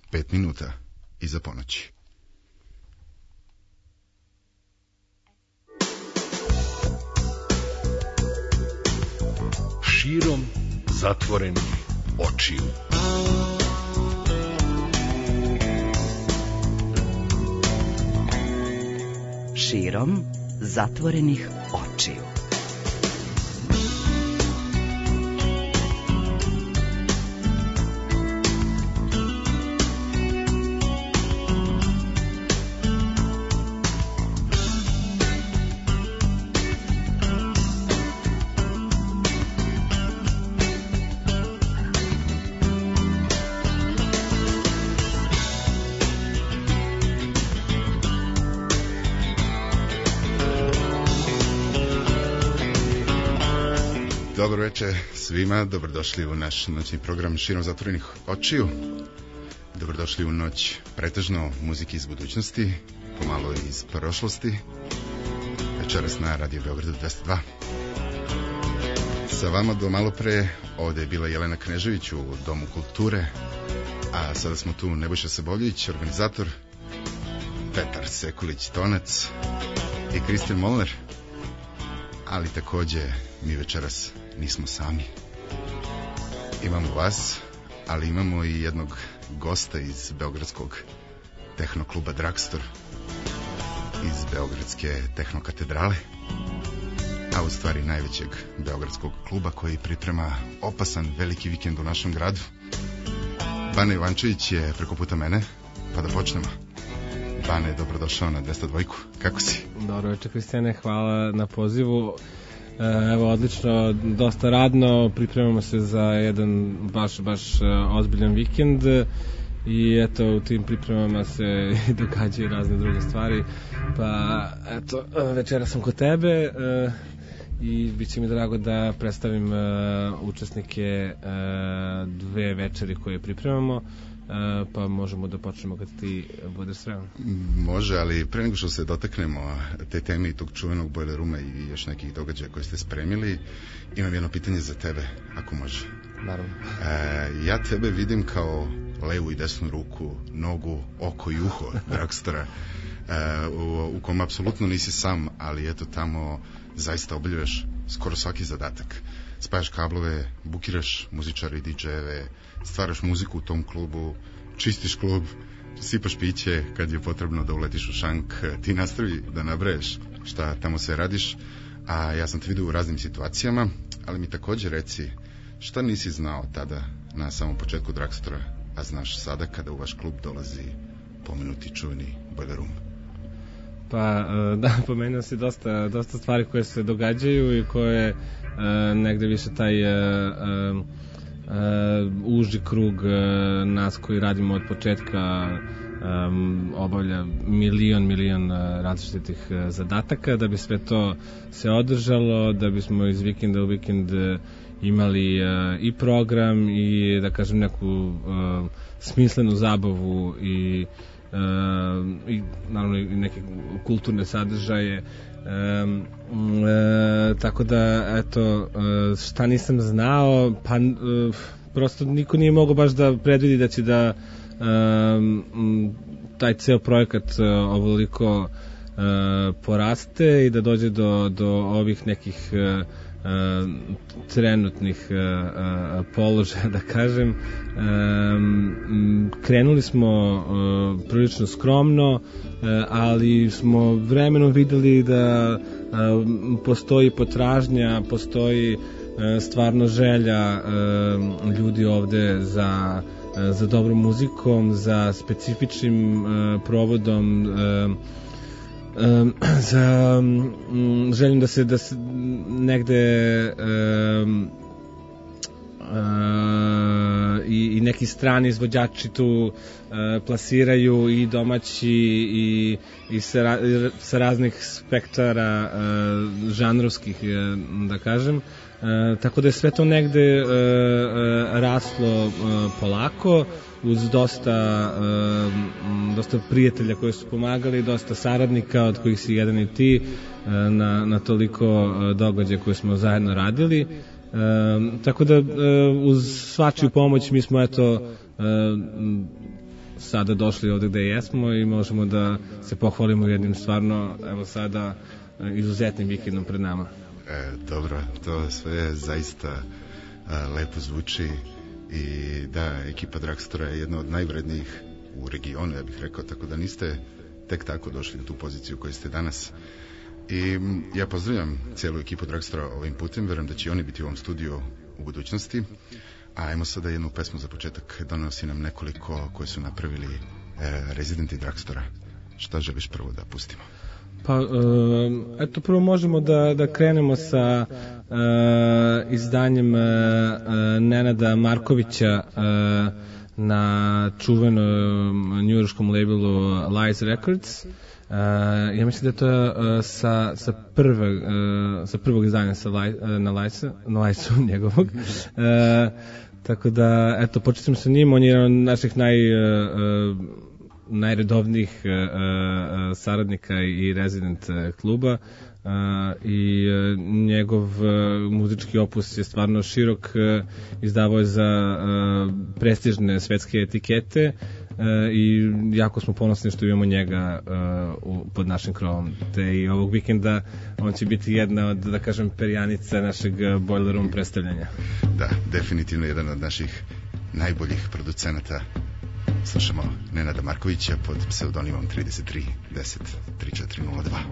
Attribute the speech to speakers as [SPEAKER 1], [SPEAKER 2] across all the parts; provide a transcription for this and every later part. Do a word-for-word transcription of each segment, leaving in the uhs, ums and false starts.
[SPEAKER 1] pet minuta iza ponoći.
[SPEAKER 2] Širom zatvorenih očiju.
[SPEAKER 3] Širom zatvorenih očiju.
[SPEAKER 1] Dobro večer svima, dobrodošli u naš noćni program Širom zatvorenih očiju. Dobrodošli u noć pretežno muzike iz budućnosti, pomalo iz prošlosti. Večeras na Radio Beogradu dvesta dva. Sa vama do malo pre ovde je bila Jelena Knežević u Domu kulture, a sada smo tu Nebojša Sabovljević, organizator, Petar Sekulić-Tonac i Kristijan Molnar. Ali takođe mi večeras nismo sami. Imamo vas, ali imamo i jednog gosta iz beogradskog tehnokluba Dragstor, iz beogradske tehnokatedrale, a u stvari najvećeg beogradskog kluba koji priprema opasan veliki vikend u našem gradu. Bane Jovančević je preko puta mene, pa da počnemo. Bane, dobrodošao na dvesta dva. Kako si?
[SPEAKER 4] Dobro večer, Kristijane, hvala na pozivu. Evo, odlično, dosta radno, pripremamo se za jedan baš, baš ozbiljan vikend i eto, u tim pripremama se događaju razne druge stvari, pa eto, večera sam kod tebe i bit će mi drago da predstavim učesnike dve večeri koje pripremamo, pa možemo da počnemo kad ti budeš sreman.
[SPEAKER 1] Može, ali pre nego što se dotaknemo te teme i tog čuvenog Boiler Rooma i još nekih događaja koje ste spremili, imam jedno pitanje za tebe, ako može.
[SPEAKER 4] Naravno.
[SPEAKER 1] E, ja tebe vidim kao levu i desnu ruku, nogu, oko i uho Dragstora, e, u, u kom apsolutno nisi sam, ali eto tamo zaista obavljaš skoro svaki zadatak. Spajaš kablove, bukiraš muzičare i didžejeve, stvaraš muziku u tom klubu, čistiš klub, sipaš piće kad je potrebno da uletiš u šank, ti nastavi da nabraješ šta tamo sve radiš, a ja sam te vidio u raznim situacijama, ali mi takođe reci šta nisi znao tada na samom početku Dragstora, a znaš sada kada u vaš klub dolazi pomenuti čuveni Boiler Room.
[SPEAKER 4] Pa da, pomenuo si dosta, dosta stvari koje se događaju i koje uh, negde više taj uh, uh, Uh, uži krug uh, nas koji radimo od početka um, obavlja milion, milion uh, različitih uh, zadataka da bi sve to se održalo, da bismo iz vikenda u vikend uh, imali uh, i program i da kažem neku uh, smislenu zabavu i, uh, i naravno i neke kulturne sadržaje. Um, e, tako da eto, e, šta nisam znao, pa e, prosto niko nije mogao baš da predvidi da će da e, m, taj ceo projekat e, ovoliko e, poraste i da dođe do, do ovih nekih e, e, trenutnih e, e, položaja, da kažem. E, m, krenuli smo e, prilično skromno, ali smo vremenom videli da postoji potražnja, postoji stvarno želja ljudi ovde za, za dobrom muzikom, za specifičnim provodom, za željom da se, da se negde Uh, i, i neki strani izvođači tu uh, plasiraju i domaći i, i sa, ra, sa raznih spektara uh, žanrovskih, uh, da kažem. Uh, tako da je sve to negde uh, uh, raslo uh, polako uz dosta uh, dosta prijatelja koji su pomagali, dosta saradnika od kojih si jedan i ti uh, na, na toliko uh, događaja koje smo zajedno radili. E, tako da e, uz svačiju pomoć mi smo eto e, sada došli ovde gde jesmo i možemo da se pohvalimo jednim stvarno, evo sada, izuzetnim vikendom pred nama.
[SPEAKER 1] E, dobro, to sve zaista a, lepo zvuči i da, ekipa Dragstora je jedna od najvrednijih u regionu, ja bih rekao, tako da niste tek tako došli na tu poziciju koju ste danas. I ja pozdravljam cijelu ekipu Dragstora ovim putem, verujem da će oni biti u ovom studiju u budućnosti. A ajmo sada jednu pesmu za početak, donosi nam nekoliko koje su napravili e, rezidenti Dragstora. Šta želiš prvo da pustimo?
[SPEAKER 4] Pa, e, eto, prvo možemo da, da krenemo sa e, izdanjem e, Nenada Markovića e, na čuvenom njujorškom labelu Lies Records. Uh, ja mislim da je to uh, sa, sa, prve, uh, sa prvog izdanja sa laj, uh, na Lajsu, na Lajsu njegovog. Uh, tako da, eto, početimo sa njim. On je jedan od naših naj, uh, najredovnijih uh, uh, saradnika i rezident uh, kluba. Uh, i uh, njegov uh, muzički opus je stvarno širok, uh, izdavao je za uh, prestižne svetske etikete uh, i jako smo ponosni što imamo njega uh, u, pod našim krovom, te i ovog vikenda on će biti jedna od, da kažem, perjanica našeg uh, Boiler Room predstavljanja.
[SPEAKER 1] Da, definitivno jedan od naših najboljih producenata. Slušamo Nenada Markovića pod pseudonimom trideset tri deset tri četiri nula dva.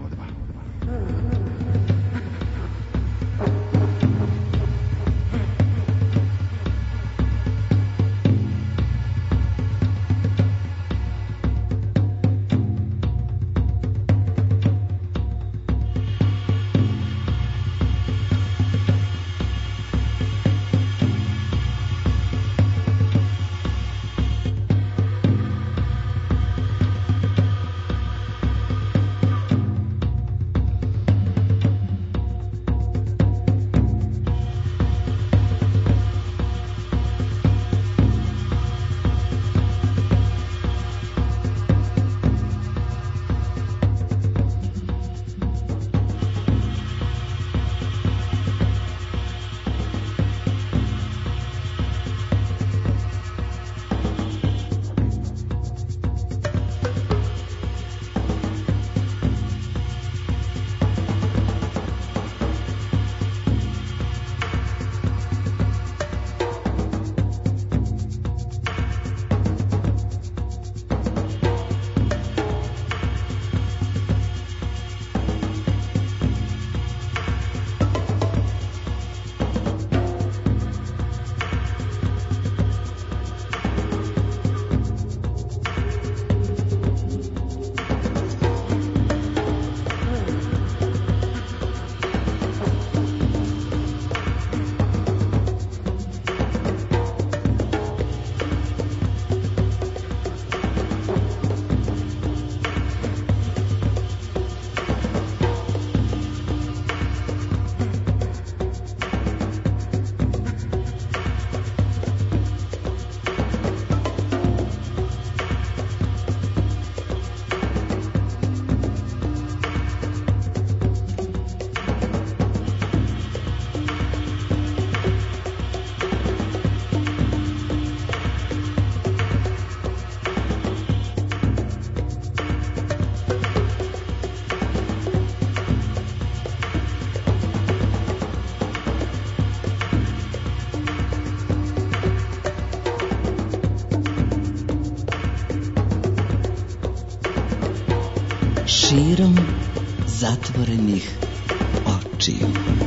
[SPEAKER 3] Širom zatvorenih očiju.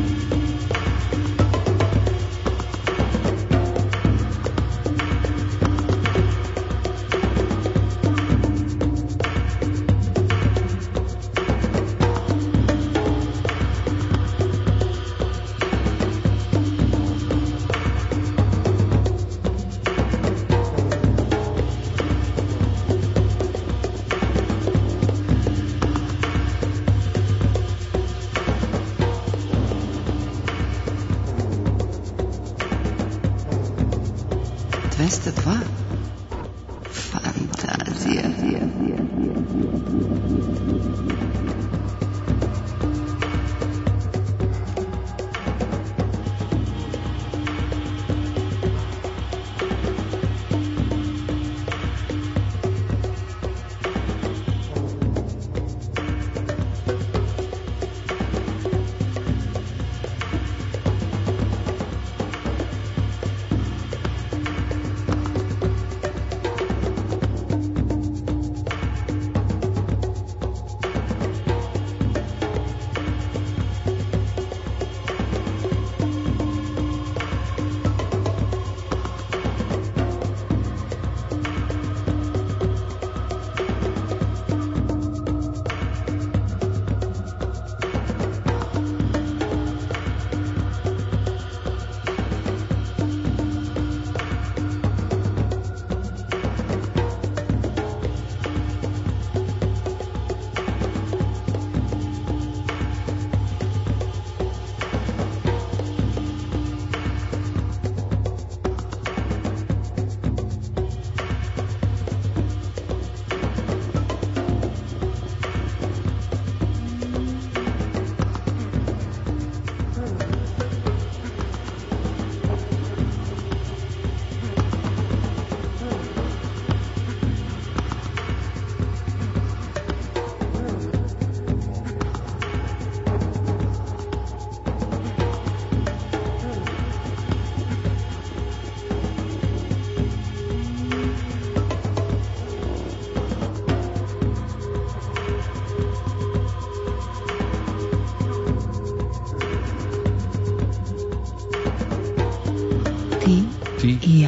[SPEAKER 3] dvesta dva. Fantazija.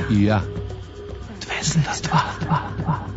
[SPEAKER 2] I ja.
[SPEAKER 3] dvesta dva.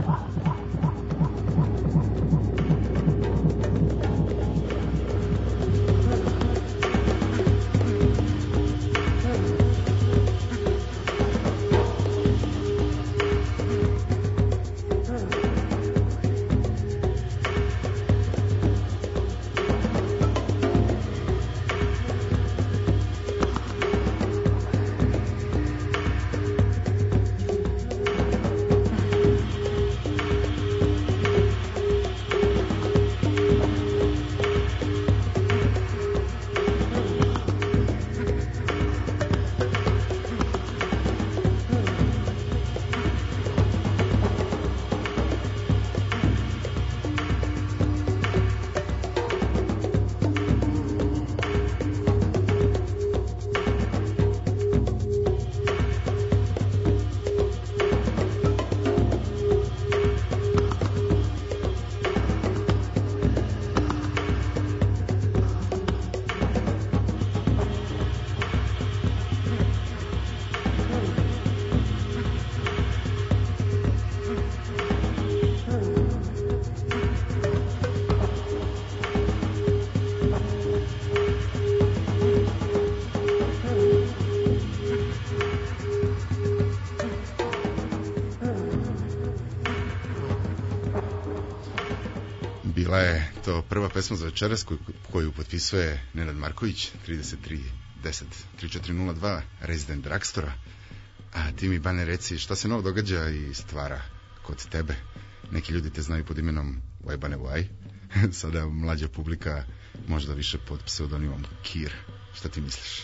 [SPEAKER 1] Bila je to prva pesma za večeras koju, koju potpisuje Nenad Marković, trideset tri deset tri četiri nula dva, Resident Drugstore. A ti mi, Bane, reci šta se novo događa i stvara kod tebe. Neki ljudi te znaju pod imenom Waj Bane Waj, sada mlađa publika možda više pod pseudonimom Kir. Šta ti misliš?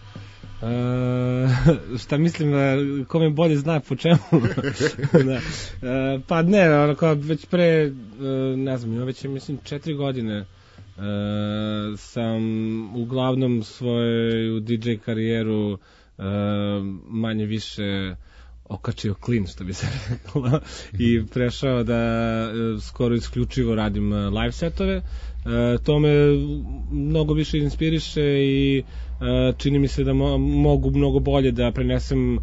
[SPEAKER 4] Uh, šta mislim, uh, ko me bolje zna po čemu. Da. Uh, pa ne, onako, već pre, uh, ne znam, ima već, mislim, četiri godine uh, sam uglavnom svoju D J karijeru uh, manje više okačio klin, što bi se reklo, i prešao da uh, skoro isključivo radim uh, live setove. Uh, to me mnogo više inspiriše i uh, čini mi se da mo- mogu mnogo bolje da prenesem uh,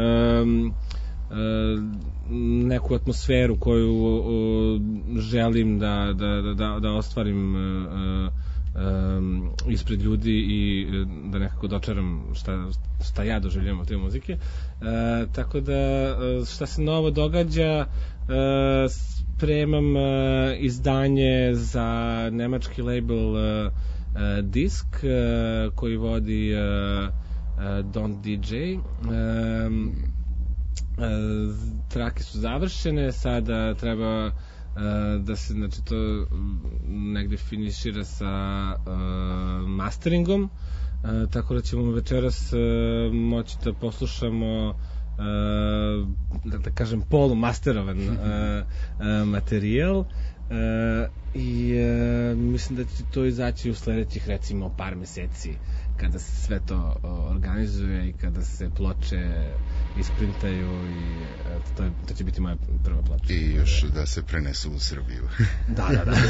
[SPEAKER 4] uh, neku atmosferu koju uh, želim da, da, da, da ostvarim uh, um, ispred ljudi i da nekako dočaram šta, šta ja doživljam od te muzike. Uh, tako da uh, šta se novo događa, uh, spremam uh, izdanje za nemački label uh, uh, Disk uh, koji vodi uh, uh, Don't D J. Um, uh, trake su završene, sada treba uh, da se, znači, to negde finišira sa uh, masteringom, uh, tako da ćemo večeras uh, moći da poslušamo Uh, da, da kažem polumasterovan uh, uh, materijal uh, i uh, mislim da će to izaći u sledećih recimo par meseci kada se sve to uh, organizuje i kada se ploče isprintaju i uh, to, je, to će biti moja prva ploča.
[SPEAKER 1] I još da se prenesu u Srbiju.
[SPEAKER 4] Da, da, da.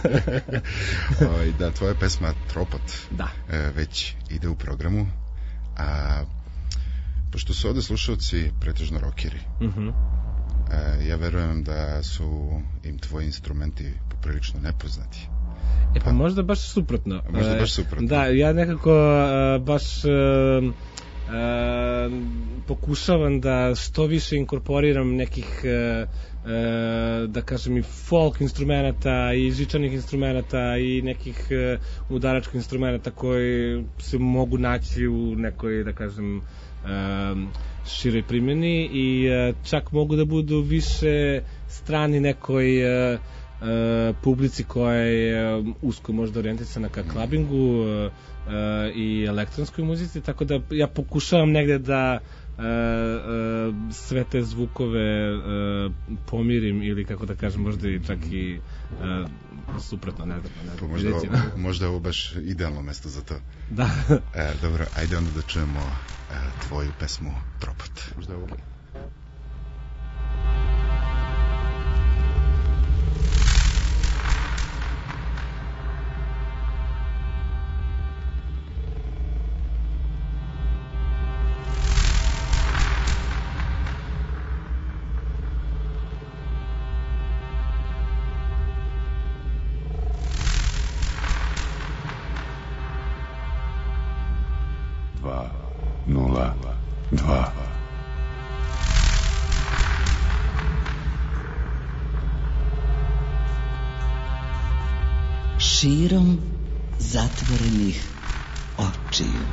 [SPEAKER 1] o, da, tvoja pesma Tropot
[SPEAKER 4] da.
[SPEAKER 1] Uh, već ide u programu, a pošto su ovde slušalci pretežno rokeri, uh-huh. e, ja verujem da su im tvoji instrumenti poprilično nepoznati.
[SPEAKER 4] E pa, pa možda baš suprotno.
[SPEAKER 1] Možda baš suprotno.
[SPEAKER 4] Da, ja nekako uh, baš uh, uh, pokušavam da što više inkorporiram nekih uh, uh, da kažem i folk instrumenta i žičanih instrumenta i nekih uh, udaračkih instrumenta koji se mogu naći u nekoj, da kažem, Um, široj primjeni i uh, čak mogu da budu više strani nekoj uh, uh, publici koja je uh, usko možda orijentisana ka klabingu uh, uh, i elektronskoj muzici, tako da ja pokušavam negde da uh, uh, sve te zvukove uh, pomirim ili, kako da kažem, možda i čak i uh, suprotno, ne znam, ne znam.
[SPEAKER 1] Možda, ovo, možda ovo baš idealno mesto za to.
[SPEAKER 4] Da.
[SPEAKER 1] e, dobro, ajde onda da čujemo e, tvoju pesmu Tropot. Možda ovo.
[SPEAKER 2] dva.
[SPEAKER 5] Širom zatvorenih očiju.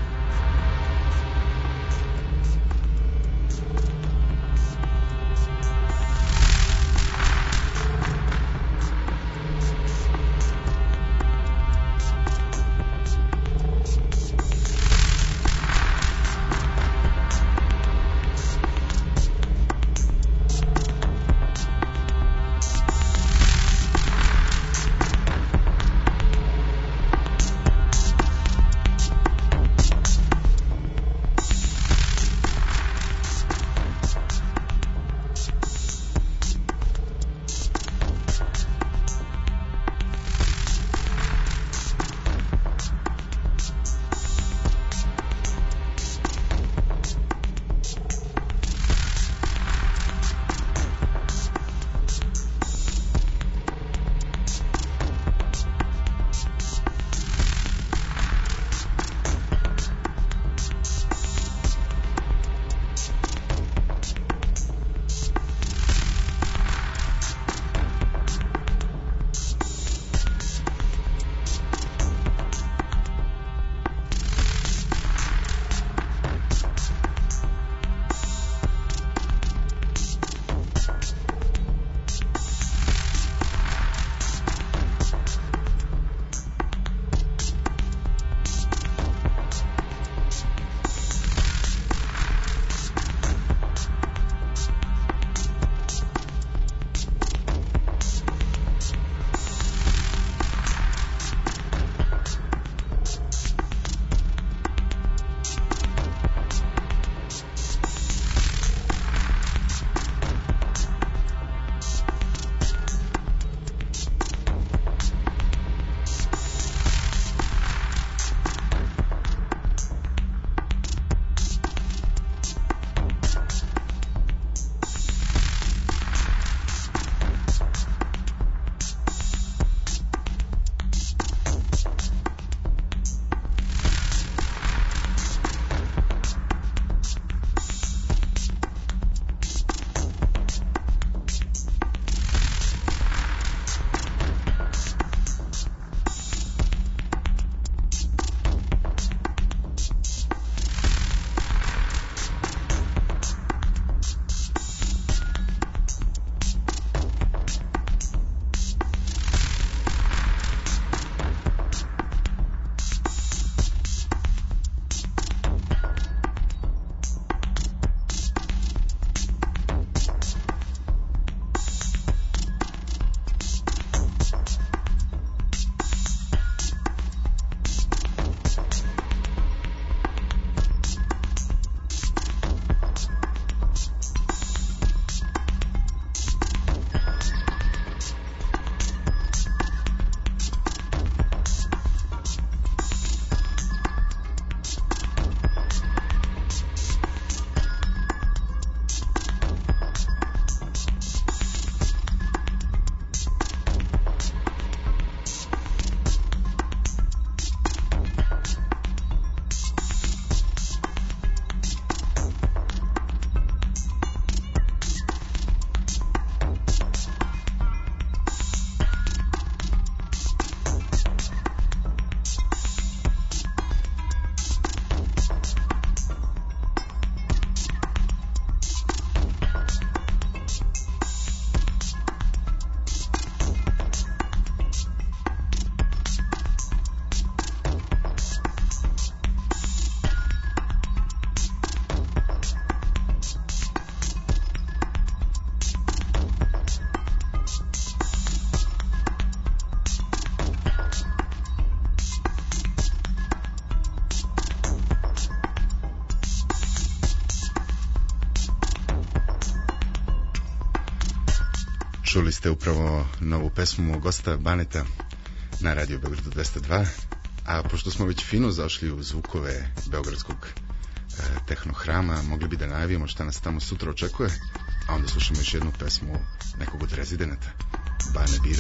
[SPEAKER 1] Čuli ste upravo novu pesmu gosta Baneta na Radio Beogradu dvesta dva, a pošto smo već fino zašli u zvukove beogradskog e, tehnohrama, mogli bi da najavimo šta nas tamo sutra očekuje, a onda slušamo još jednu pesmu nekog od rezidenata, Bane Bira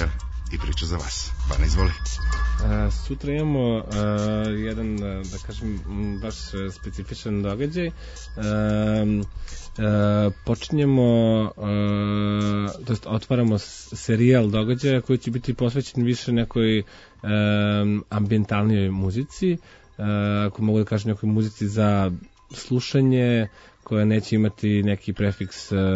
[SPEAKER 1] i priča za vas. Bana, izvoli.
[SPEAKER 4] Uh, sutra imamo uh, jedan, uh, da kažem, baš specifičan događaj. Uh, uh, počinjemo, uh, to jest otvaramo serijal događaja koji će biti posvećen više nekoj um, ambientalnijoj muzici, uh, ako mogu da kažem nekoj muzici za slušanje, koja neće imati neki prefiks uh,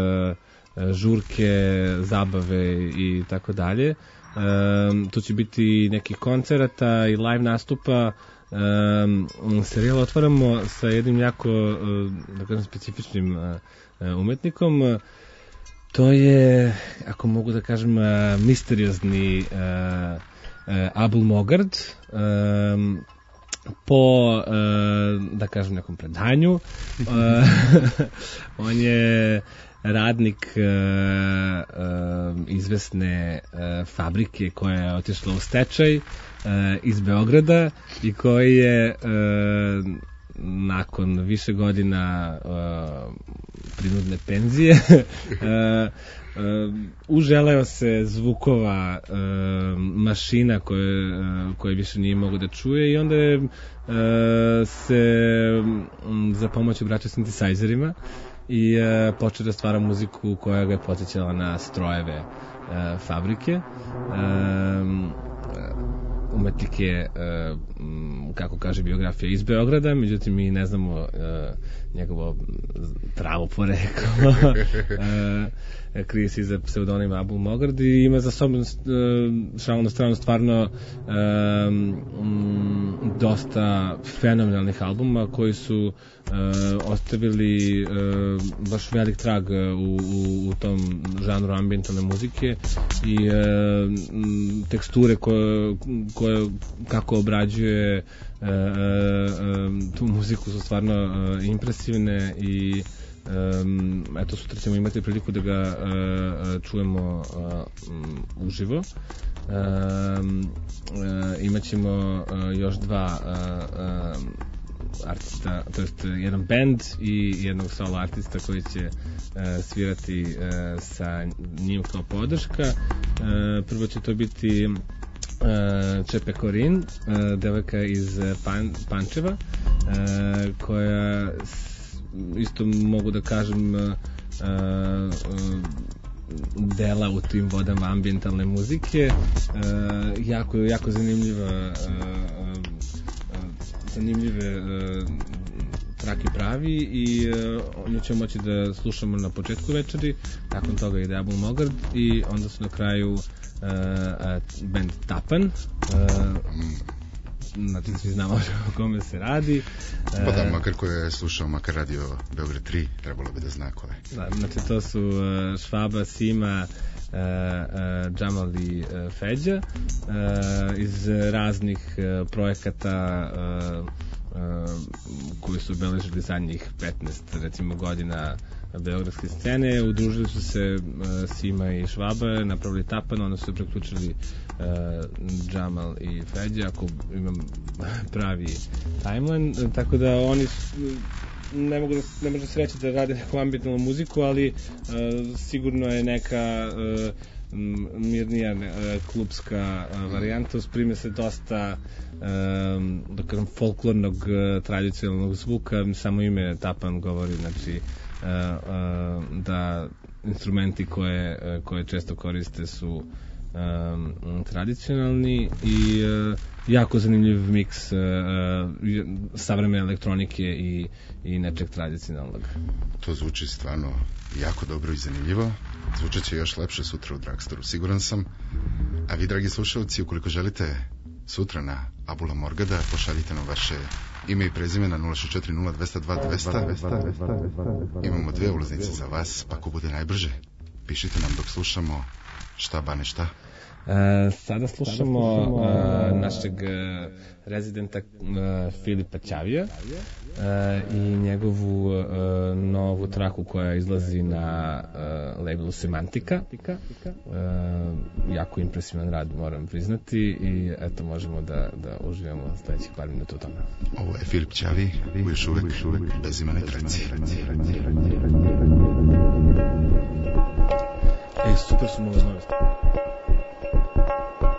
[SPEAKER 4] žurke, zabave i tako dalje. Um, tu će biti nekih koncerata i live nastupa. Um, serijal otvaramo sa jednim jako, uh, da kažem, specifičnim uh, umetnikom. Uh, to je, ako mogu da kažem, uh, misteriozni uh, uh, Abul Mogard. Um, po, uh, da kažem, nekom predanju. Uh, on je radnik uh, uh, izvesne uh, fabrike koja je otišla u stečaj uh, iz Beograda i koji je uh, nakon više godina uh, prinudne penzije uh, uh, uželeo se zvukova uh, mašina koje, uh, koje više nije mogu da čuje i onda je uh, se um, za pomoć obraćao sintisajzerima i uh, počeo da stvara muziku koja ga je podsjećala na strojeve uh, fabrike. Um, umetnik je, uh, kako kaže biografija, iz Beograda, međutim mi ne znamo uh, njegovo pravo poreklo. uh, krije se iza pseudonima Abul Mogard i ima za sobom uh, šalno stranu stvarno um, um, dosta fenomenalnih albuma koji su uh, ostavili uh, baš velik trag u, u, u tom žanru ambientalne muzike i uh, m, teksture koje, koje kako obrađuje uh, uh, tu muziku su stvarno uh, impresivne i Um, eto, sutra ćemo imati priliku da ga uh, čujemo uh, um, uživo. Um, uh, imaćemo uh, još dva uh, um, artista, to jest jedan band i jednog solo artista koji će uh, svirati uh, sa njim kao podrška. Uh, prvo će to biti uh, Čepe Korin, uh, devojka iz Pan, Pančeva, uh, koja isto mogu da kažem uh, uh, dela u tim vodama ambientalne muzike, uh, jako, jako zanimljiva uh, uh, zanimljive uh, trake pravi i uh, nju ćemo moći da slušamo na početku večeri, nakon toga ide Abul Mogard i onda su na kraju uh, uh, band Tapan. Uh, znači svi znamo o kome se radi.
[SPEAKER 1] Pa da, makar ko je slušao makar radio Beograd tri, trebalo bi da zna ko je.
[SPEAKER 4] Da, znači to su uh, Švaba, Sima, uh, uh, Džamal i uh, Feđa uh, iz raznih uh, projekata uh, uh, koji su obeležili zadnjih petnaest recimo godina beogradske scene. Udružili su se uh, Sima i Švaba, napravili Tapan, onda su se preključili uh, Džamal i Feđa, ako imam pravi timeline, tako da oni su, ne mogu da, ne može se reći da rade neku ambientalnu muziku, ali uh, sigurno je neka uh, mirnija uh, klubska uh, varijanta, usprime se dosta um, da kažem folklornog uh, tradicionalnog zvuka, samo ime Tapan govori, znači uh, uh, da instrumenti koje, uh, koje često koriste su um, tradicionalni i uh, jako zanimljiv miks uh, savremene elektronike i, i nečeg tradicionalnog.
[SPEAKER 1] To zvuči stvarno jako dobro i zanimljivo. Zvučat će još lepše sutra u Dragstoru, siguran sam. A vi, dragi slušalci, ukoliko želite sutra na Abula Morgada, pošaljite nam vaše ime i prezime na nula šest četiri nula dva nula dva dvesta. Imamo dve ulaznice za vas, pa ko bude najbrže, pišite nam dok slušamo Šta Bane šta.
[SPEAKER 4] Uh, sada slušamo uh, našeg uh, rezidenta uh, Filipa Ćavija uh, i njegovu uh, novu traku koja izlazi na uh, labelu Semantika. Uh, jako impresivan rad, moram priznati, i eto, možemo da, da uživamo sledećih par minuta u tome.
[SPEAKER 1] Ovo je Filip Ćavi, u još uvek, uvek bez imane traci.
[SPEAKER 4] Ej, super su nove novosti.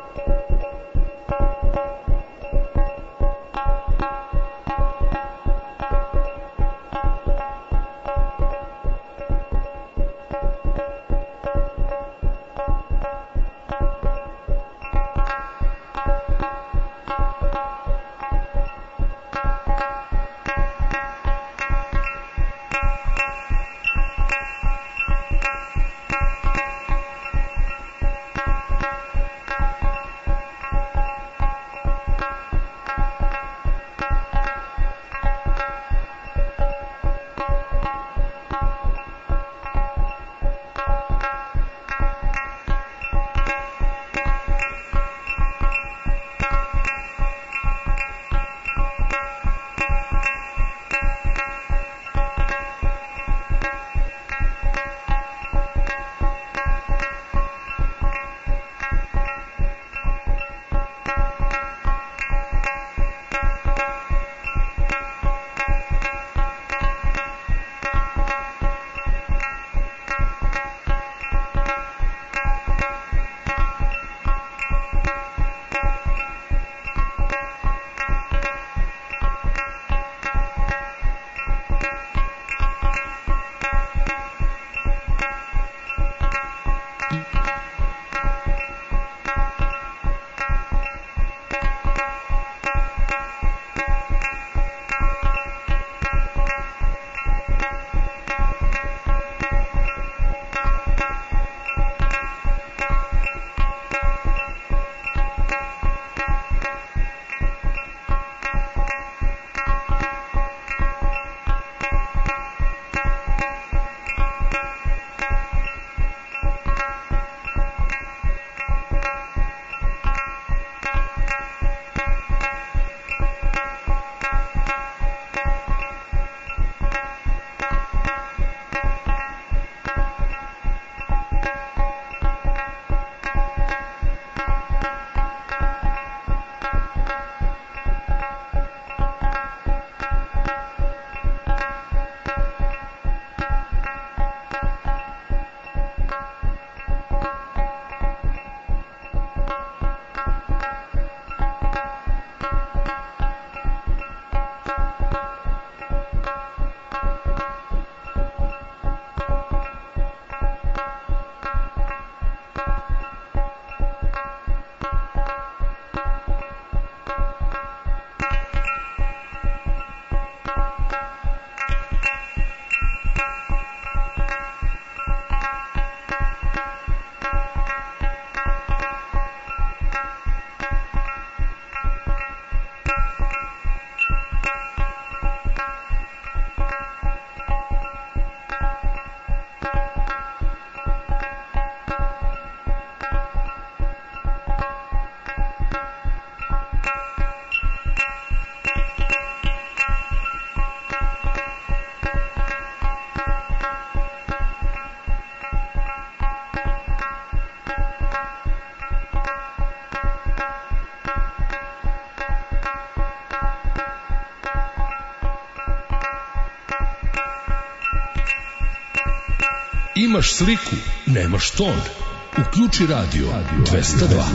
[SPEAKER 2] Imaš sliku, nemaš ton. Uključi radio dvesta dva.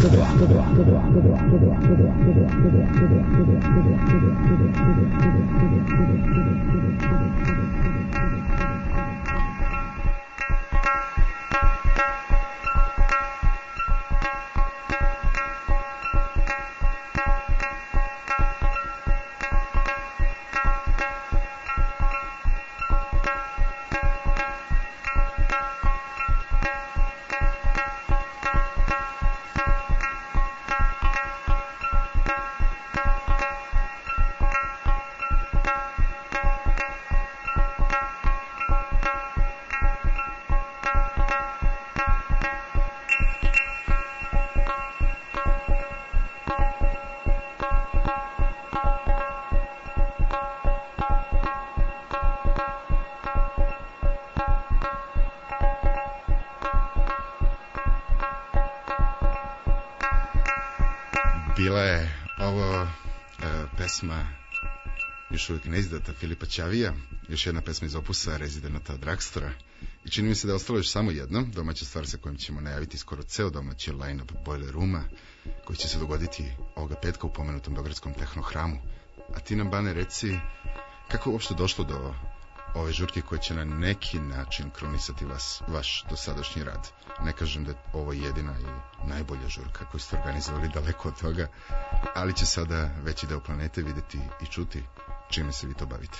[SPEAKER 1] Bila je ovo e, pesma još uvijek neizdata Filipa Ćavija, još jedna pesma iz opusa Rezidenata Dragstora. I čini mi se da je ostalo još samo jedno, domaća stvar sa kojom ćemo najaviti skoro ceo domaći line-up Boiler Rooma, koji će se dogoditi ovoga petka u pomenutom beogradskom tehnohramu. A ti nam, Bane, reci kako je uopšte došlo do ove žurke koje će na neki način kronisati vas, vaš dosadašnji rad. Ne kažem da je ovo jedina i najbolja žurka koju ste organizovali, daleko od toga, ali će sada veći deo planete videti i čuti čime se vi to bavite.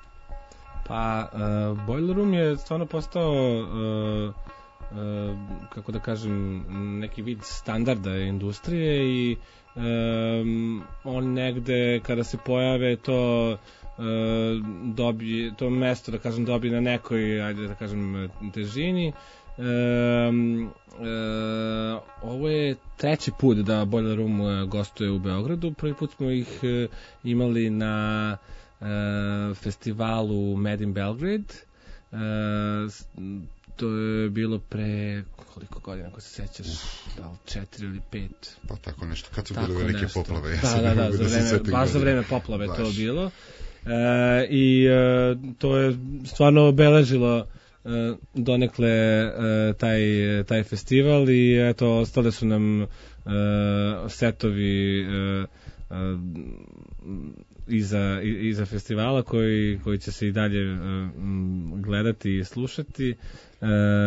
[SPEAKER 4] Pa, uh, Boiler Room je stvarno postao, uh, uh, kako da kažem, neki vid standarda industrije i um, on negde kada se pojave to dobije, to mesto, da kažem, dobije na nekoj, ajde da kažem, težini. Um, uh, ovo je treći put da Boiler Room uh, gostuje u Beogradu. Prvi put smo ih uh, imali na uh, festivalu Made in Belgrade. Uh, to je bilo pre koliko godina, ako se sećaš, da li četiri ili pet.
[SPEAKER 1] Pa tako nešto, kad su bile velike nešto. Poplave. Ja
[SPEAKER 4] da, da, da, za vreme, baš za vreme poplave baš. To bilo. E, i e, to je stvarno obeležilo e, donekle e, taj, taj festival i eto, ostale su nam e, setovi e, e, iza, iza festivala koji, koji će se i dalje e, gledati i slušati. E,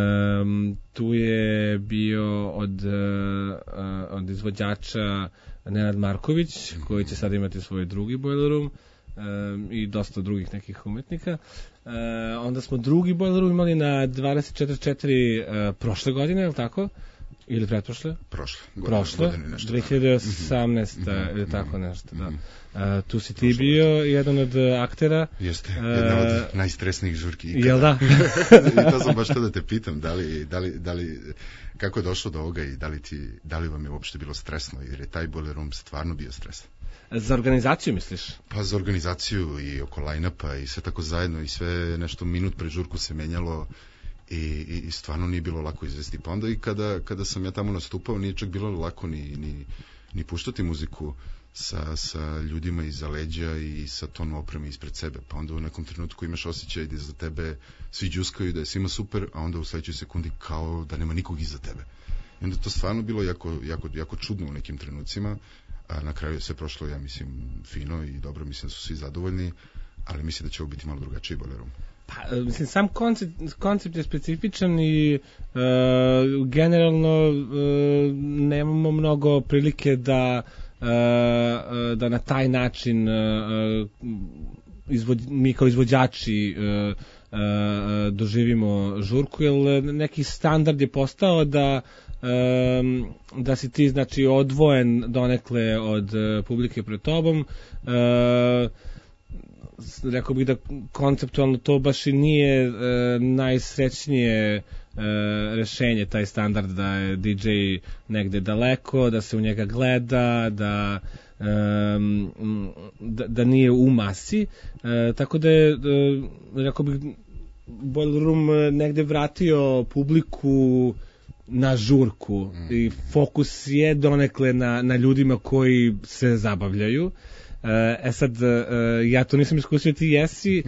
[SPEAKER 4] tu je bio od, e, od izvođača Nenad Marković, koji će sad imati svoj drugi Boiler Room. Um, i dosta drugih nekih umetnika. Uh, onda smo drugi Boiler Room imali na dvadeset četiri četiri uh, prošle godine, je li tako? Ili pretprošle?
[SPEAKER 1] Prošle.
[SPEAKER 4] Prošle, dve hiljade osamnaeste mm-hmm. ili tako nešto, da. Uh, tu si ti prošle bio jedan od aktera.
[SPEAKER 1] Jeste, jedna od uh, najstresnijih žurki ikada.
[SPEAKER 4] Jel da?
[SPEAKER 1] I to sam baš to da te pitam, da li, da li, da li, kako je došlo do ovoga i da li, ti, da li vam je uopšte bilo stresno, jer je taj Boiler Room stvarno bio stresan.
[SPEAKER 4] Za organizaciju misliš?
[SPEAKER 1] Pa za organizaciju i oko line-upa i sve tako zajedno i sve nešto minut pred žurku se menjalo i, i, i stvarno nije bilo lako izvesti. Pa onda i kada, kada sam ja tamo nastupao nije čak bilo lako ni, ni, ni puštati muziku sa, sa ljudima iza leđa i sa ton opreme ispred sebe. Pa onda u nekom trenutku imaš osjećaj da za tebe svi džuskaju, da je svima super, a onda u sledećoj sekundi kao da nema nikog iza tebe. I onda to stvarno bilo jako, jako, jako čudno u nekim trenucima. A na kraju je sve prošlo, ja mislim, fino i dobro, mislim da su svi zadovoljni, ali mislim da će ovo biti malo drugačiji Boiler Room.
[SPEAKER 4] Pa, mislim, sam koncept, koncept je specifičan i uh, generalno uh, nemamo mnogo prilike da uh, da na taj način uh, izvod, mi kao izvođači uh, uh, doživimo žurku, jer neki standard je postao da Um, da si ti, znači, odvojen donekle od uh, publike pred tobom. Uh, rekao bih da konceptualno to baš i nije uh, najsrećnije uh, rešenje, taj standard da je D J negde daleko, da se u njega gleda, da um, da, da nije u masi. Uh, tako da je, uh, rekao bih, Boiler Room negde vratio publiku na žurku mm. i fokus je donekle na, na ljudima koji se zabavljaju. e sad, ja to nisam iskusio, ti jesi,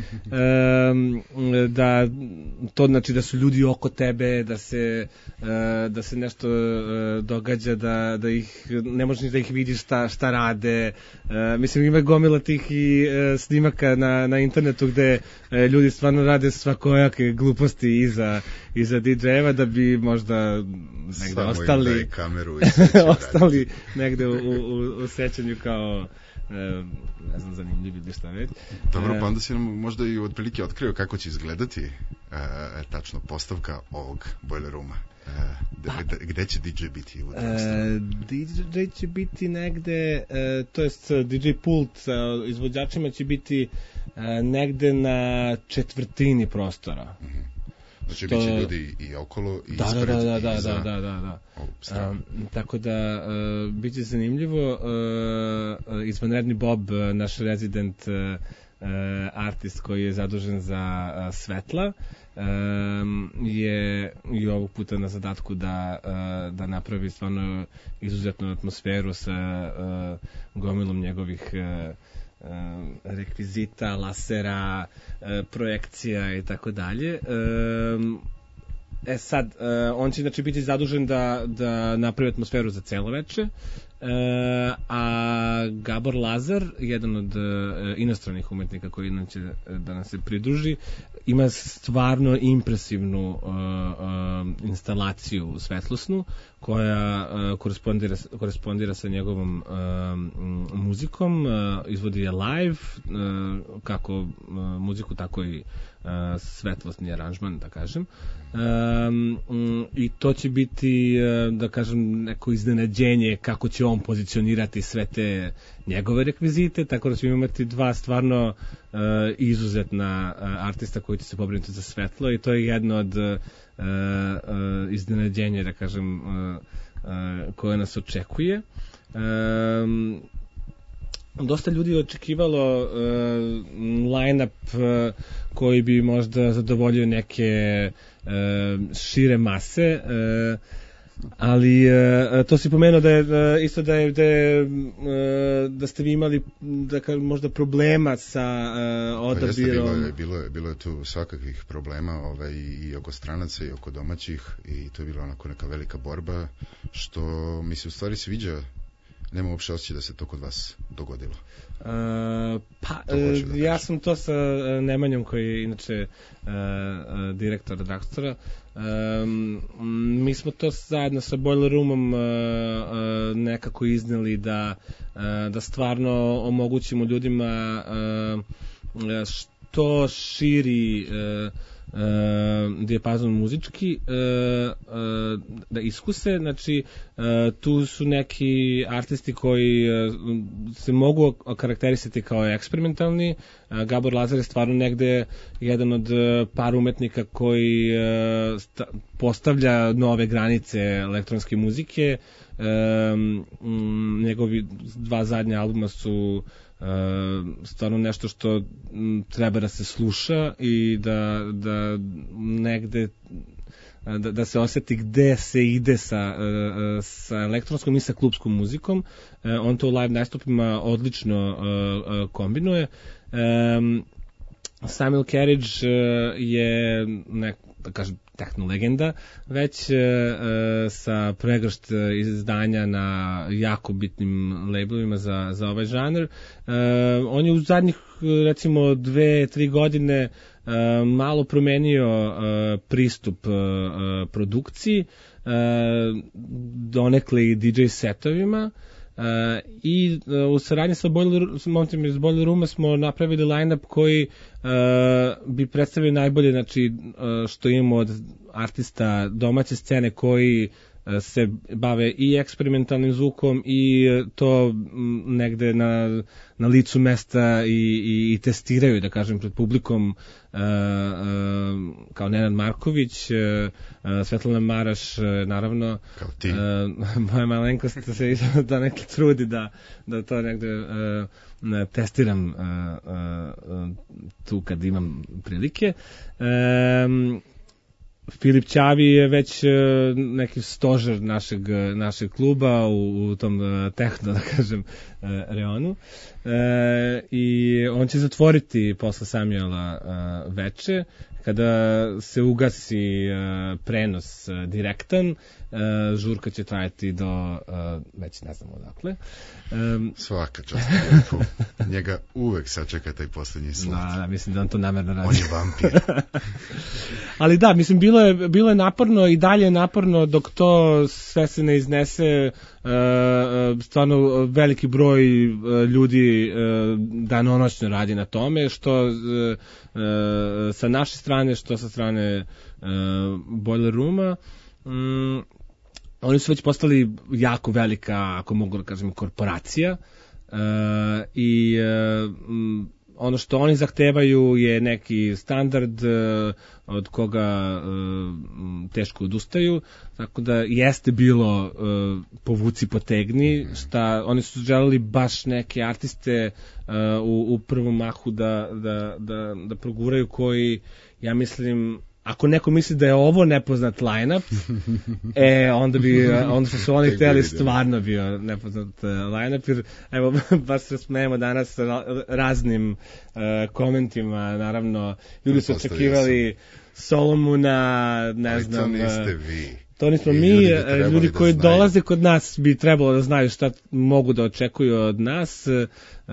[SPEAKER 4] da to znači da su ljudi oko tebe, da se, da se nešto događa, da, da ih, ne možeš da ih vidiš šta, šta rade. Mislim, ima gomila tih i snimaka na, na internetu gde ljudi stvarno rade svakojake gluposti iza, iza D J-eva da bi možda negde
[SPEAKER 1] samo
[SPEAKER 4] ostali,
[SPEAKER 1] kameru
[SPEAKER 4] ostali negde u, u, u sećanju kao ne znam, zanimljivi ili šta već.
[SPEAKER 1] Dobro, pa onda si nam možda i otprilike otkrio kako će izgledati e, tačno postavka ovog Boiler Rooma. E, gde, gde će D J biti u
[SPEAKER 4] e, D J će biti negde, e, to jest D J pult sa izvođačima će biti e, negde na četvrtini prostora.
[SPEAKER 1] Mm-hmm. Znači, što... bit će ljudi i okolo, i
[SPEAKER 4] da,
[SPEAKER 1] ispred,
[SPEAKER 4] da, da,
[SPEAKER 1] i
[SPEAKER 4] da,
[SPEAKER 1] iza.
[SPEAKER 4] Da, da, da, da. Um, tako da, uh, bit će zanimljivo. Uh, izvanredni Bob, naš rezident uh, artist koji je zadužen za uh, svetla, um, je i ovog puta na zadatku da, uh, da napravi stvarno izuzetnu atmosferu sa uh, gomilom njegovih uh, rekvizita, lasera, projekcija i tako dalje. E sad, on će znači biti zadužen da, da napravi atmosferu za celo veče, a Gabor Lazar, jedan od inostranih umetnika koji nam će da nam se pridruži, ima stvarno impresivnu uh, uh, instalaciju svetlosnu koja uh, korespondira, korespondira sa njegovom uh, muzikom, uh, izvodi je live, uh, kako uh, muziku, tako i uh, svetlosni aranžman, da kažem. Um, um, I to će biti, uh, da kažem, neko iznenađenje kako će on pozicionirati sve te njegove rekvizite, tako da ćemo imati dva stvarno uh, izuzetna uh, artista koji će se pobrinuti za svetlo i to je jedno od uh, uh, iznenađenja, da kažem, uh, uh, koje nas očekuje. Um, dosta ljudi je očekivalo uh, line-up uh, koji bi možda zadovoljio neke uh, šire mase, uh, ali uh, to si pomenuo da je uh, isto da je, da, je, uh, da ste vi imali da kažem, možda problema sa uh, odabirom.
[SPEAKER 1] Pa jeste, bilo je, bilo je, bilo je tu svakakvih problema ovaj, i oko stranaca i oko domaćih i to je bila onako neka velika borba što mi se u stvari sviđa. Nema uopšte osjećaj da se to kod vas dogodilo.
[SPEAKER 4] Uh, pa, uh, ja sam to sa uh, Nemanjom koji je inače uh, uh, direktor Dragstora. Um, mi smo to zajedno sa Boiler Roomom uh, uh, nekako izneli da, uh, da stvarno omogućimo ljudima uh, što širi uh, Uh, dijapazon muzički uh, uh, da iskuse, znači uh, tu su neki artisti koji uh, se mogu karakterisati kao eksperimentalni. uh, Gabor Lazar je stvarno negde jedan od uh, par umetnika koji uh, sta- postavlja nove granice elektronske muzike. Um, um, njegovi dva zadnja albuma su Uh, stvarno nešto što m, treba da se sluša i da, da negde da, da se osjeti gde se ide sa, uh, sa elektronskom i sa klubskom muzikom. Uh, on to u live nastupima odlično uh, uh, kombinuje. Um, Samuel Carriage uh, je nek, da kažem, tehnolegenda, već e, sa pregršt izdanja na jako bitnim labelovima za, za ovaj žanr. E, on je u zadnjih, recimo, dve, tri godine e, malo promenio e, pristup e, produkciji, e, donekle i D J setovima. Uh, i uh, u saradnji sa Boiler, momcima iz Boiler Rooma smo napravili line-up koji uh, bi predstavio najbolje, znači, uh, što imamo od artista domaće scene koji uh, se bave i eksperimentalnim zvukom i uh, to m, negde na, na licu mesta i, i, i testiraju, da kažem, pred publikom, uh, uh, kao Nenad Marković, uh, uh, Svetlana Maraš, uh, naravno,
[SPEAKER 1] kao ti.
[SPEAKER 4] Uh, moja malenkost se da neki trudi da, da to negde uh, testiram uh, uh, tu kad imam prilike. Um, Filip Ćavi je već uh, neki stožer našeg, našeg kluba u, u tom uh, tehno, da kažem, uh, reonu. Uh, I on će zatvoriti posle Samuela uh, veče, kada se ugasi uh, prenos uh, direktan, uh, žurka će trajati do, uh, već ne znam odakle. Um,
[SPEAKER 1] Svaka čast Filipu. Njega uvek sačeka taj poslednji slot.
[SPEAKER 4] Da, da, mislim da on to namerno radi.
[SPEAKER 1] On je vampir.
[SPEAKER 4] Ali da, mislim, bilo je, bilo je naporno i dalje je naporno dok to sve se ne iznese. Uh, stvarno veliki broj uh, ljudi uh, danonoćno radi na tome, što uh, uh, sa naše strane, što sa strane uh, Boiler Rooma. Um, oni su već postali jako velika, ako mogu da kažem, korporacija uh, i uh, um, ono što oni zahtevaju je neki standard uh, od koga uh, teško odustaju, tako da jeste bilo uh, povuci potegni, šta oni su želeli baš neke artiste uh, u, u prvom mahu da, da, da, da proguraju, koji, ja mislim, ako neko misli da je ovo nepoznat line-up, e, onda bi, onda su oni htjeli stvarno bio nepoznat uh, line-up, jer, evo, baš se smijemo danas raznim uh, komentima, naravno, ljudi su očekivali Solomona, ne znam...
[SPEAKER 1] Ali to niste vi.
[SPEAKER 4] To nismo mi, ljudi, ljudi koji da dolaze kod nas bi trebalo da znaju šta mogu da očekuju od nas. E,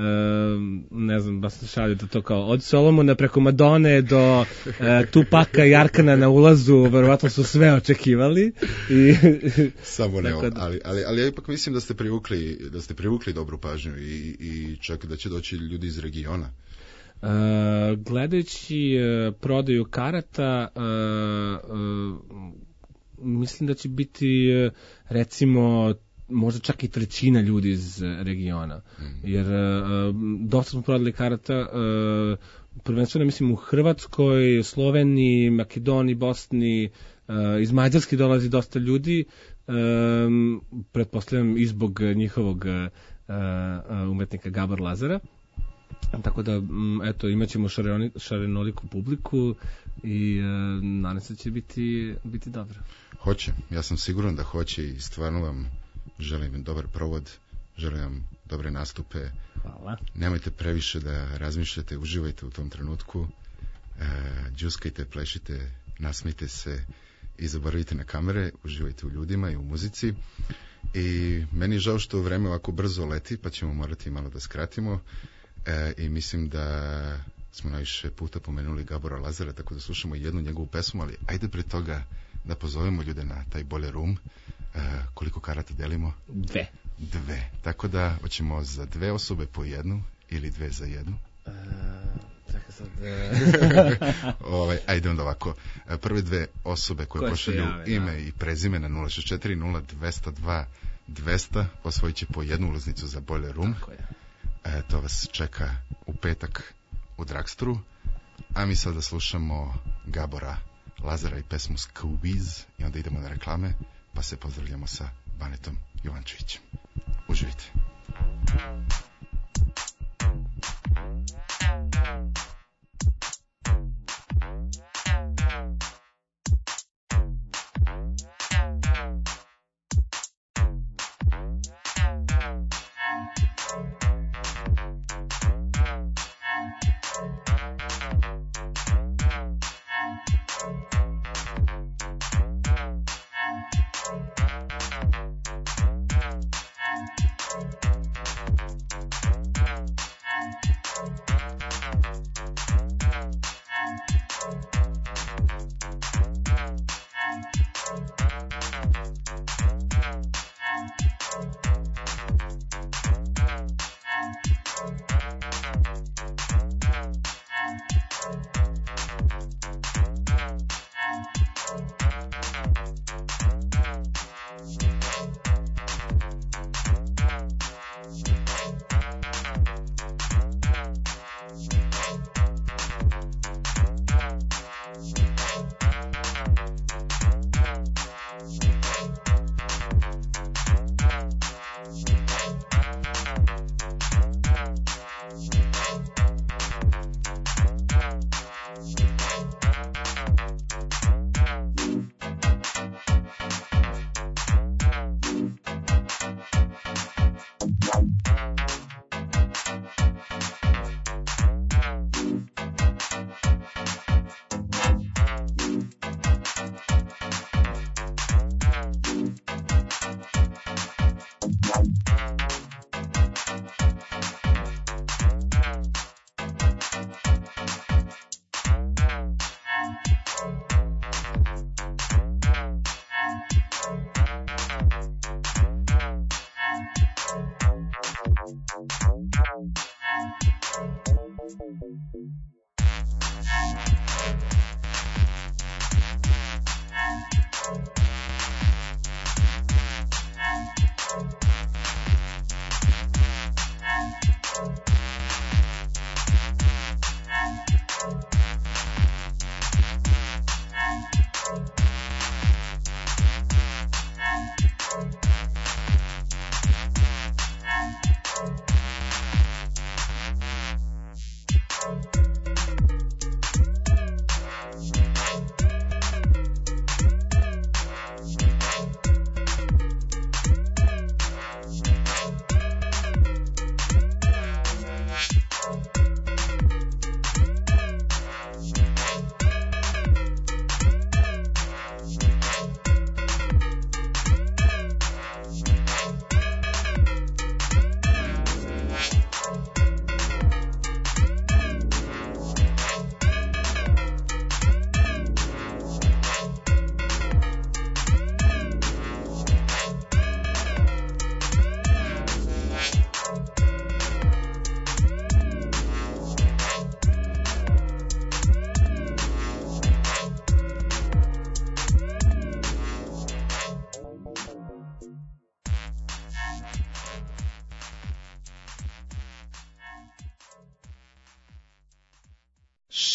[SPEAKER 4] ne znam, baš se šalju da to kao od Solomona preko Madone do e, Tupaka i Arkana na ulazu, verovatno su sve očekivali. I,
[SPEAKER 1] Samo ne, da... ali, ali, ali ja ipak mislim da ste privukli, da ste privukli dobru pažnju i, i čak da će doći ljudi iz regiona.
[SPEAKER 4] Uh, gledajući uh, prodaju karata, uh, uh, mislim da će biti uh, recimo možda čak i trećina ljudi iz uh, regiona, mm. jer uh, dosta smo prodali karata, uh, prvenstveno mislim u Hrvatskoj, Sloveniji, Makedoniji, Bosni, uh, iz Mađarske dolazi dosta ljudi, um, pretpostavljam i zbog njihovog uh, uh, umetnika Gabor Lazara. Tako da, eto, imat ćemo šarenoliku publiku i e, nadam se će biti, biti dobro.
[SPEAKER 1] Hoće, ja sam siguran da hoće i stvarno vam želim dobar provod, želim vam dobre nastupe.
[SPEAKER 4] Hvala.
[SPEAKER 1] Nemojte previše da razmišljate, uživajte u tom trenutku, e, džuskajte, plešite, nasmijte se i zaboravite na kamere, uživajte u ljudima i u muzici. I meni je žao što vreme ovako brzo leti, pa ćemo morati malo da skratimo. E, i mislim da smo najviše puta pomenuli Gabora Lazara, tako da slušamo jednu njegovu pesmu, ali ajde pre toga da pozovemo ljude na taj Boiler Room. E, koliko karata delimo?
[SPEAKER 4] Dve.
[SPEAKER 1] Dve. Tako da hoćemo za dve osobe po jednu ili dve za jednu?
[SPEAKER 4] E, čekaj sad. E...
[SPEAKER 1] ovaj, ajde onda ovako. Prve dve osobe koje, koje pošalju jave, ime da. I prezime na nula šest četiri nula dvesta dva dvesta osvojit će po jednu ulaznicu za Boiler Room.
[SPEAKER 4] Tako je.
[SPEAKER 1] E, to vas čeka u petak u Dragstoru, a mi sada slušamo Gabora Lazara i pesmu Squeeze i onda idemo na reklame, pa se pozdravljamo sa Banetom Jovančevićem. Uživite.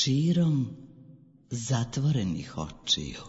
[SPEAKER 5] širom zatvorenih očiju.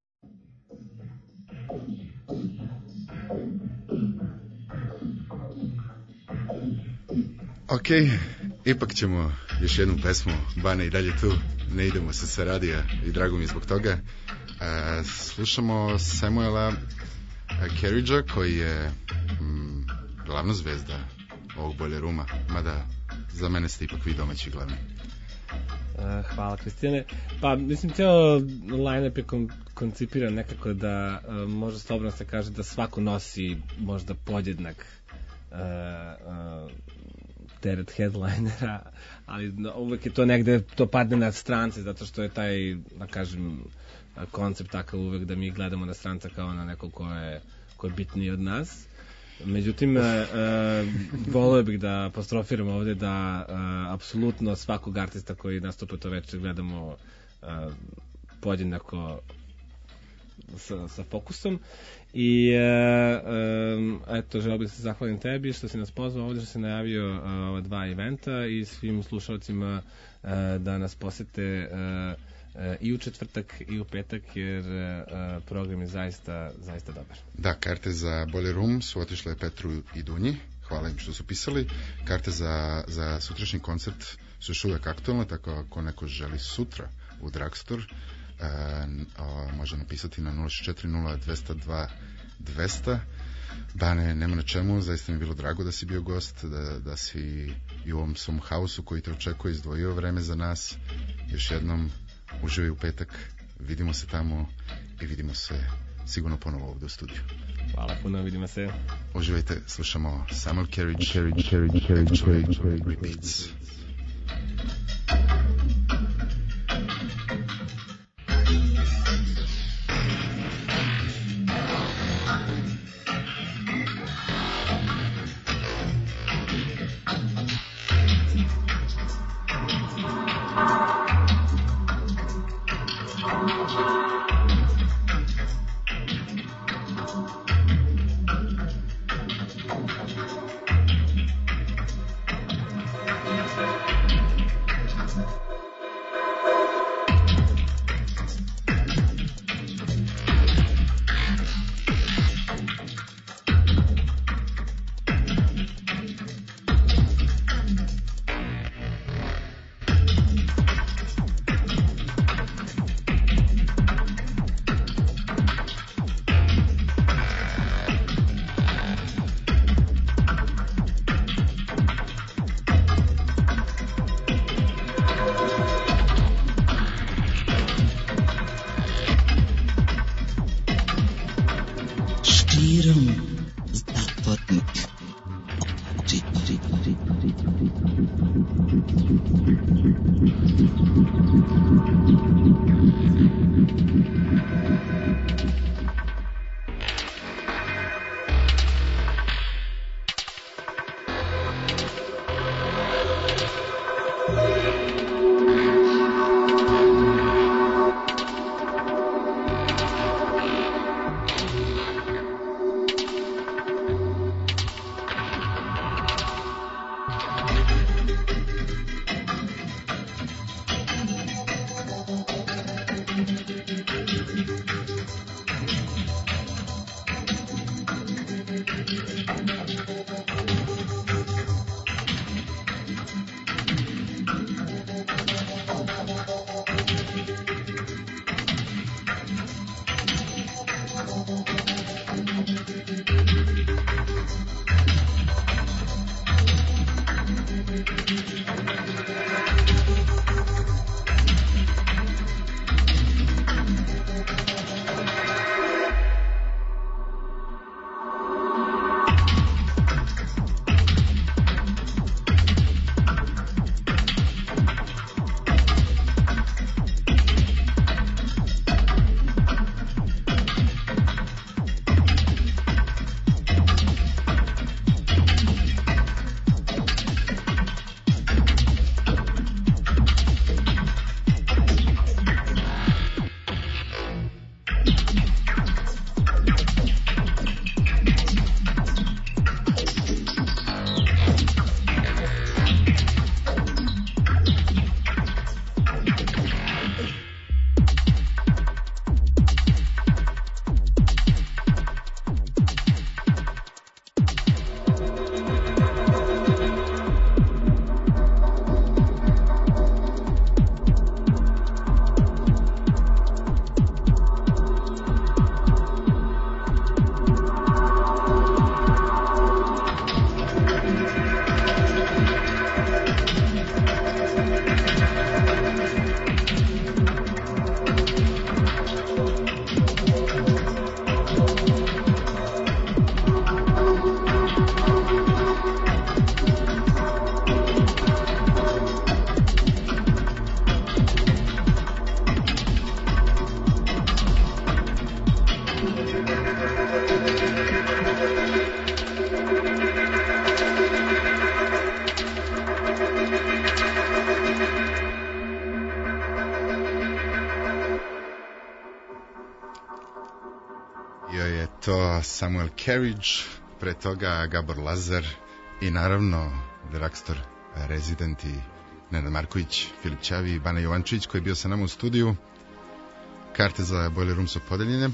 [SPEAKER 1] Ok, ipak ćemo još jednu pesmu. Bane i dalje tu, ne idemo se sa radija i drago mi je zbog toga. E, slušamo Samuela Kerridgea koji je mm, glavna zvezda ovog Boileruma, mada za mene ste ipak vi domaći glavni.
[SPEAKER 4] Hvala, Kristijane. Pa, mislim, cijelo line-up je kon- koncipiran nekako da uh, možda slobodno se kaže da svako nosi možda podjednak uh, uh, teret headlinera, ali no, uvek je to negde, to padne na strance, zato što je taj, da kažem, koncept takav uvek da mi gledamo na stranca kao na nekog ko je, ko je bitniji od nas. Međutim, e, e, volio bih da apostrofiram ovde da e, apsolutno svakog artista koji nastupa to večer gledamo e, podjednako sa, sa fokusom i e, e, eto, želeo bih da se zahvalim tebi što si nas pozvao ovde, što si najavio e, ova dva eventa i svim slušalcima e, da nas posete e, i u četvrtak i u petak, jer uh, program je zaista, zaista dobar.
[SPEAKER 1] Da, karte za Boilerum su otišle Petru i Dunji, hvala im što su pisali. Karte za, za sutrašnji koncert su još uvek aktualne, tako ako neko želi sutra u Drugstore, uh, može napisati na nula šest četiri nula dva nula dva dva nula nula. Bane, nema na čemu, zaista mi je bilo drago da si bio gost, da, da si i u ovom svom hausu koji te očekuje izdvojio vreme za nas. Još jednom uživaj u petak, vidimo se tamo i vidimo se sigurno ponovo ovdje u studiju.
[SPEAKER 4] Hvala puno, vidimo se.
[SPEAKER 1] Uživajte, slušamo Samuel Kerridge, Kerridge, Kerridge, Kerridge, Kerridge, Kerridge, Repeats. bio Samuel Carriage, pre toga Gabor Lazar i naravno Dragstor Resident i Nenad Marković, Filip Ćavi i Bana Jovančević koji je bio sa nama u studiju. Karte za Boiler Room su podeljene.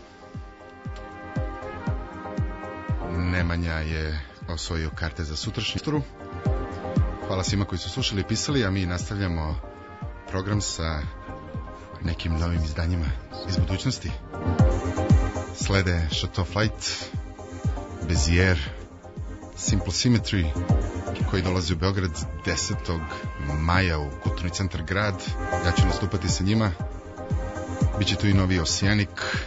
[SPEAKER 1] Nemanja je osvojio karte za sutrašnju isturu. Hvala svima koji su slušali i pisali, a mi nastavljamo program sa nekim novim izdanjima iz budućnosti. Slede Chateau Flight, Bezier, Simple Symmetry, koji dolazi u Beograd desetog maja u Kulturni centar Grad. Ja ću nastupati sa njima. Biće tu i novi Oceanic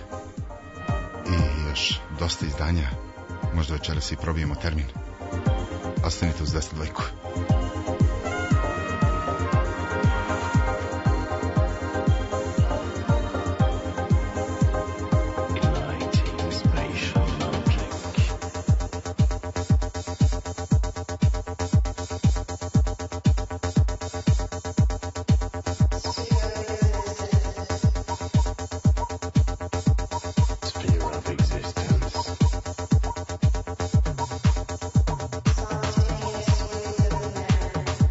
[SPEAKER 1] i još dosta izdanja. Možda večeras i probijemo termin. Ostanite uz deset dvojku.
[SPEAKER 6] Existence.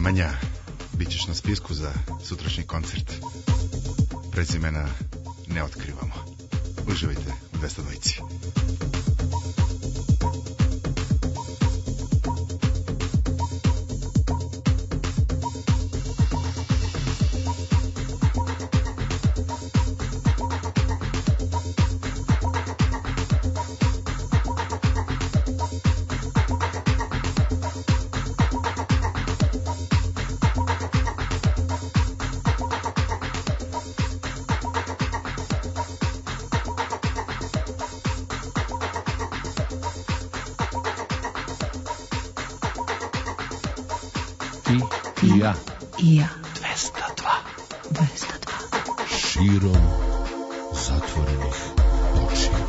[SPEAKER 1] Nemanja, bit ćeš na spisku za sutrašnji koncert. Prezimena ne otkrivamo. Uživajte u dvesta dvojici.
[SPEAKER 2] I ja.
[SPEAKER 5] I ja.
[SPEAKER 3] dvesta dva.
[SPEAKER 5] dvesta dva.
[SPEAKER 2] Širom zatvorenih očiju.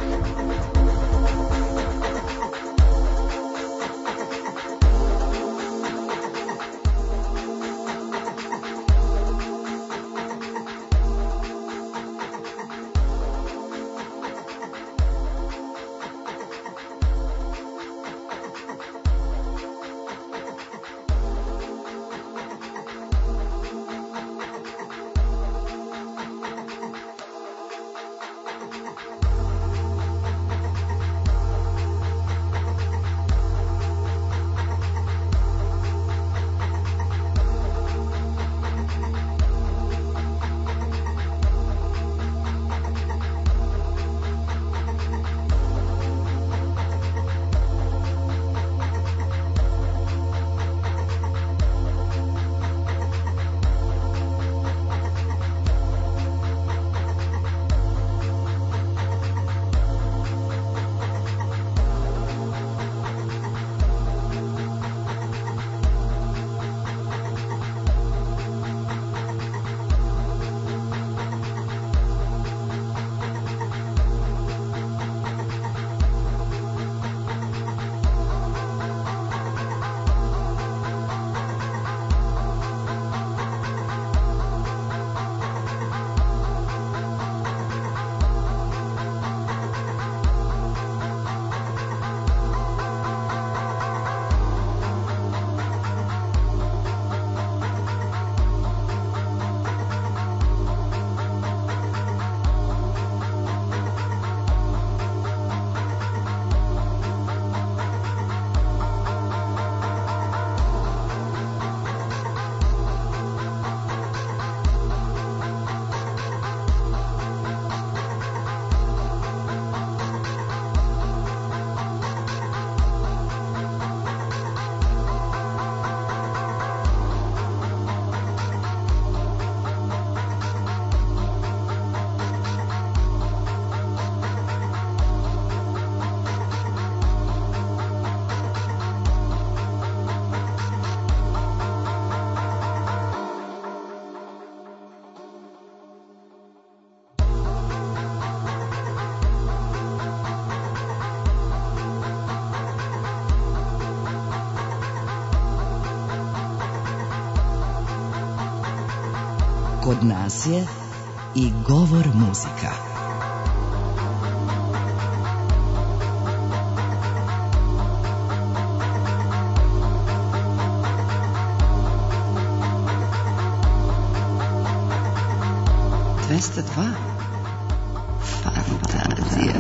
[SPEAKER 5] Kod nas je i govor muzika. dvesta dva. Fantazija.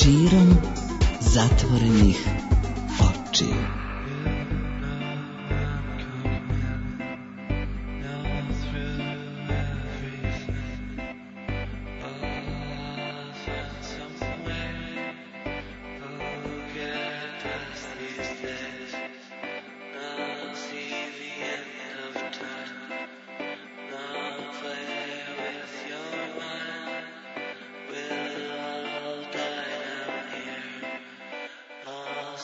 [SPEAKER 5] Širom zatvorenih očiju.
[SPEAKER 6] We'll all die down here. All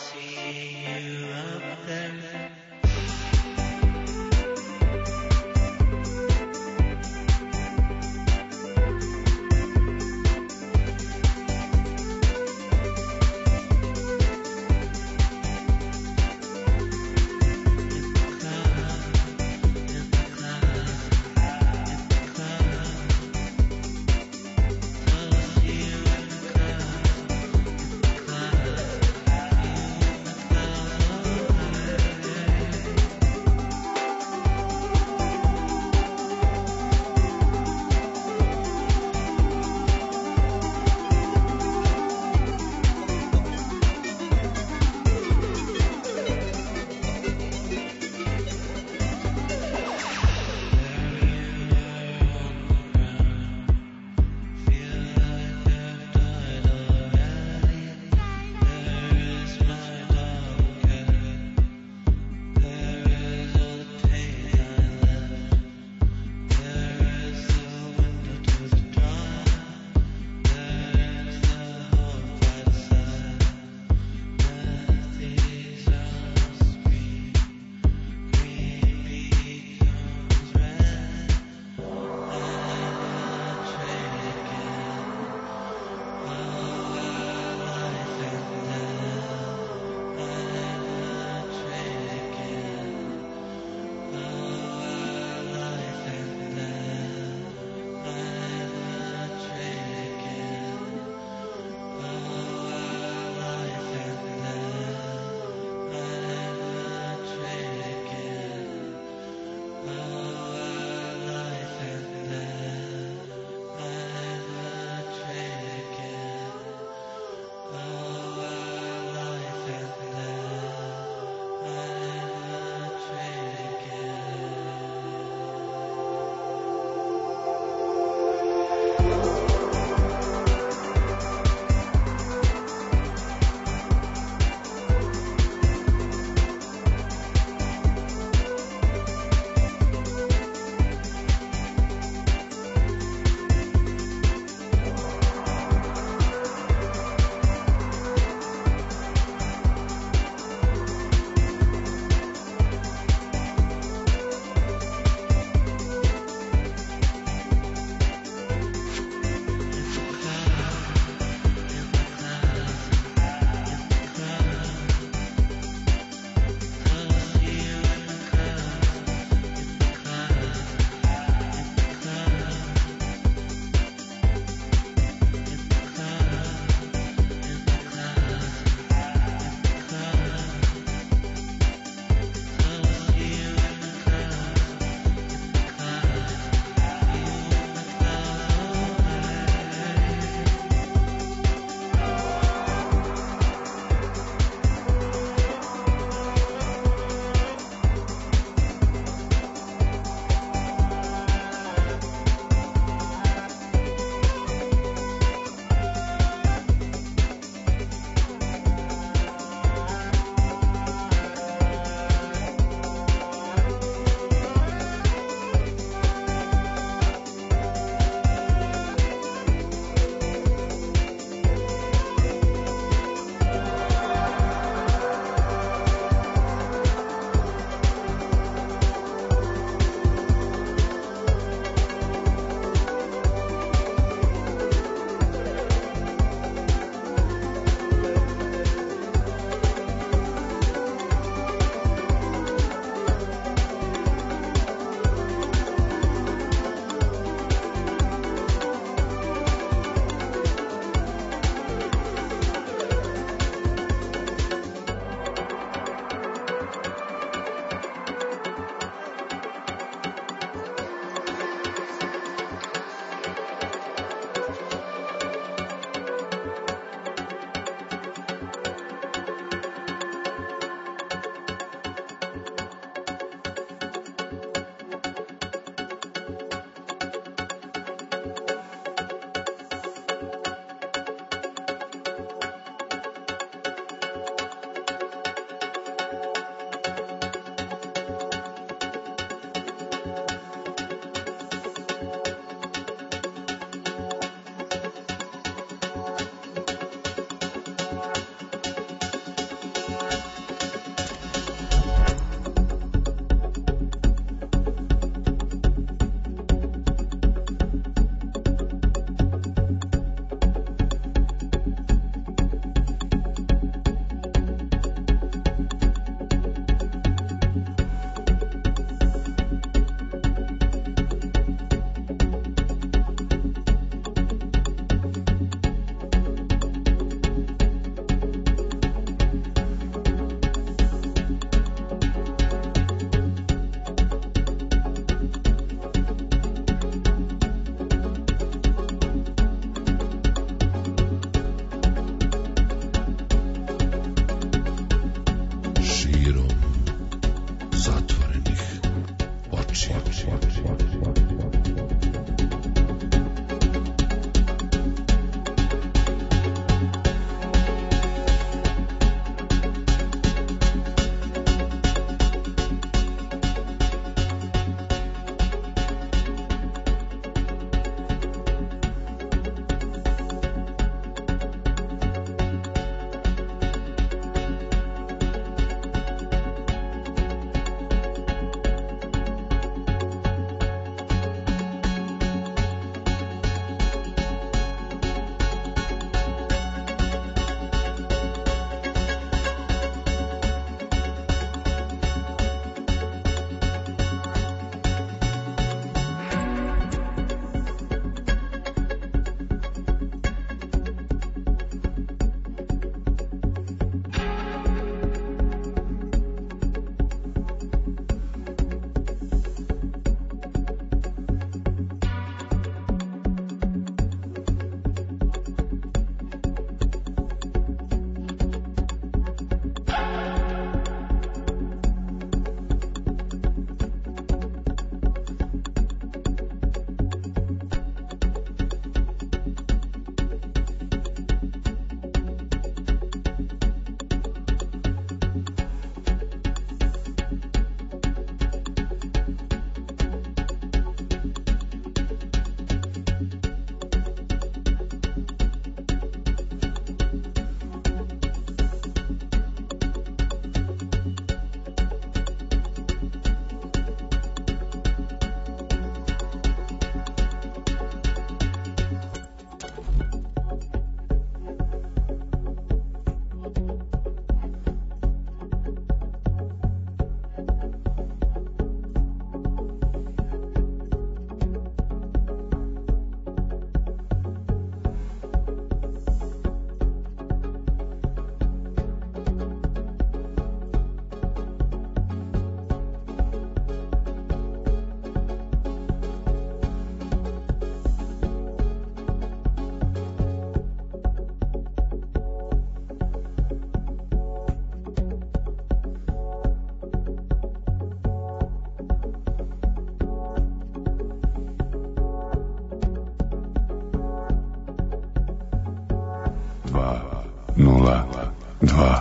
[SPEAKER 6] nula dva.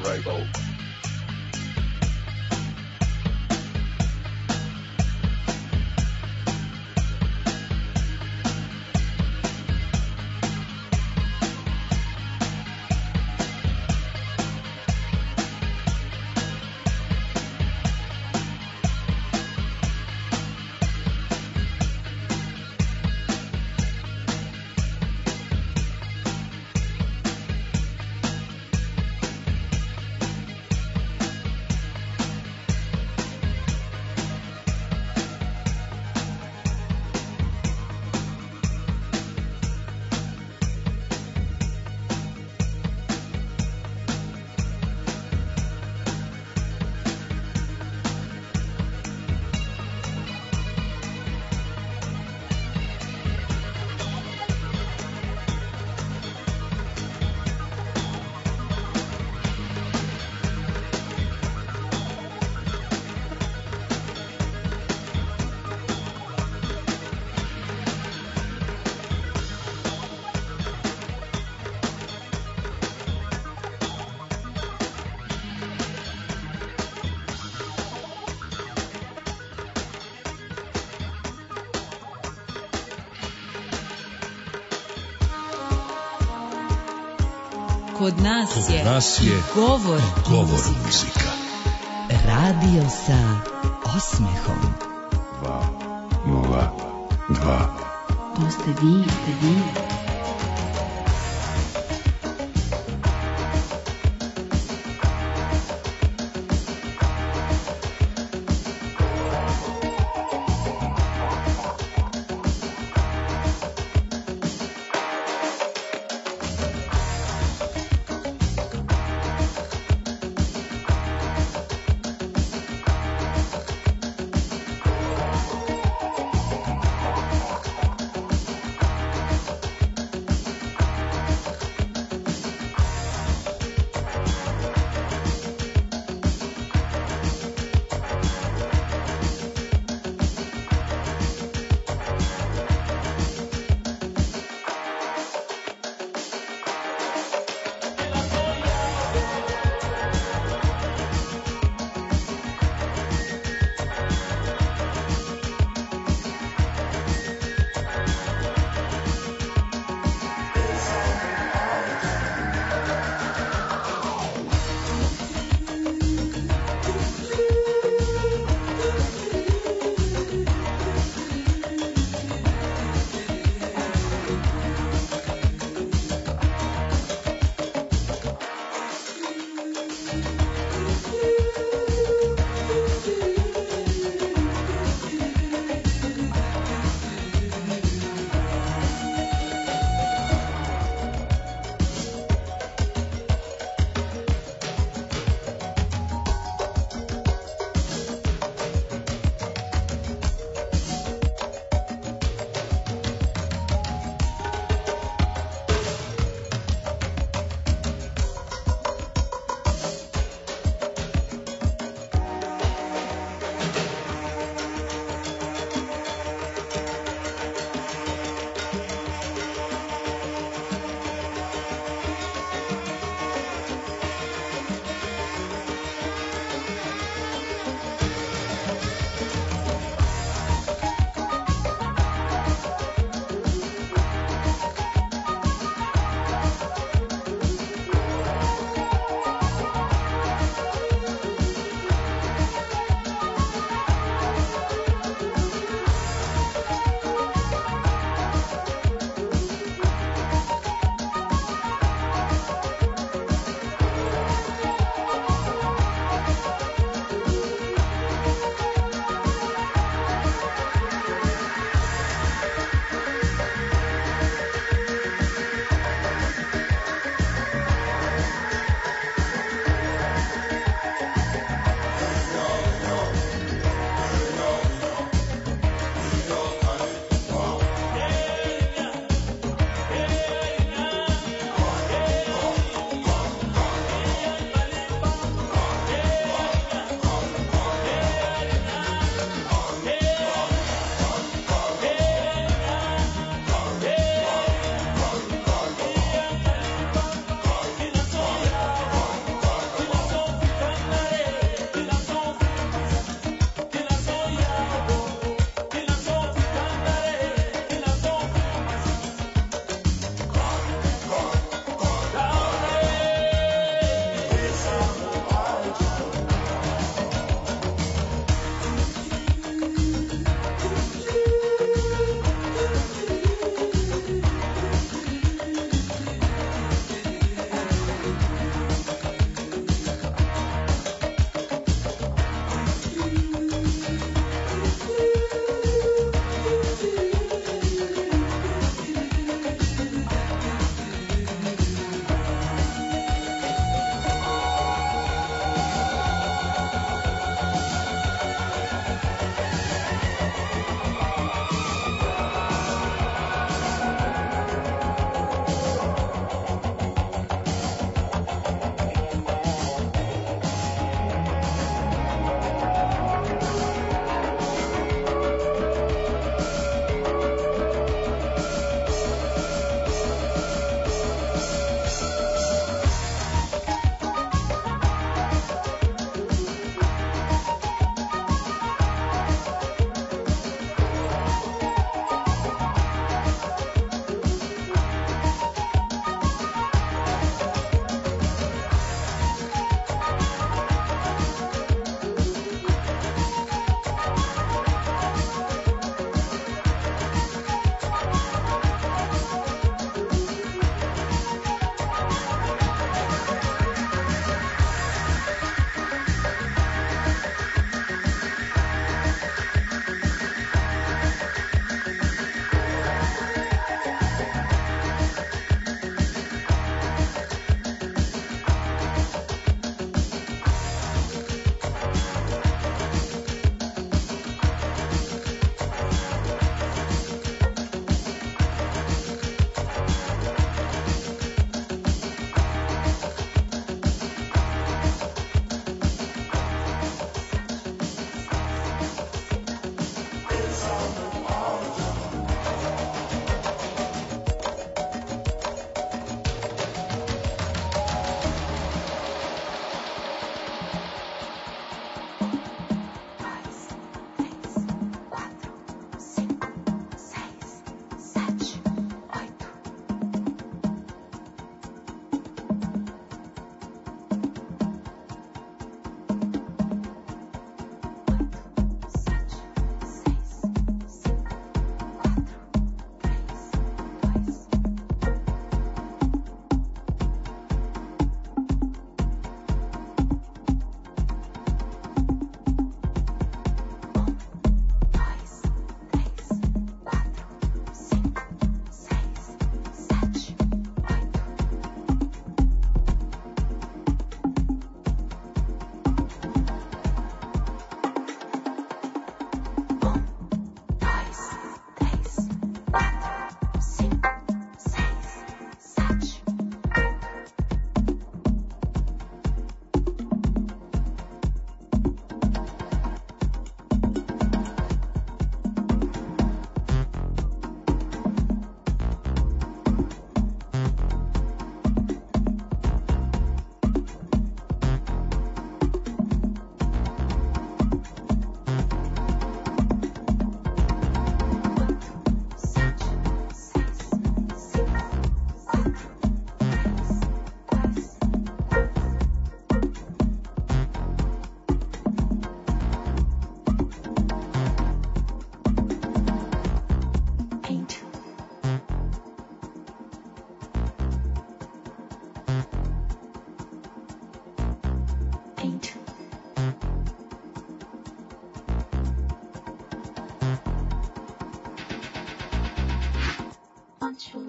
[SPEAKER 7] right vote.
[SPEAKER 5] Kod nas,
[SPEAKER 2] Kod
[SPEAKER 5] je,
[SPEAKER 2] nas je
[SPEAKER 5] govor,
[SPEAKER 2] govor muzika.
[SPEAKER 5] Radio sa osmehom.
[SPEAKER 6] Dva, nula, dva.
[SPEAKER 5] To ste vi, ste vi.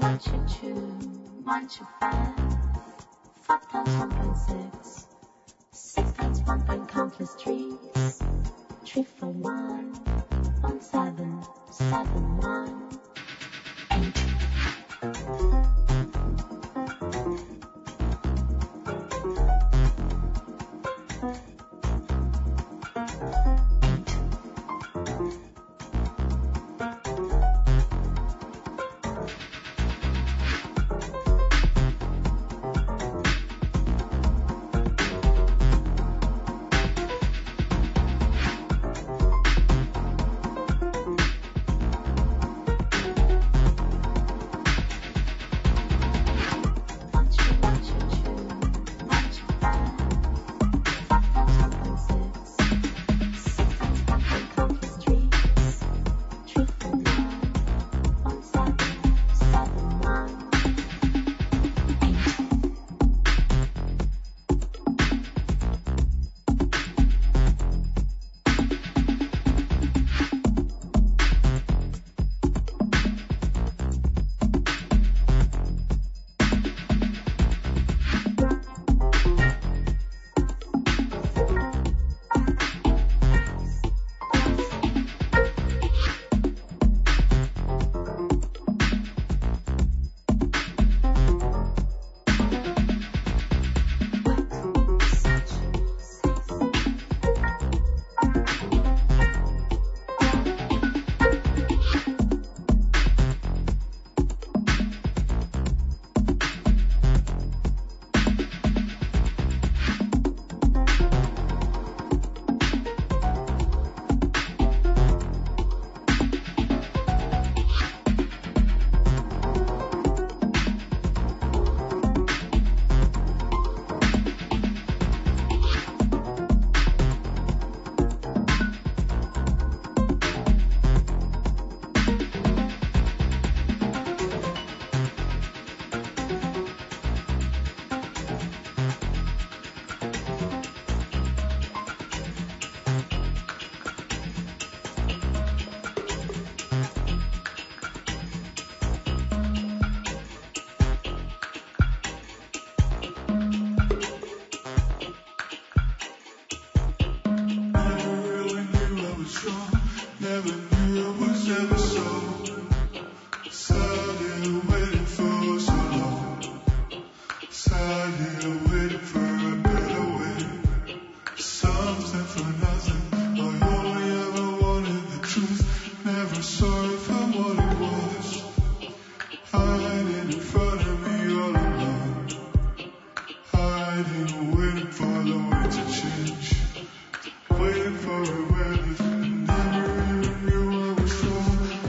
[SPEAKER 7] Waiting for a relief, never even knew I was wrong.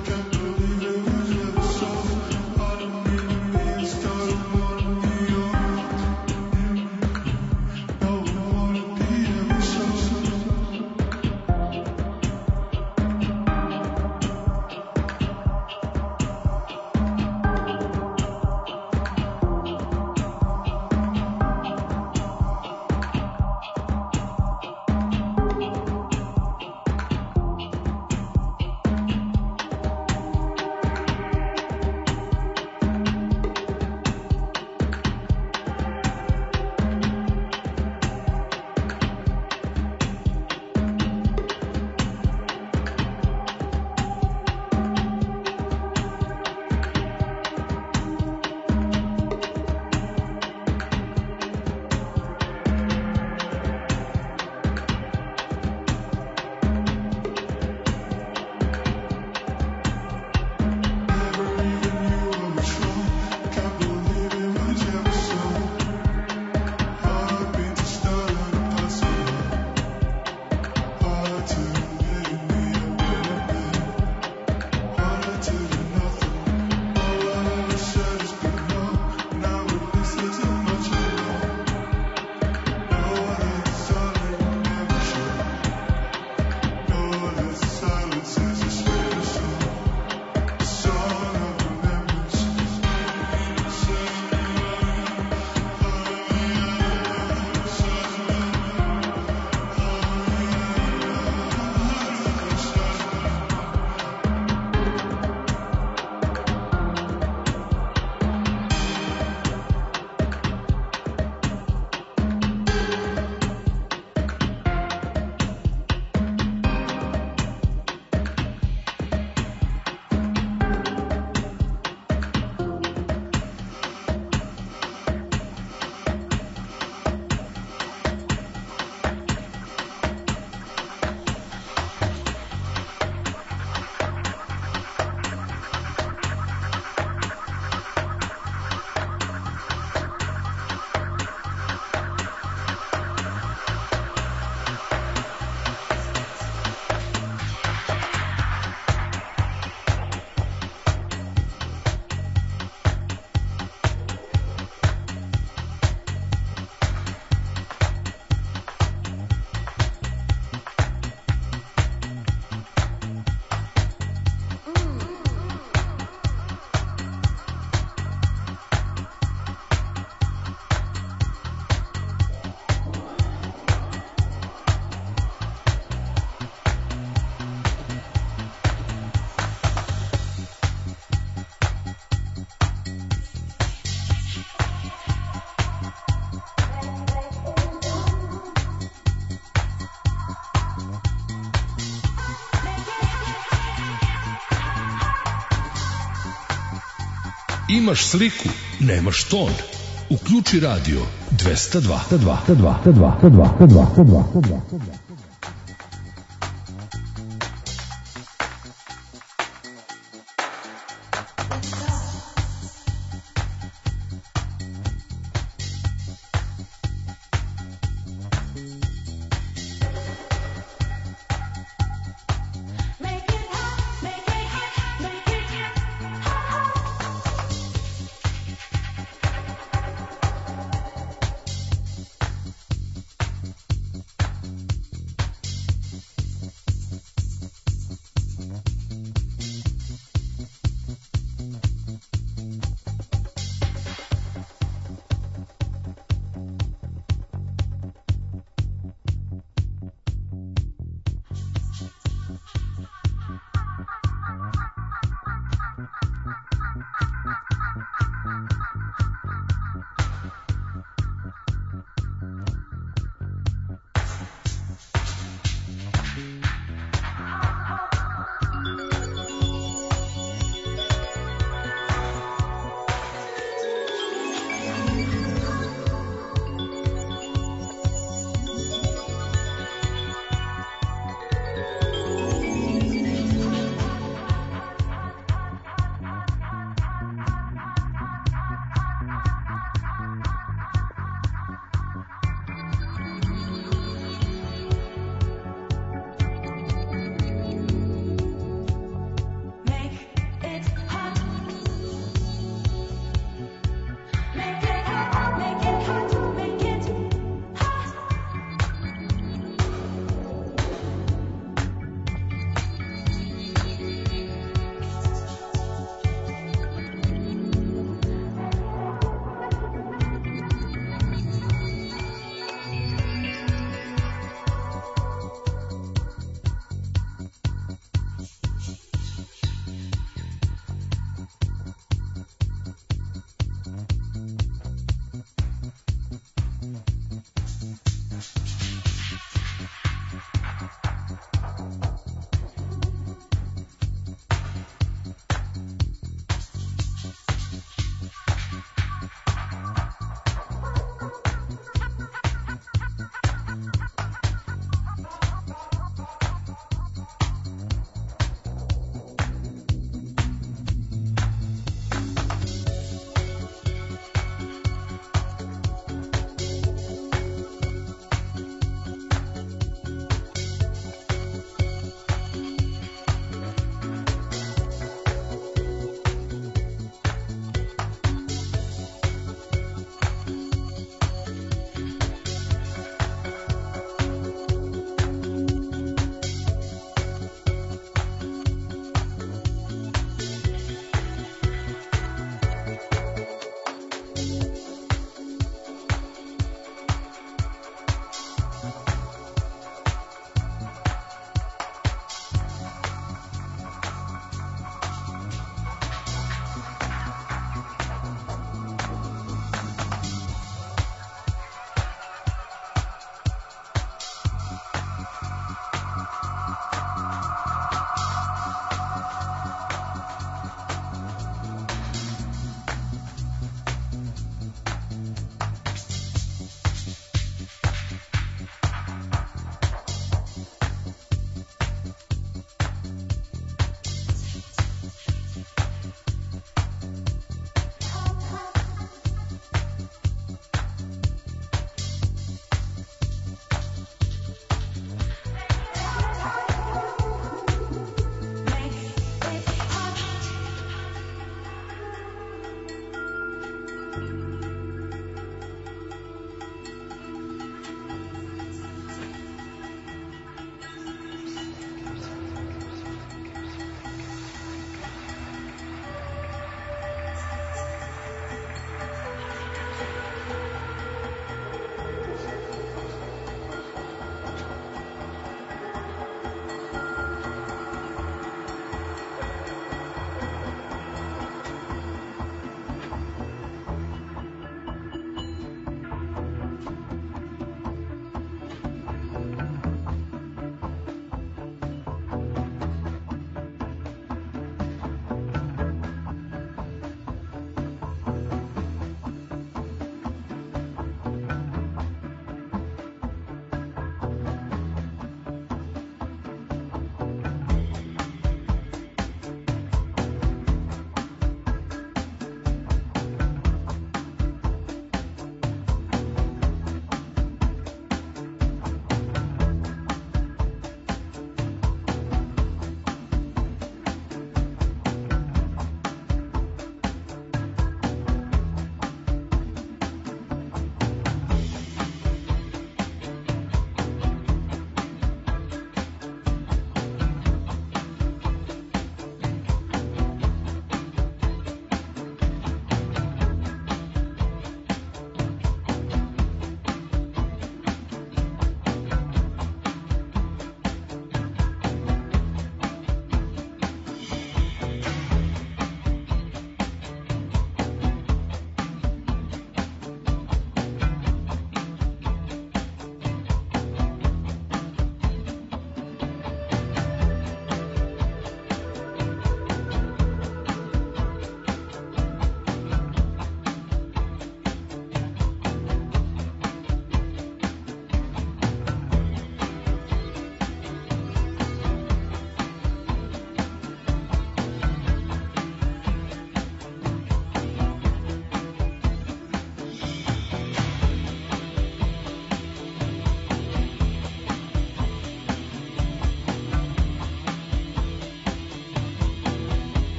[SPEAKER 2] Imaš sliku, nemaš ton. Uključi radio dvesta dva. dvesta dva, dvesta dva, dvesta dva, dvesta dva, dvesta dva.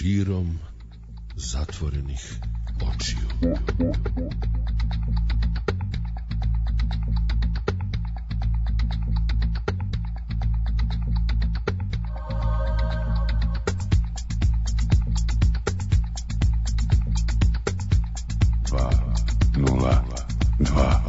[SPEAKER 2] širom zatvorenih očiju.
[SPEAKER 6] Dva, nula, dva.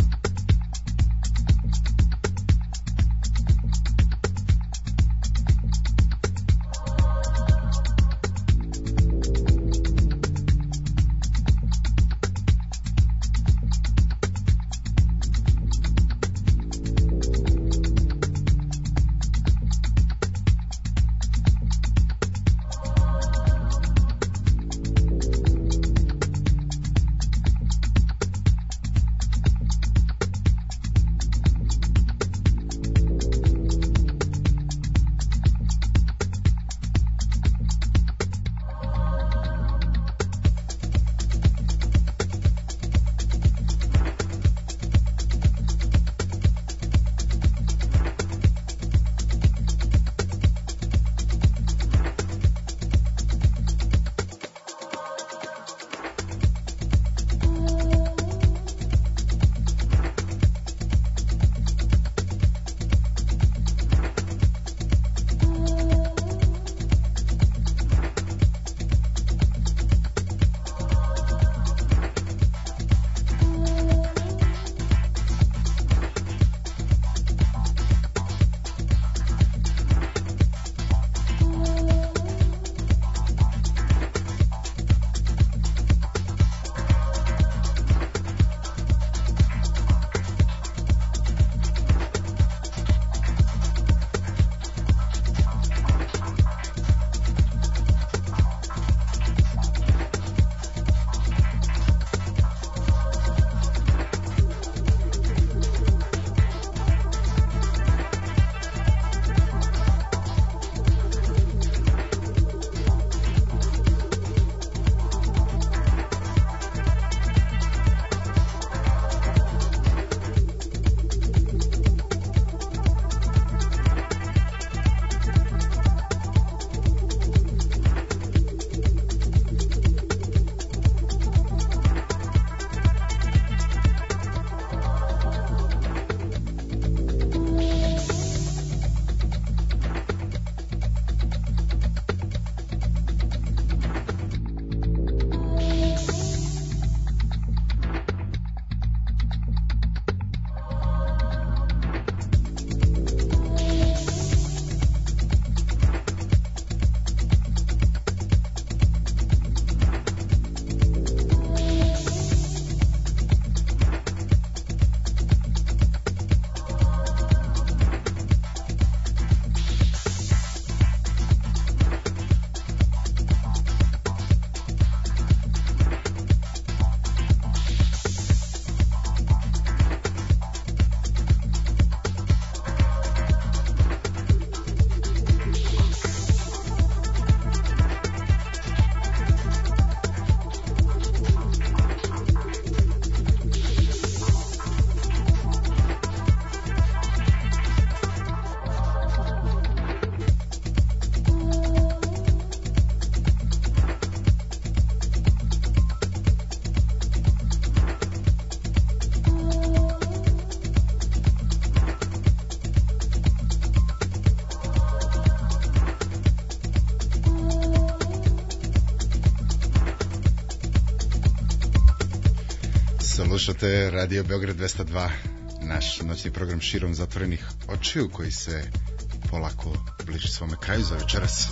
[SPEAKER 1] Slušate Radio Beograd dvesta dva, naš noćni program širom zatvorenih očiju koji se polako bliži svome kraju za večeras.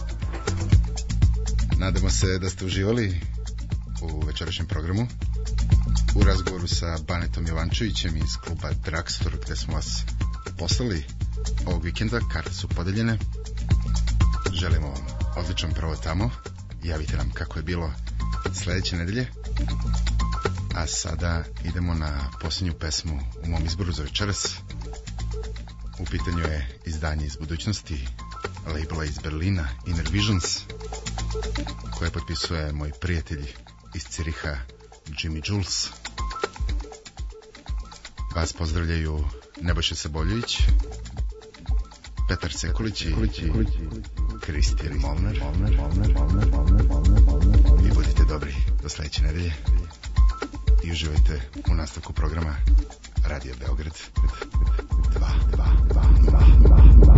[SPEAKER 1] Nadamo se da ste uživali u večerašnjem programu u razgovoru sa Banetom Jovančevićem iz kluba Drugstore, gde smo vas poslali ovog vikenda. Karte su podeljene. Želimo vam odličan provod tamo. Javite nam kako je bilo sledeće nedelje. A sada idemo na posljednju pesmu u mom izboru za večeras. U pitanju je izdanje iz budućnosti, labela iz Berlina, Inner Visions, koje potpisuje moj prijatelj iz Ciriha, Jimmy Jules. Vas pozdravljaju Nebojša Saboljević, Petar Sekulić i Kristijan Molnar. Vi budite dobri do sledeće nedelje i uživajte u nastavku programa Radio Beograd dva dva dva dva dva dva.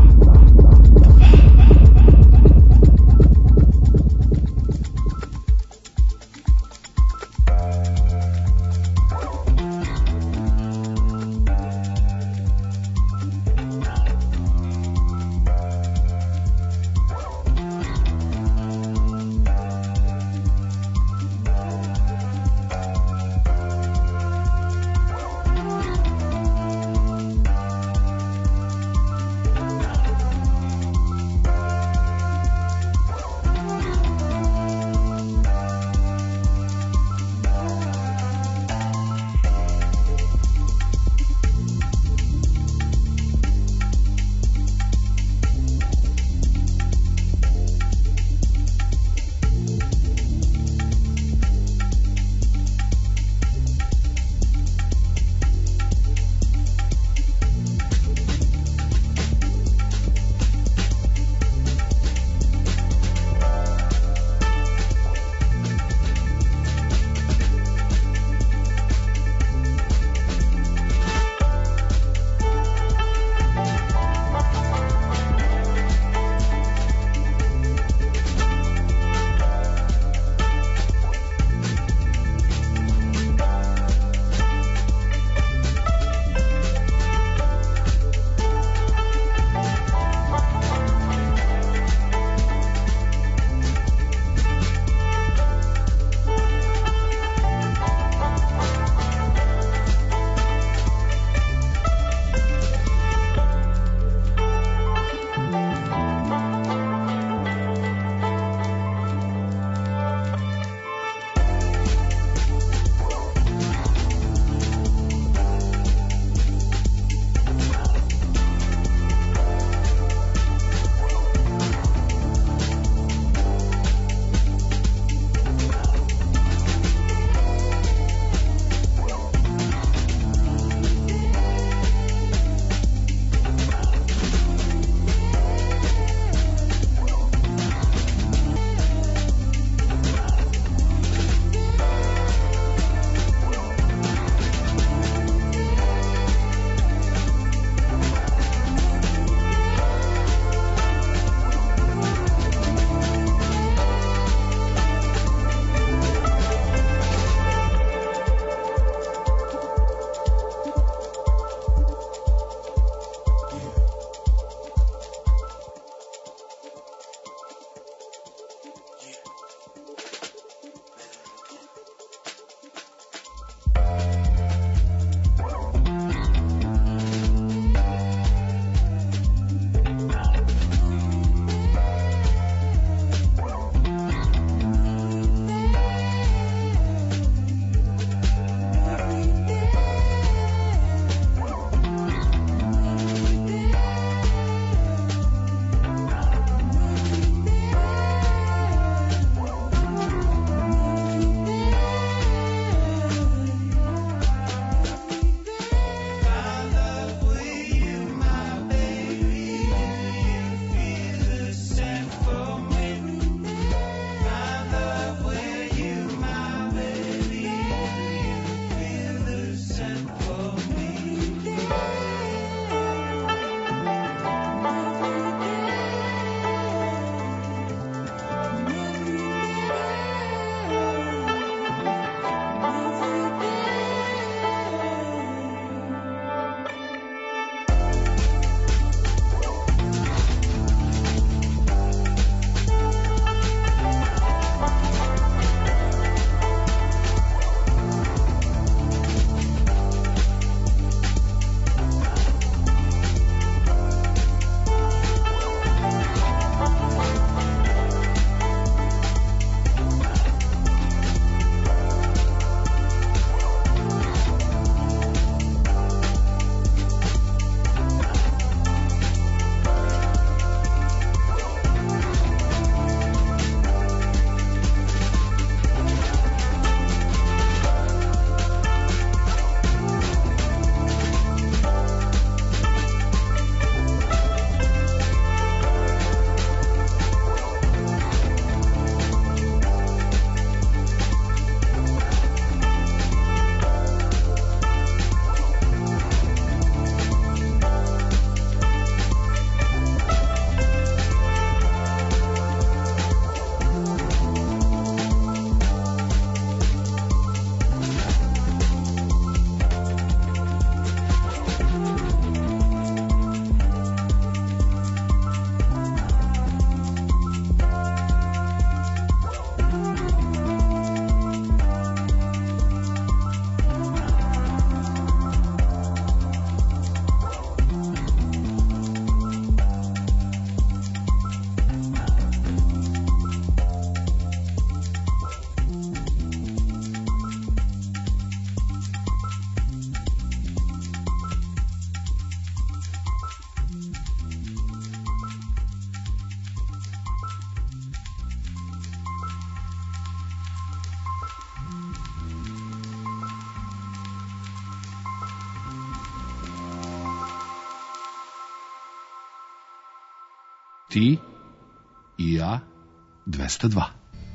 [SPEAKER 2] Ti i ja dvesta dva.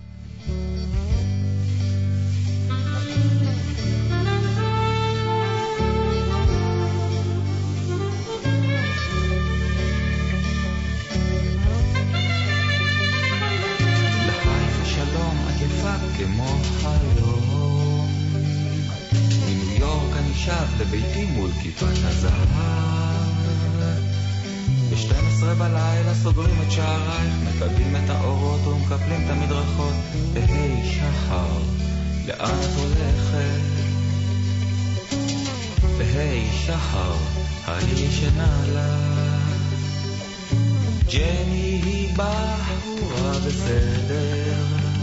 [SPEAKER 7] כמו חלום מניו יורק אני שב לביתי מול כיפת הזהב ב-שתים עשרה בלילה סוגרים את שערייך מקבלים את האורות ומקפלים את המדרכות בהי שחר לאן את הולכת בהי שחר ההיא שנעלה ג'ני היא בחורה בסדר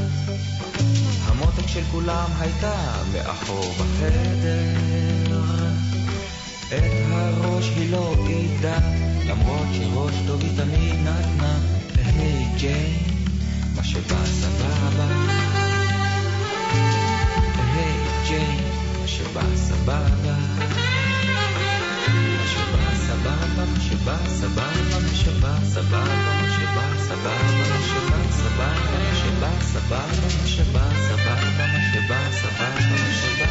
[SPEAKER 7] המותק של כולם הייתה מאחור בחדר את הראש היא לא עידה למרות שראש טוב היא תמיד נתנה להי ג'יי מה שבא סבבה להי ג'יי מה שבא סבבה מה שבא סבבה מה שבא סבבה מה שבא סבבה מה שבא סבבה מה שבא סבבה מה שבא סבבה מה שבא סבבה מה שבא סבבה מה שבא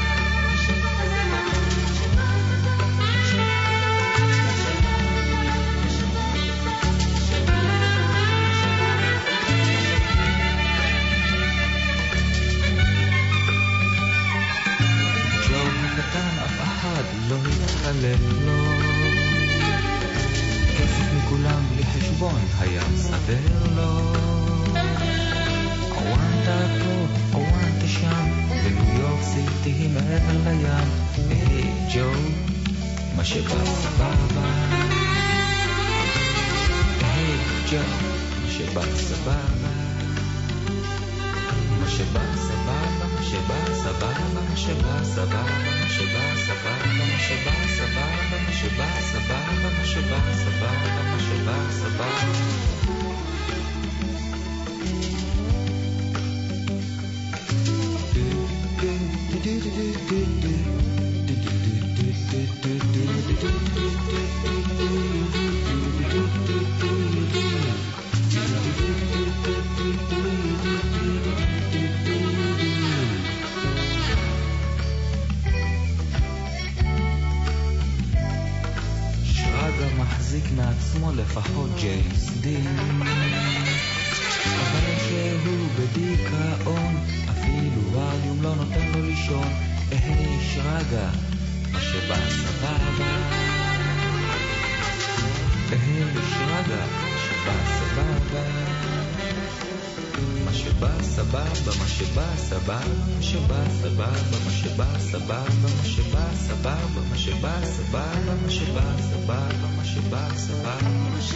[SPEAKER 7] ג'ו הקטן אף אחד לא התחלק לו כסף מכולם בלי חשבון היה מסדר לו אוונטה פה, אוונטה שם בניו יורק סיטי היא מעבר לים היי ג'ו מה שבא סבבה היי ג'ו מה שבא סבבה מה שבא סבבה מה שבא סבבה מה שבא סבבה מה שבא סבבה מה שבא סבבה מה שבא סבבה מה שבא סבבה מה שבא סבבה שרגא מחזיק מעצמו לפחות ג'יימס דין אבל שהוא בדיכאון אפילו ווליום לא נותן לו לישון היי שרגא מה שבא סבבה היי שרגא מה שבא סבבה מה שבא סבבה מה שבא סבבה מה שבא סבבה מה שבא סבבה מה שבא סבבה מה שבא סבבה מה שבא סבבה מה שבא סבבה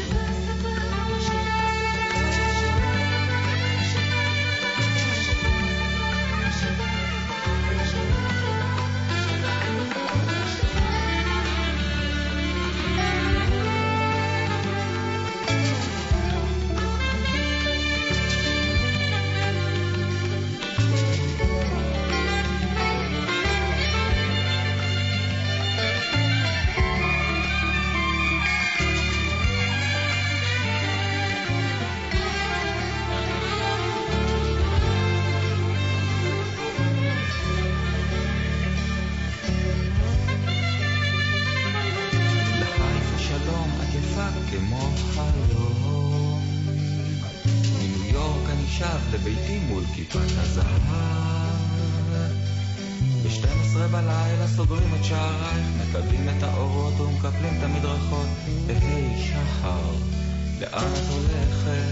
[SPEAKER 7] כמו חלום מניו יורק אני שב לביתי מול כיפת הזהב ב-שתים עשרה בלילה סוגרים את שערייך מקבלים את האורות ומקפלים את המדרכות בהי שחר לאן את הולכת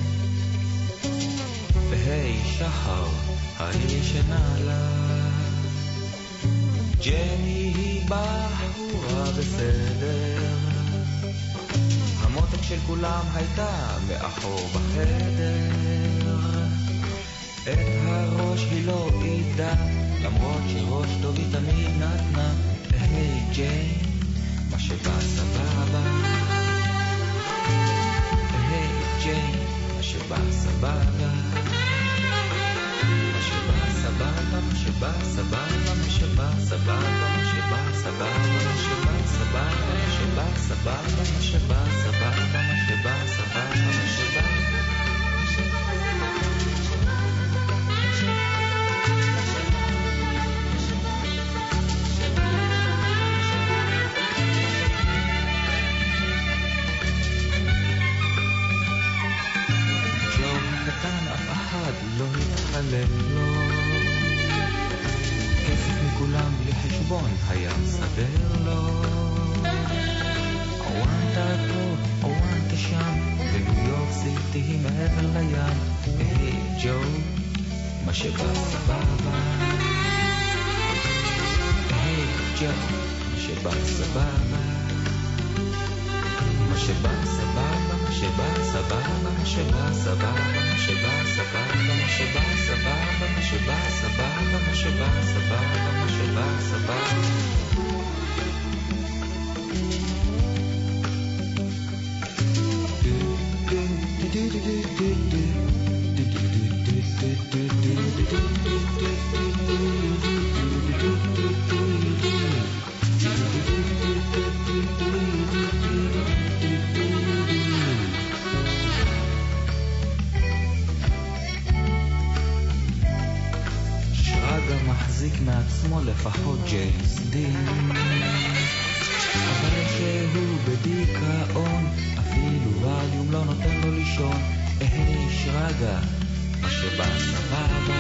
[SPEAKER 7] בהי שחר ההיא שנעלה ג'ני היא בחורה בסדר המותק של כולם הייתה מאחור בחדר את הראש היא לא עידה למרות שראש טוב היא תמיד נתנה להי ג'יי מה שבא סבבה להי ג'יי מה שבא סבבה מה שבא סבבה מה שבא סבבה מה שבא סבבה מה שבא שבא סבבה, מה שבא סבבה, מה שבא סבבה, מה שבא סבבה, מה שבא סבבה, מה שבא. לא התחלם לו כסף מכולם לחשבון היה סדר לו אוונטה פה, אוונטה שם בניו יורק סיטי היא מעבר לים היי ג'ו מה שבא סבבה היי ג'ו מה שבא סבבה מה שבא סבבה מה שבא סבבה מה שבא סבבה מה שבא סבבה מה שבא סבבה מה שבא סבבה מה שבא סבבה מה שבא סבבה מעצמו לפחות ג'יימס דין אבל שהוא בדיכאון אפילו ווליום לא נותן לו לישון היי שרגע מה שבא סבבה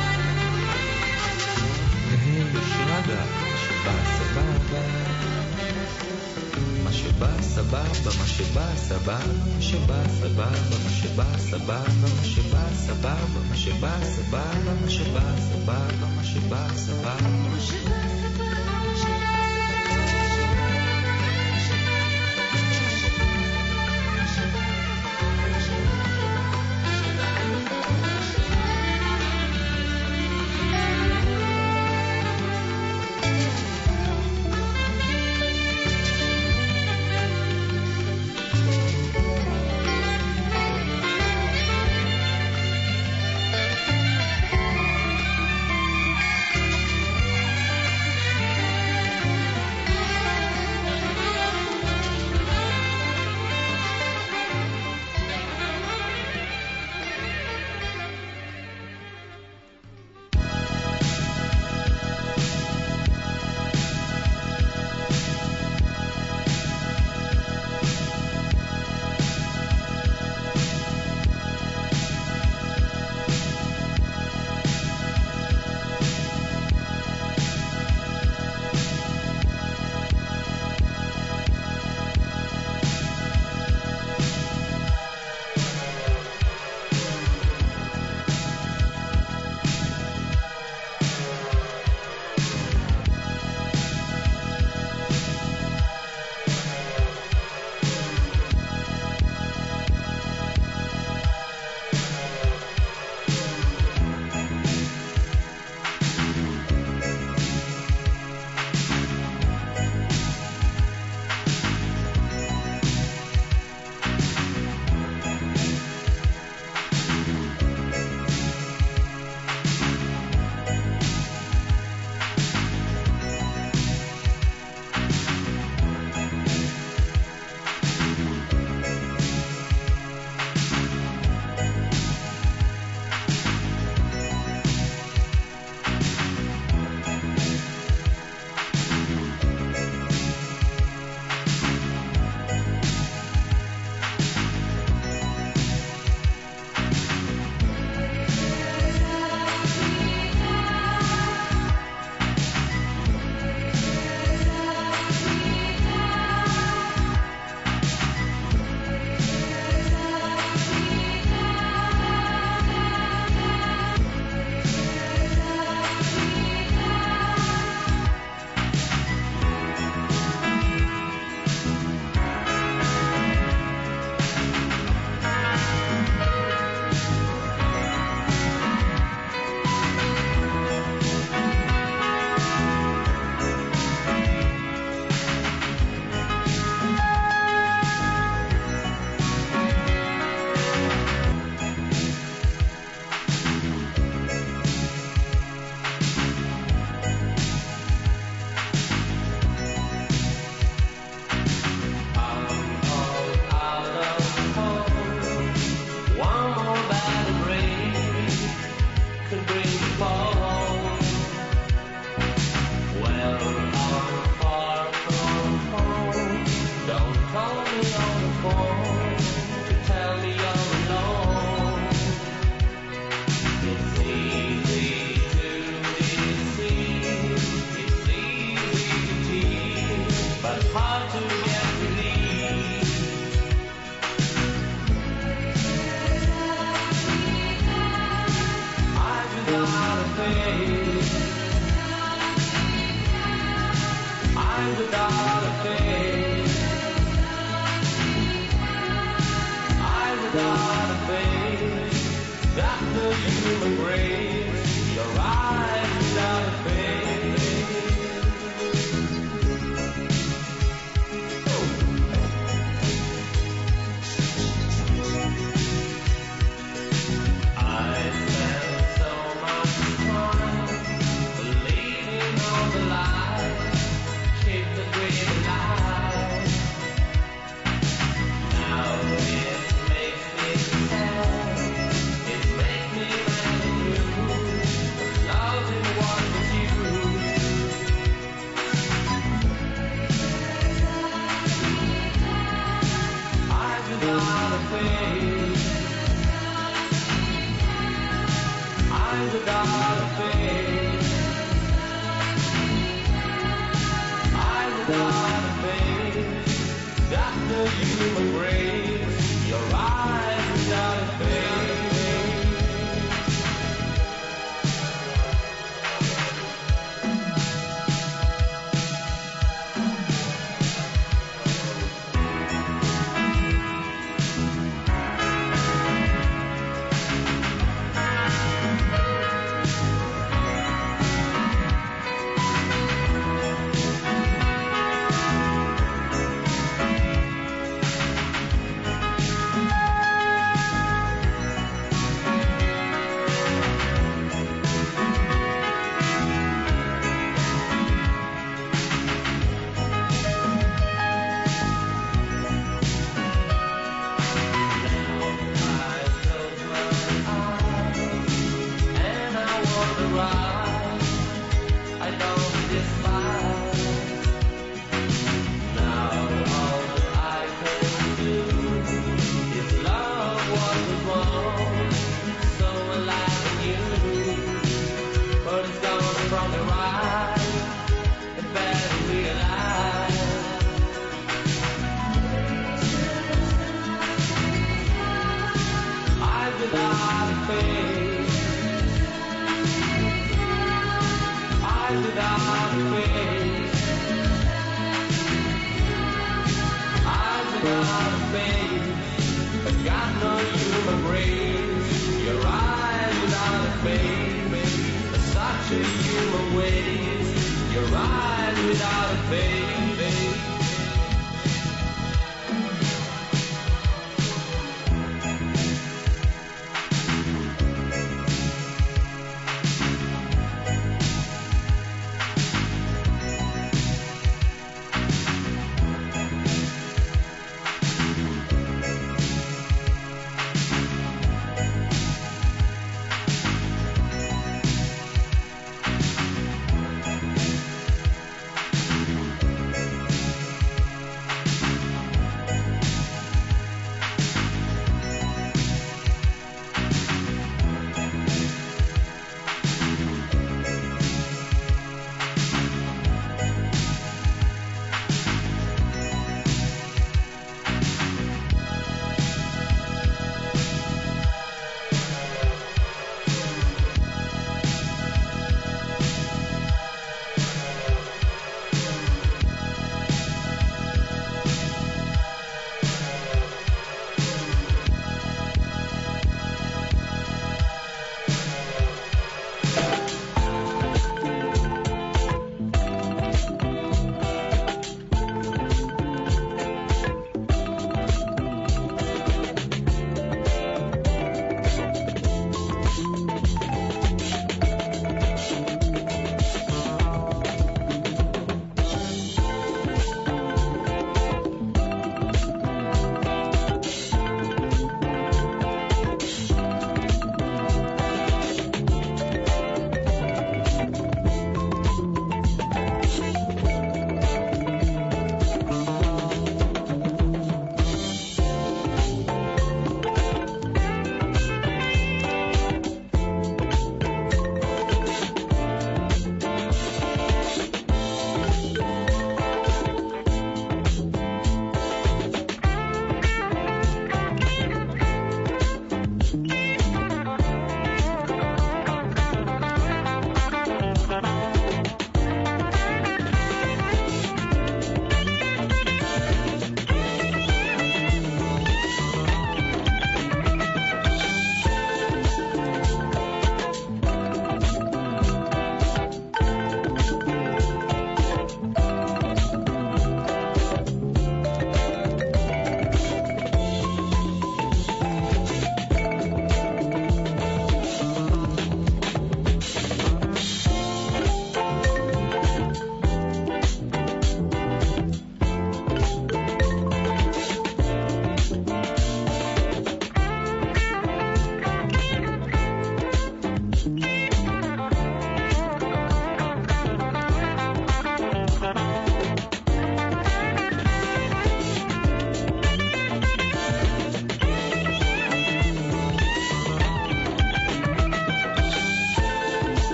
[SPEAKER 7] היי שרגע מה שבא סבבה מה שבא סבבה מה שבא סבבה מה שבא סבבה מה שבא סבבה מה שבא סבבה מה שבא סבבה מה שבא סבבה מה שבא סבבה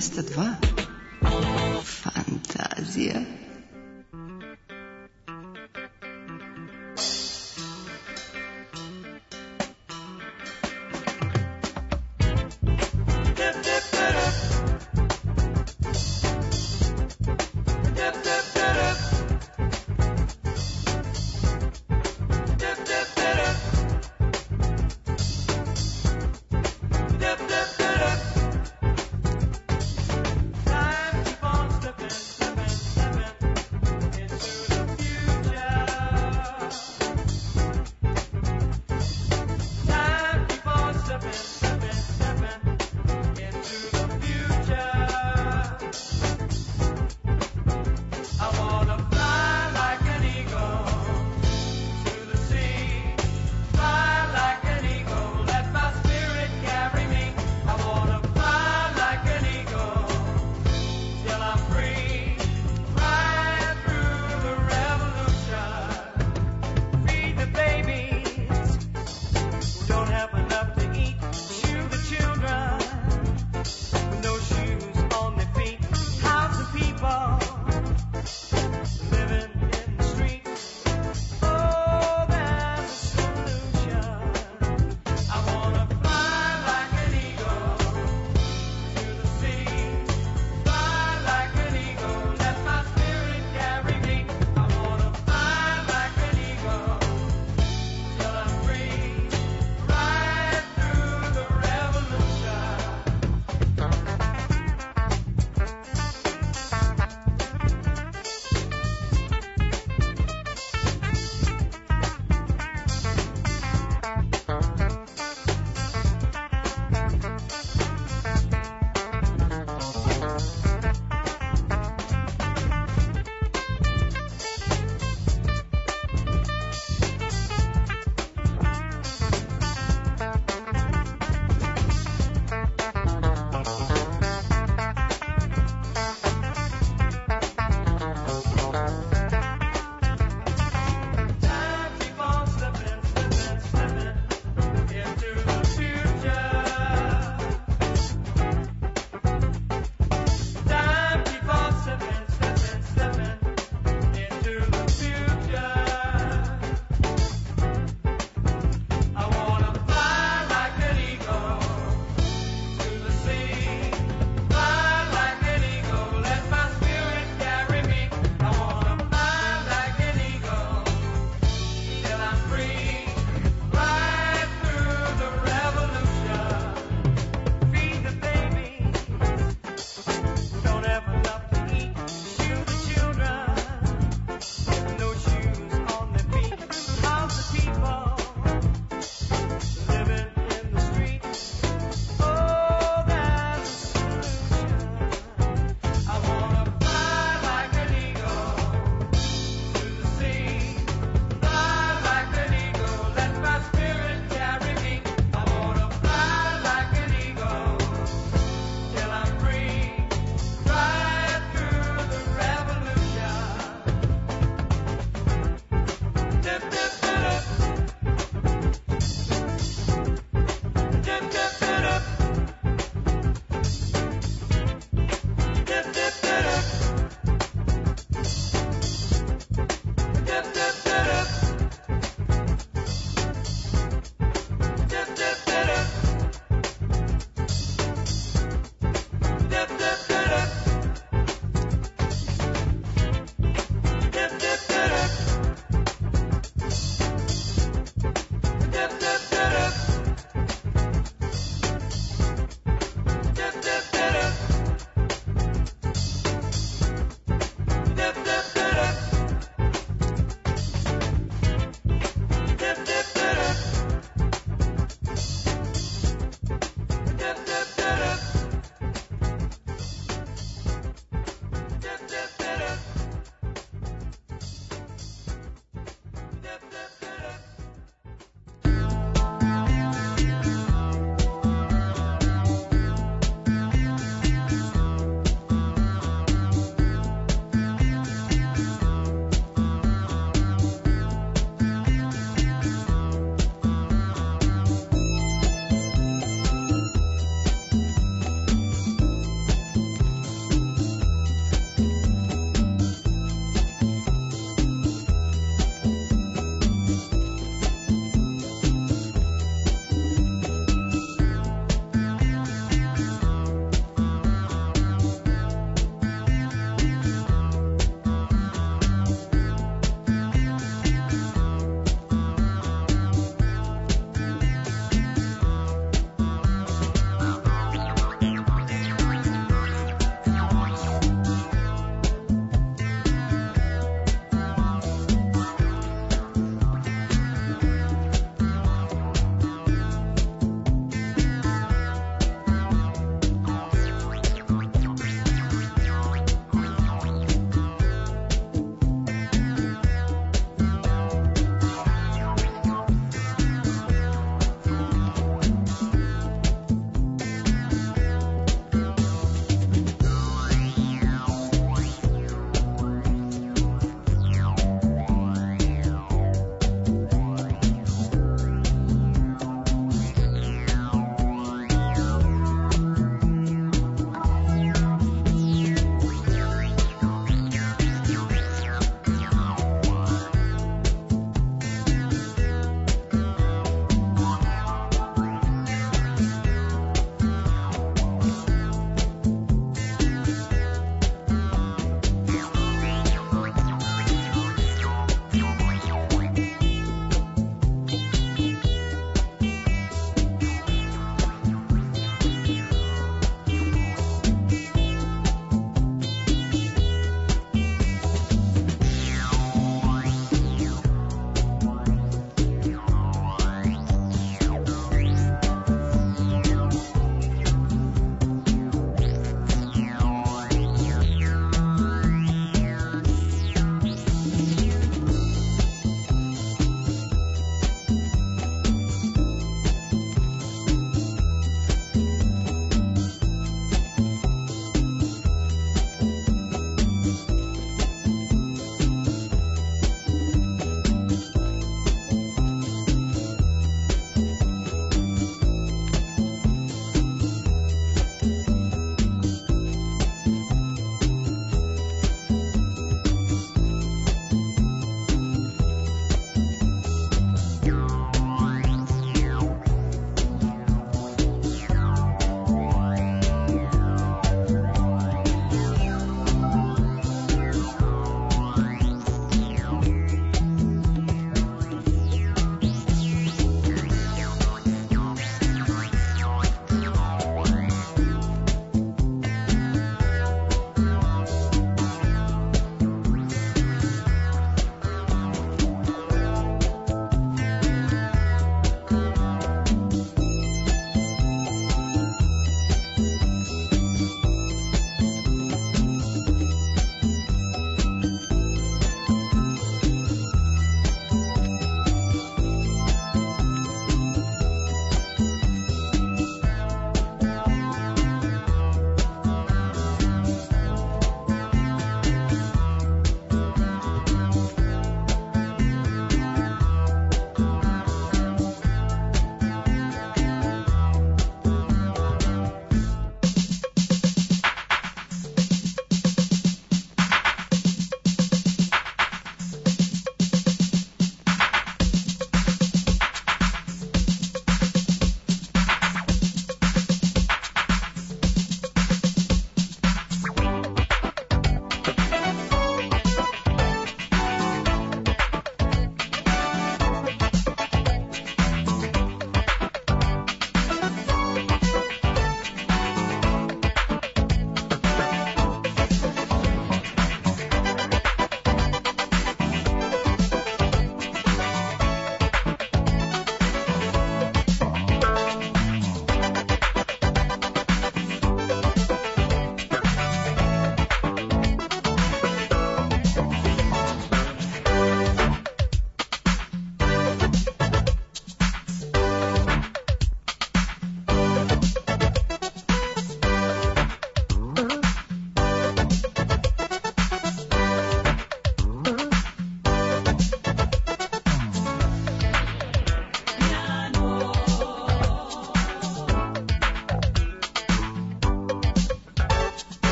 [SPEAKER 5] dvesta dva. Fantazija.
[SPEAKER 8] Time keep on slipping, slipping, slipping.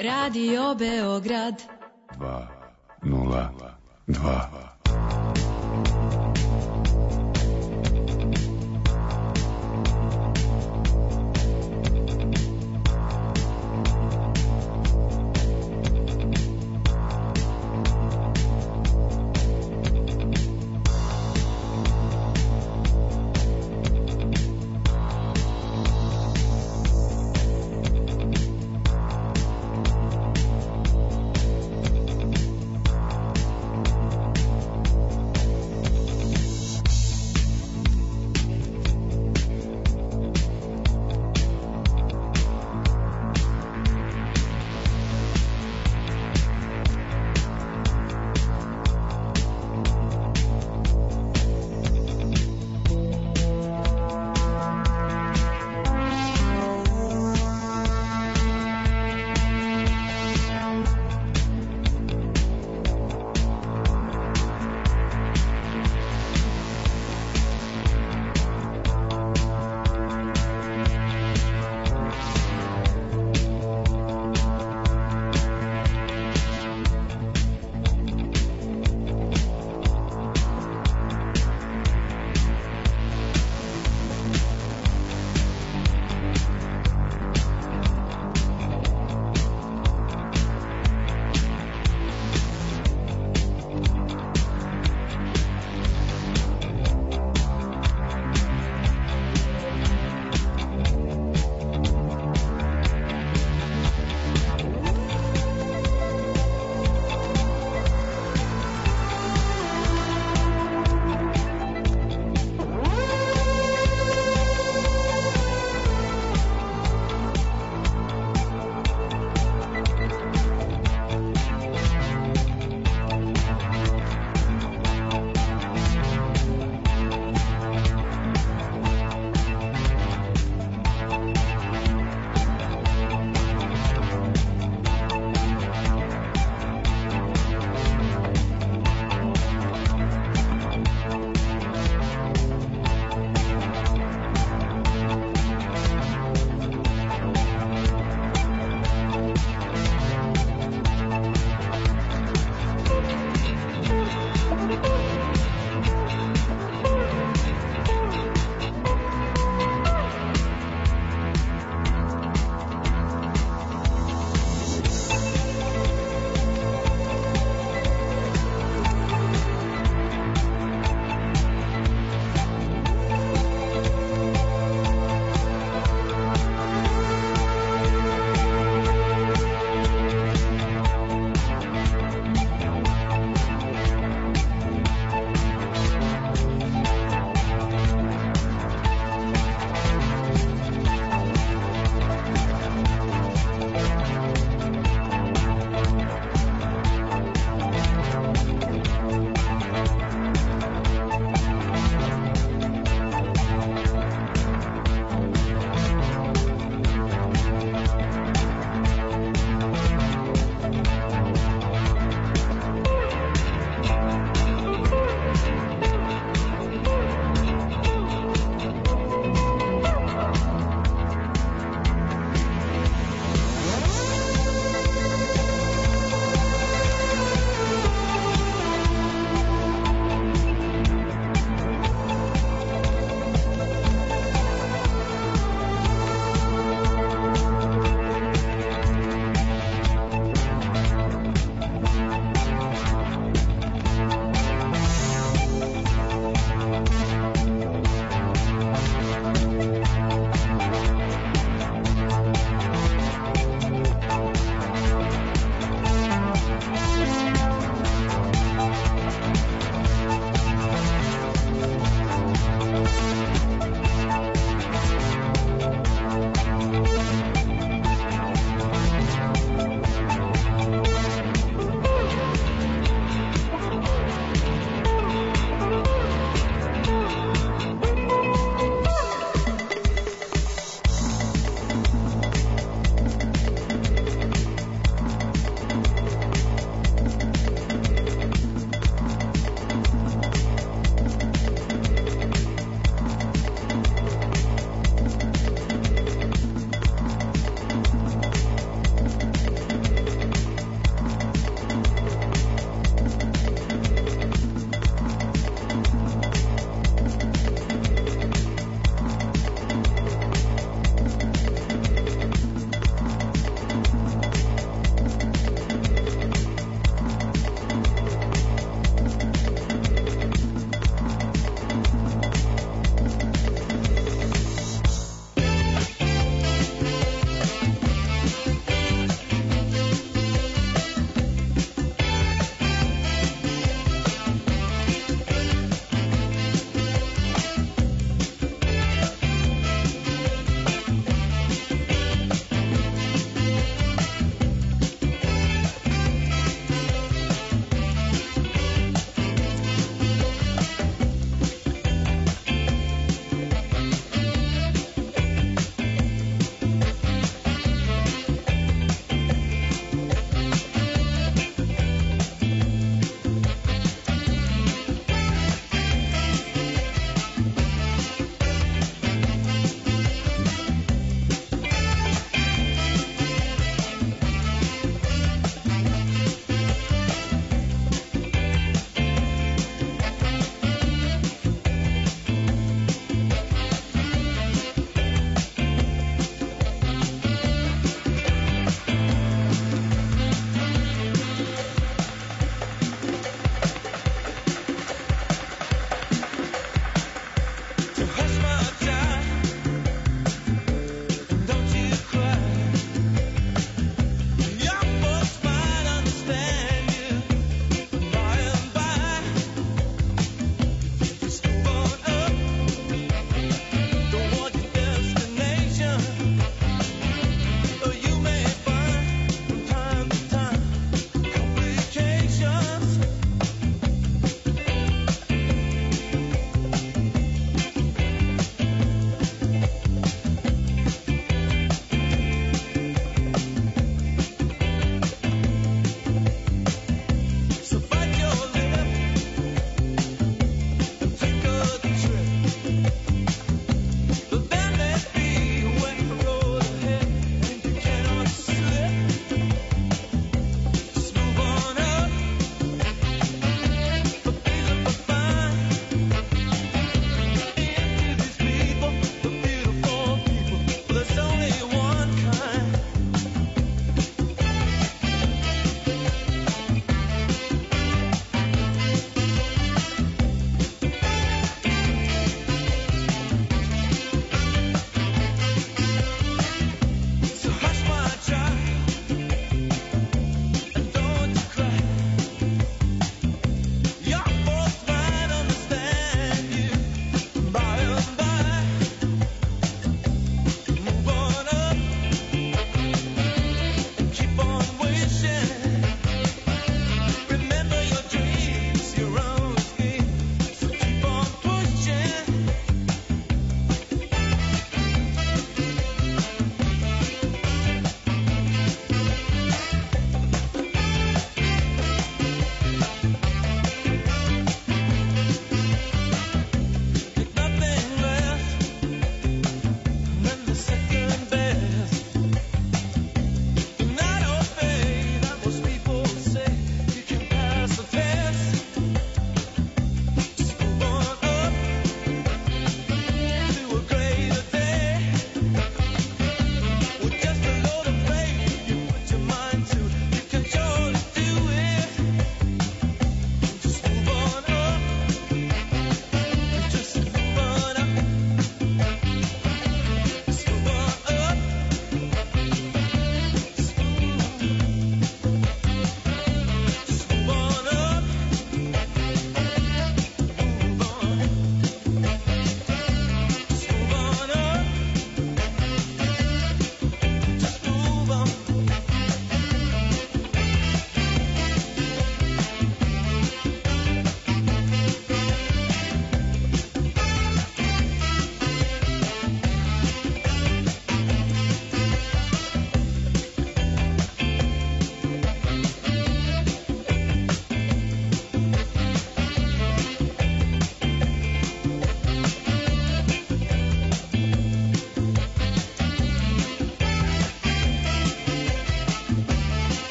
[SPEAKER 8] Radio Beograd
[SPEAKER 6] dva nula dva.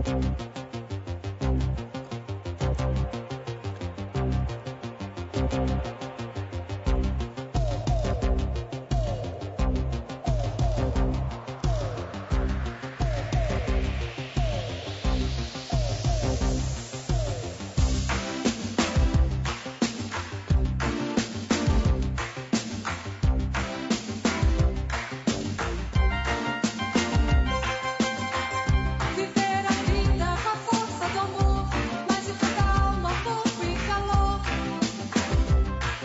[SPEAKER 8] Força do amor, mas de toda alma, corpo e calor.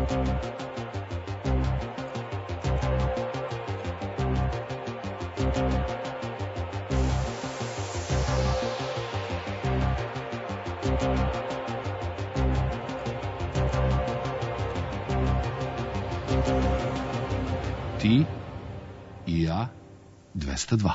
[SPEAKER 2] Ti i ja dvesta dva.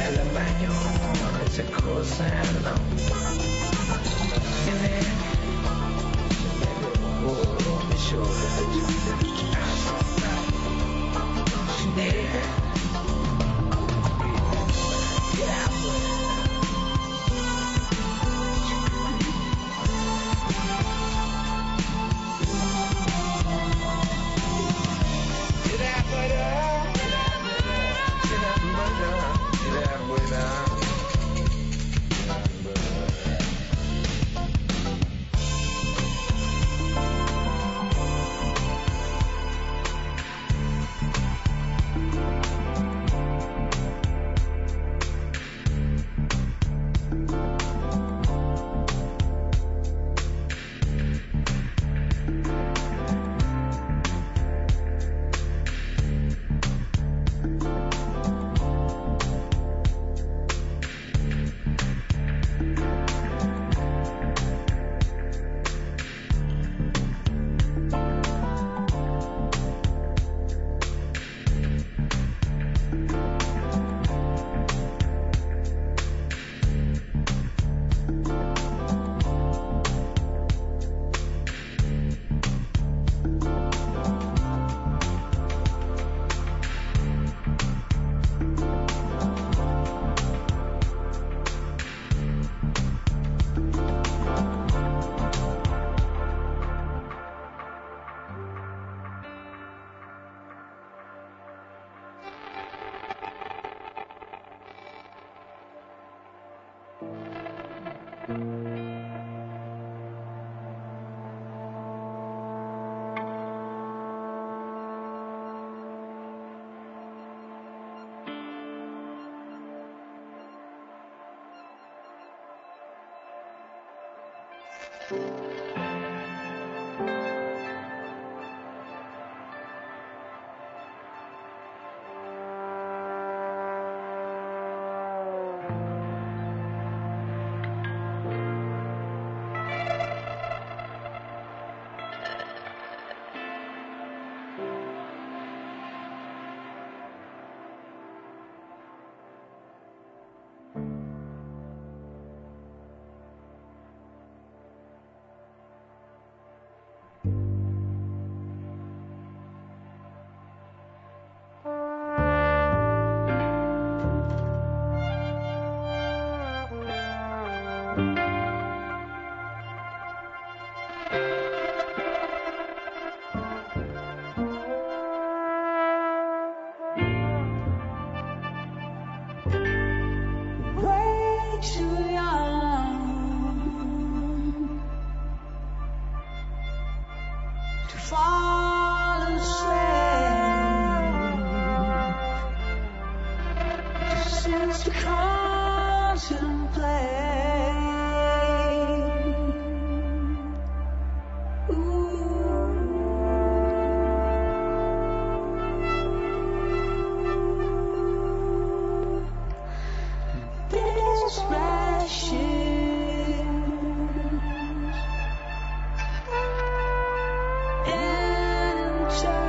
[SPEAKER 9] al bagno, queste cose no. E ne oh, mi scioglie. Ne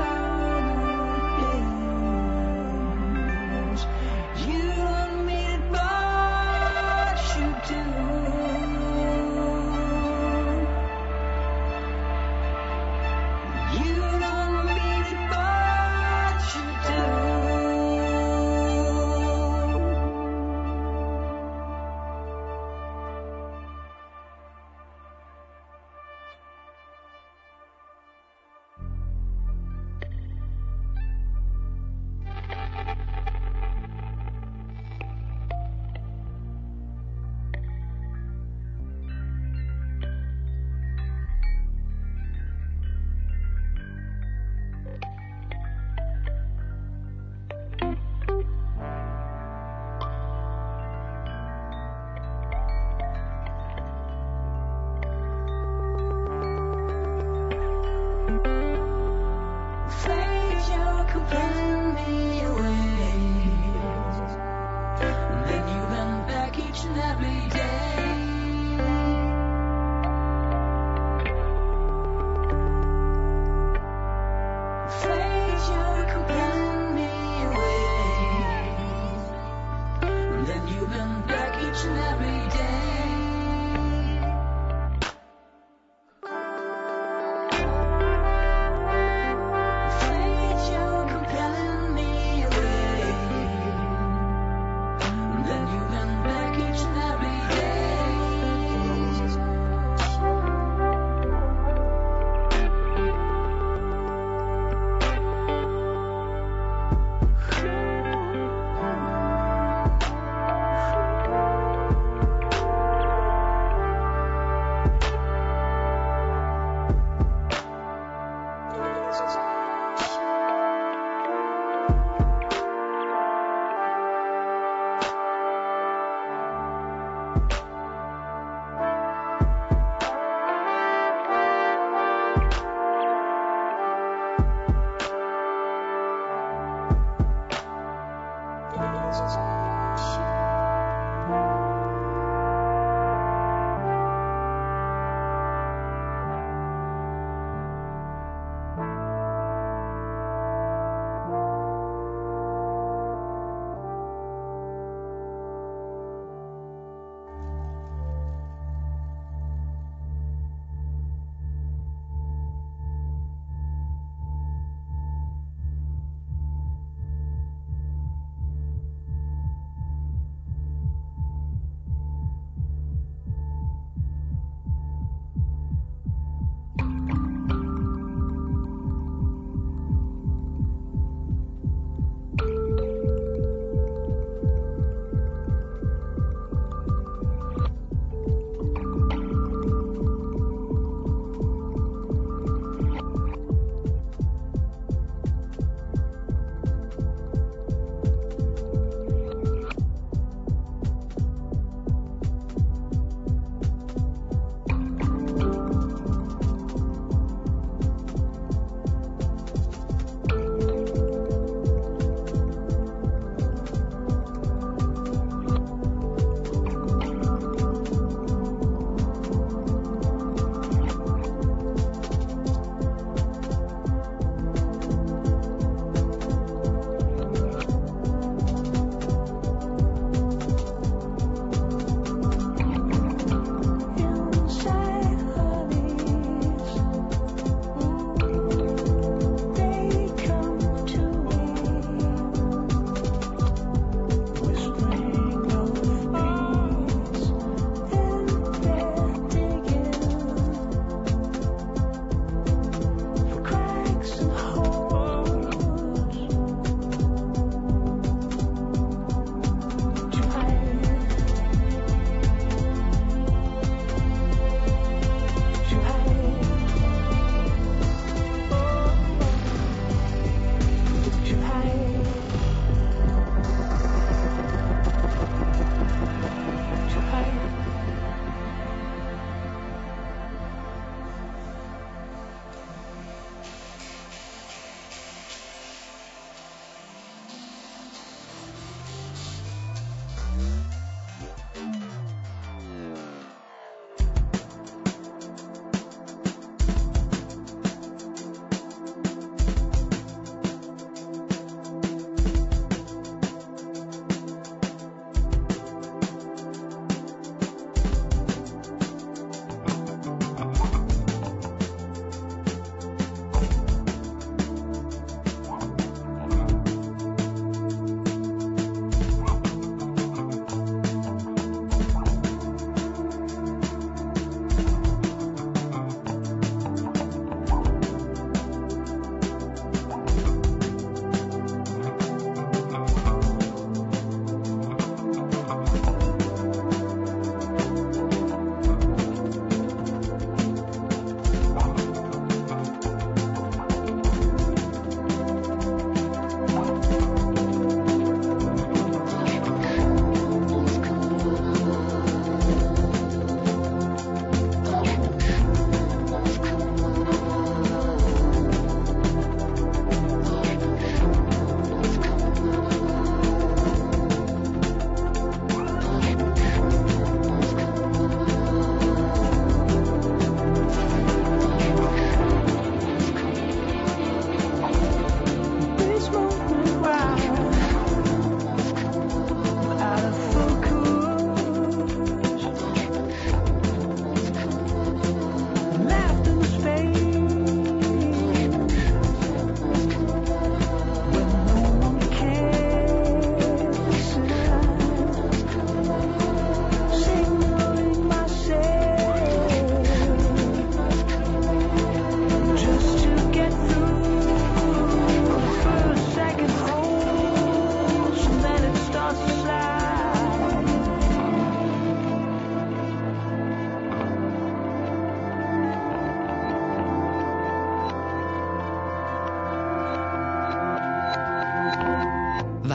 [SPEAKER 10] You don't mean it.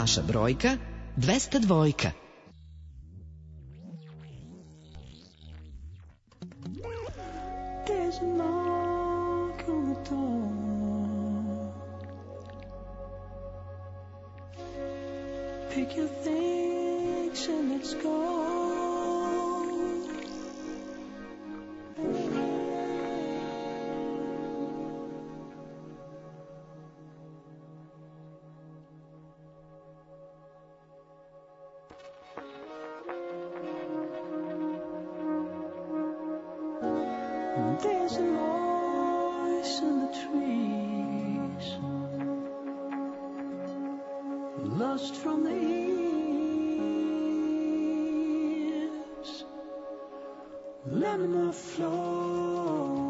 [SPEAKER 5] Vaša brojka dvesta dva.
[SPEAKER 9] There's a knock on the door. Pick your things and let's go. There's a noise in the trees, lost from the ears. Laminar flow.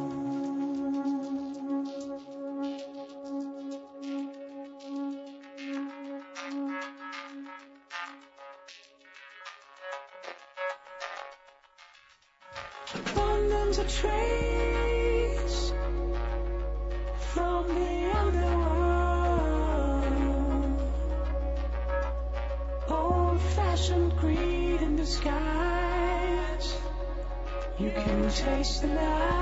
[SPEAKER 9] Abundance of trees from the underworld. Old-fashioned greed in disguise. You can taste the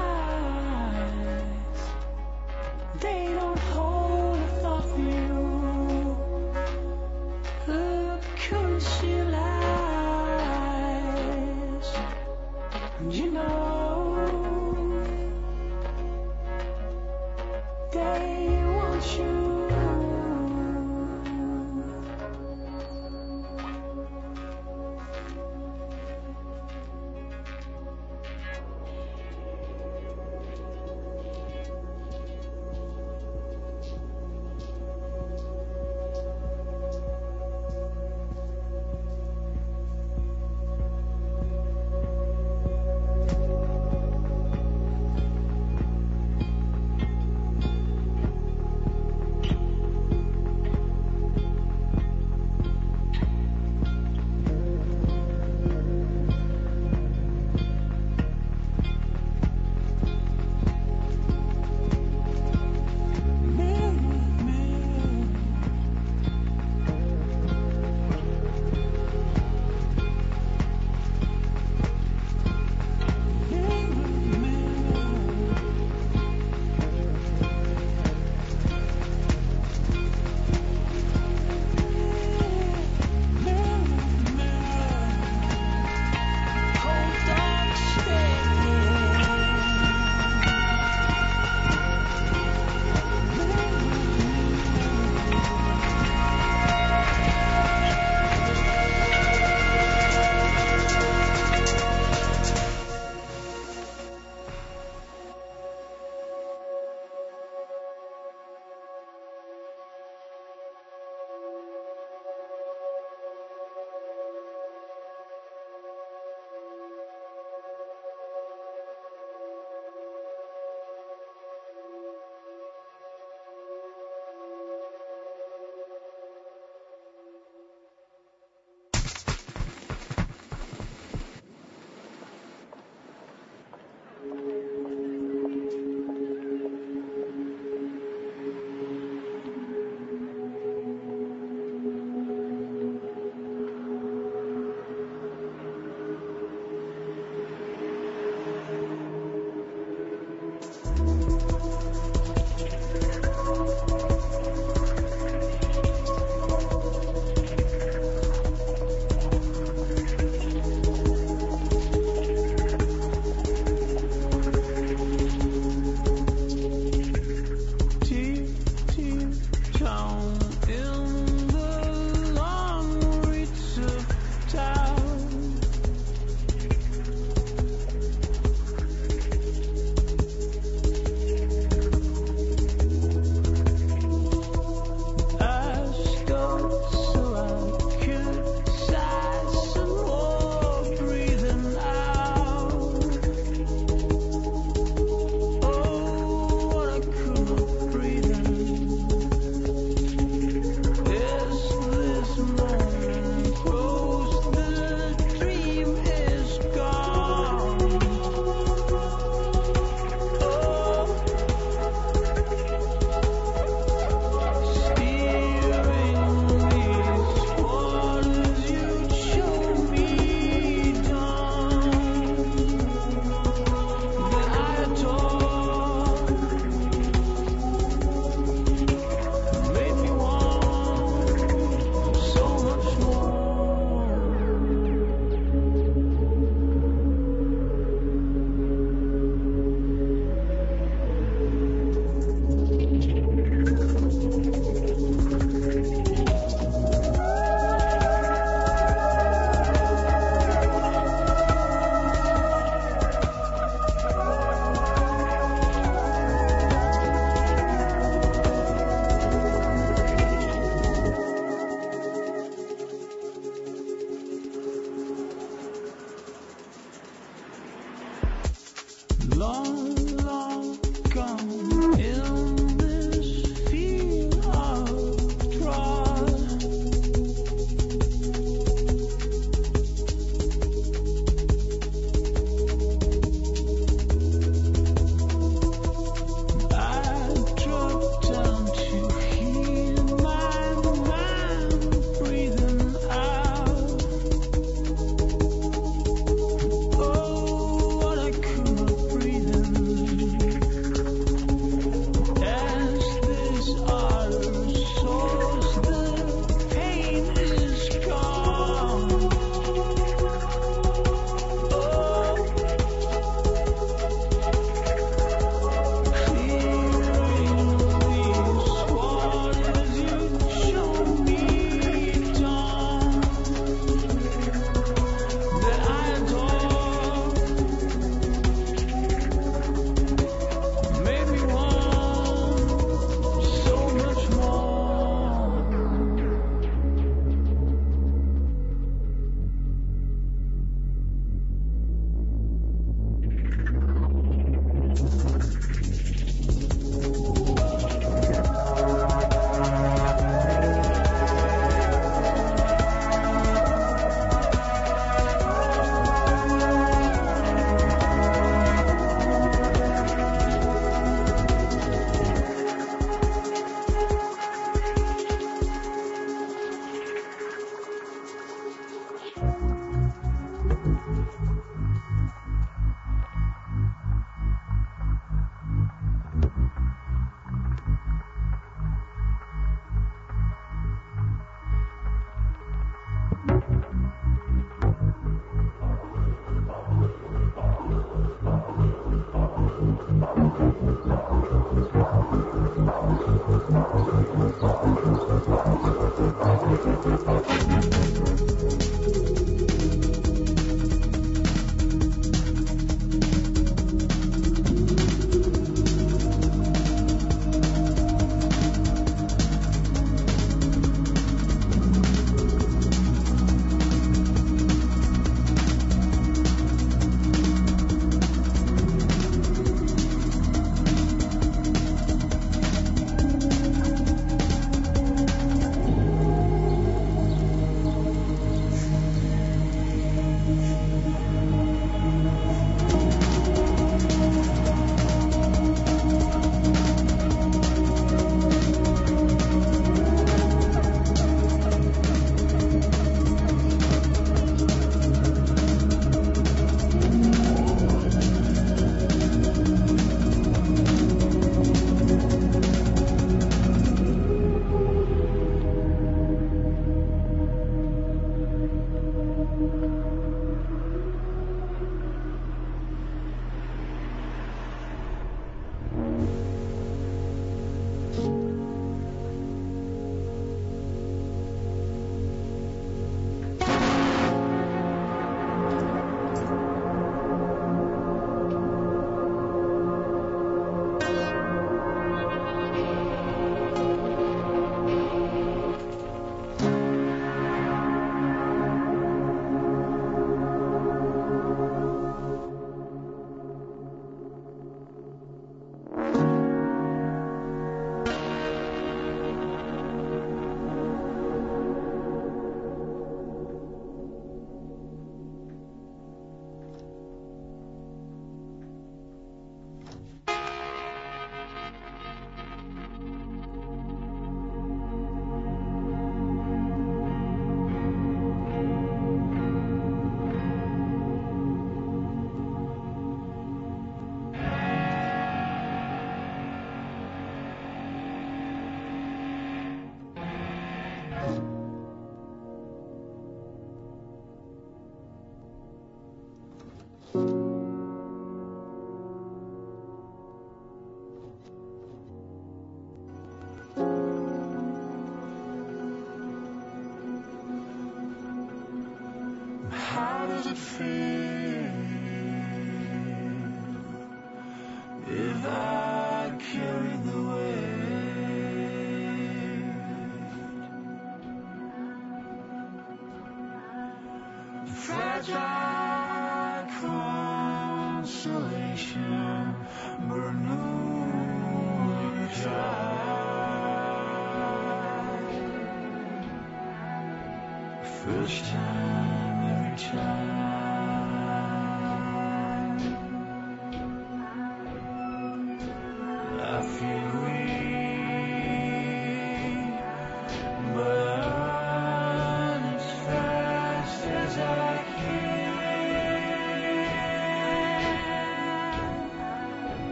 [SPEAKER 9] lies. They don't hold a thought for you. Look, couldn't see lies. You know, they want you.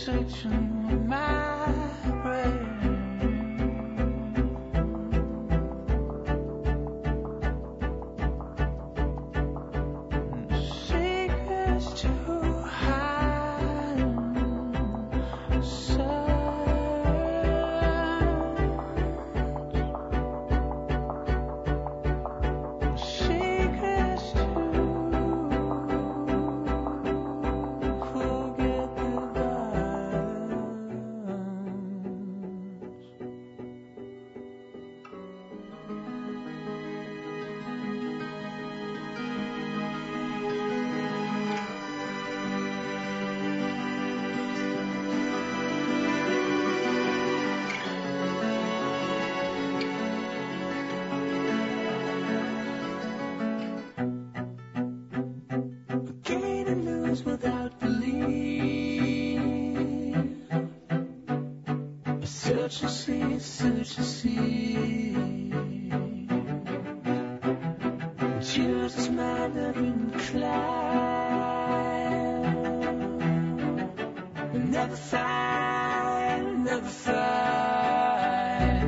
[SPEAKER 9] searching my brain. Secrets to hide secrets to forget the gain and lose without belief. Search and see, search and see. Choose this mind that incline. Never find, never find.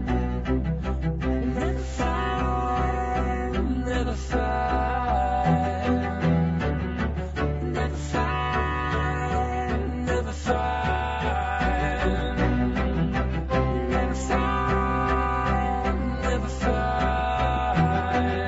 [SPEAKER 9] Never find, never find. Never find, never find. Never find, never find.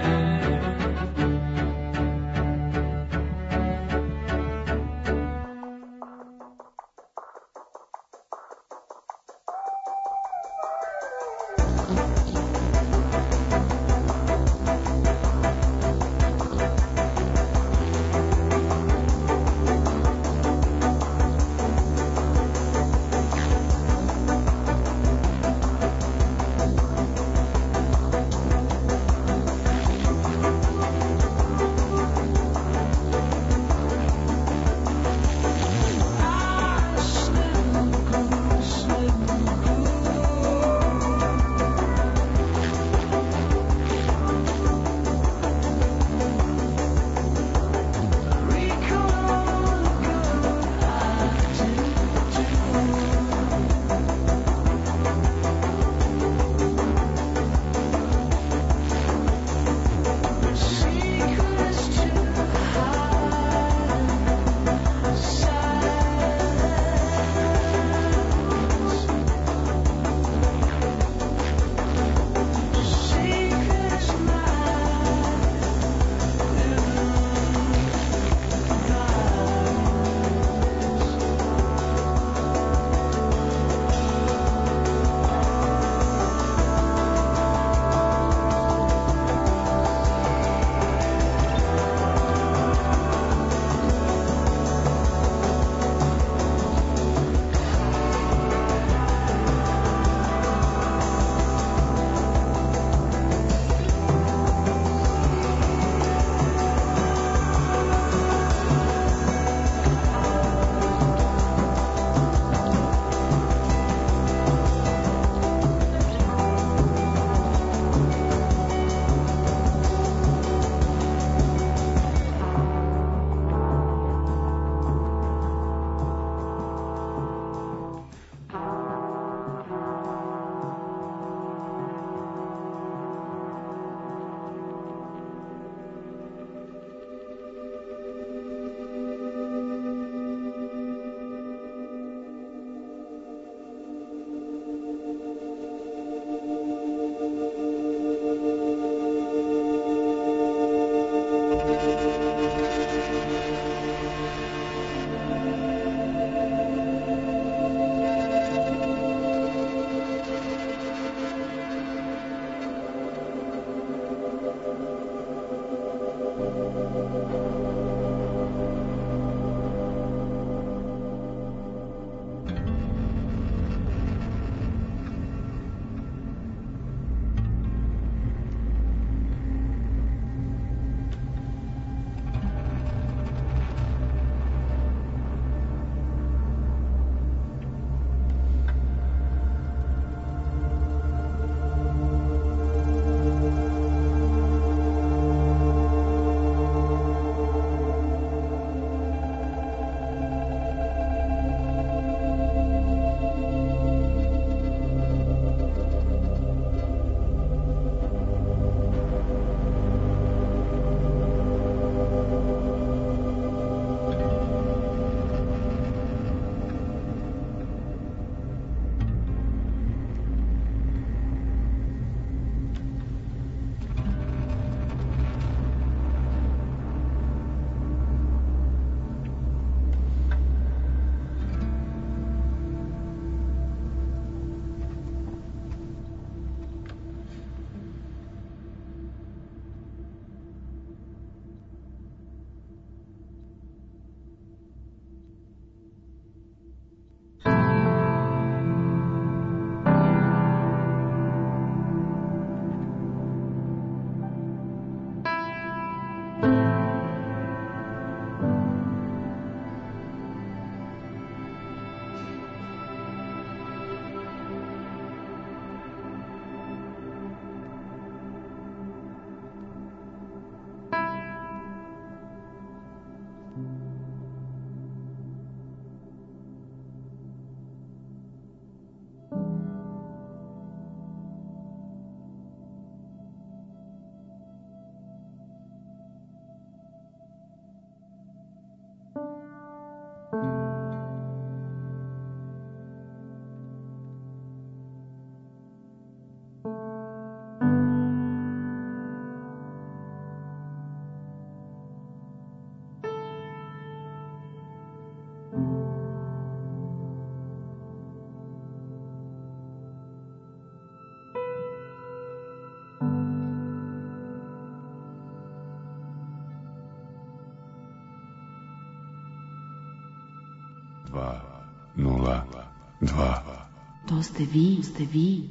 [SPEAKER 6] dva nula dva.
[SPEAKER 8] To ste vi, ste vi.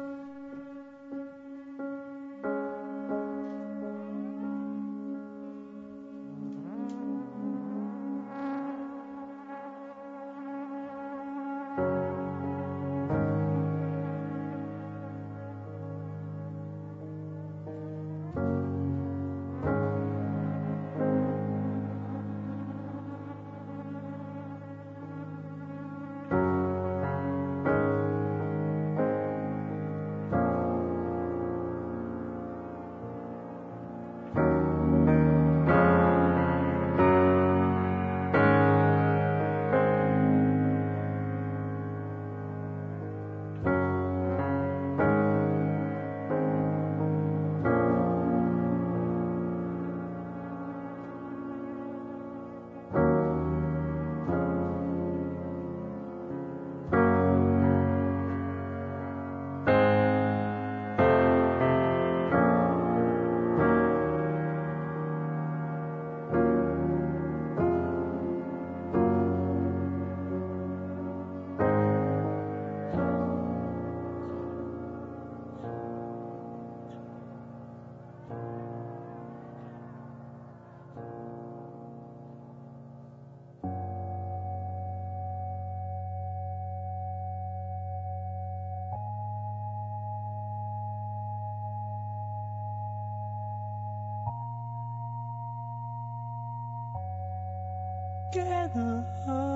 [SPEAKER 9] Together,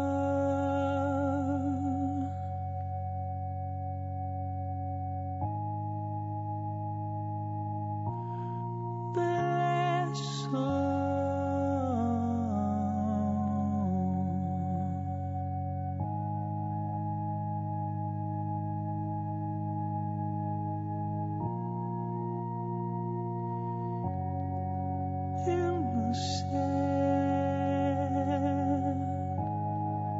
[SPEAKER 9] bless in the sand.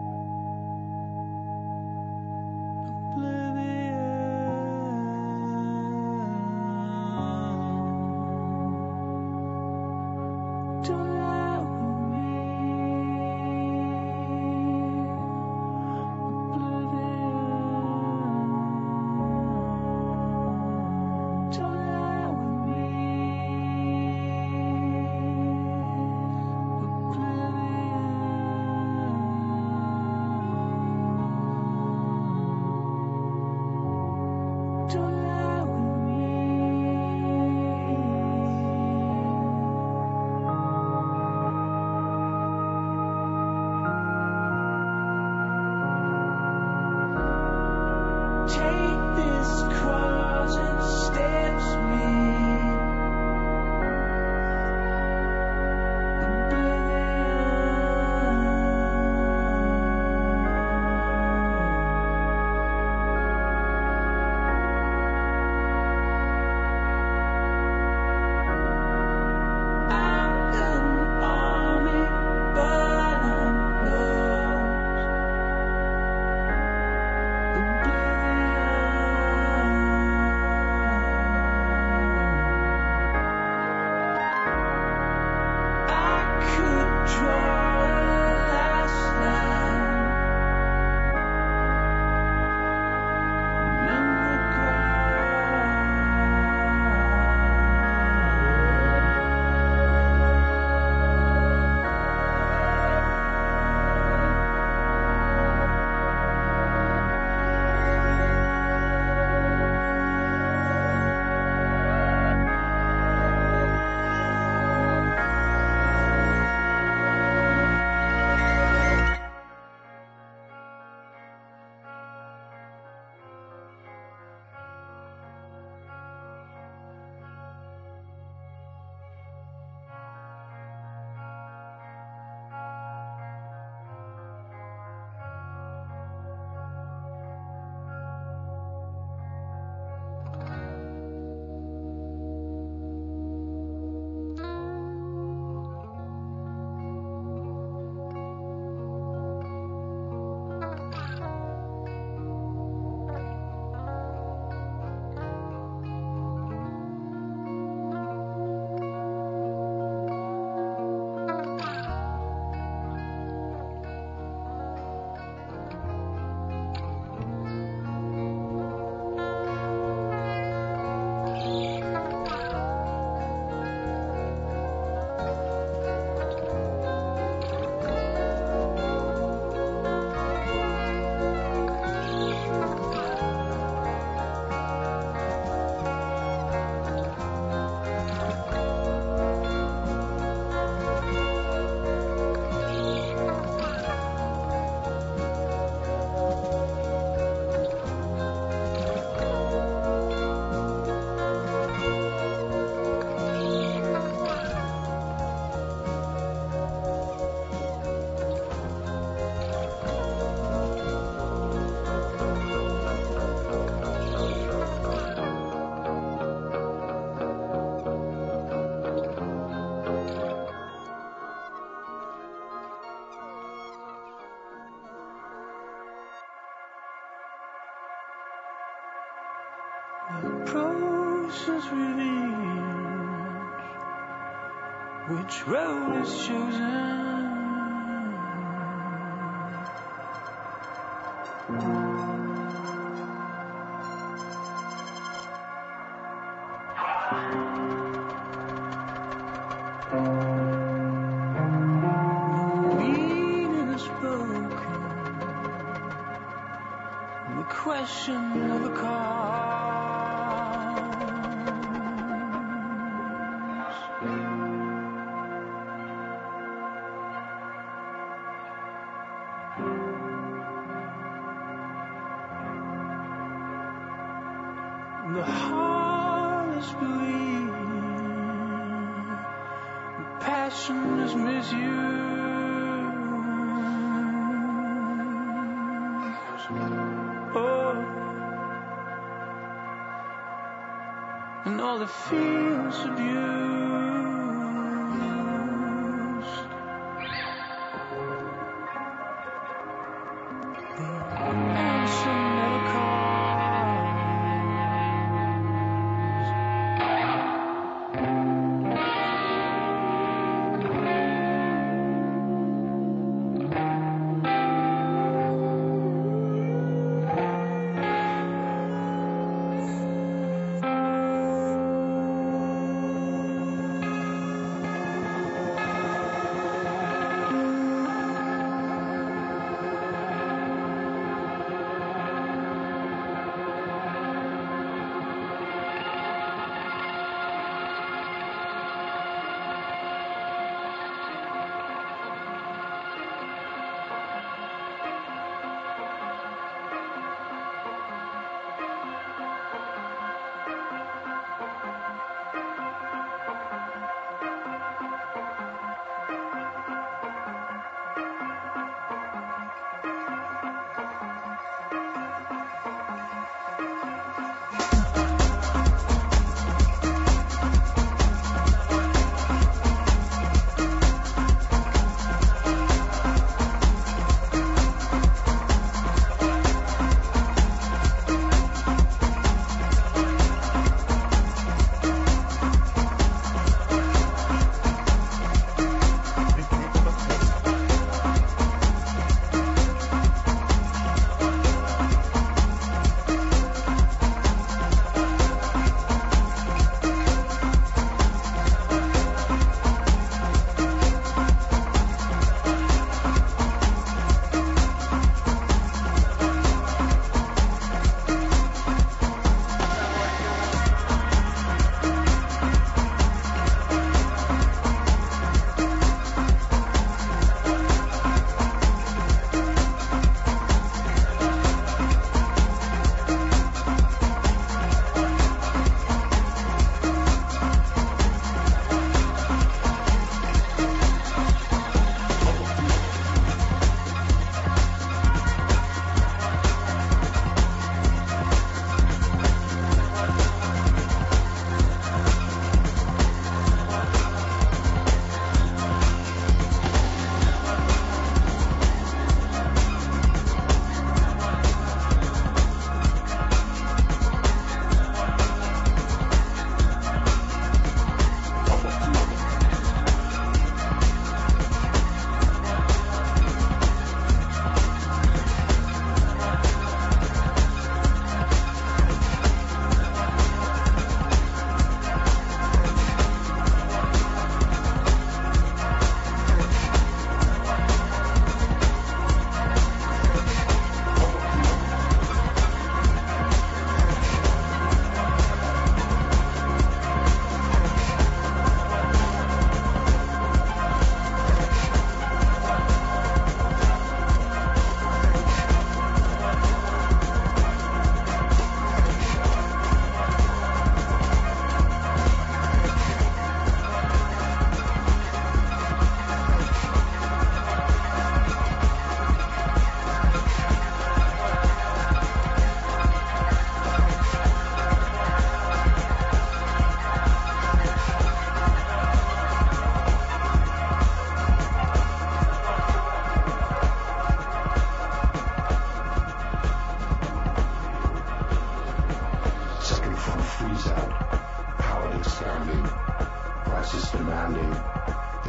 [SPEAKER 9] The process reveals which road is chosen. Question of the cause. The heartless believe the passion is misused. Oh, and all the feels abused. The answer never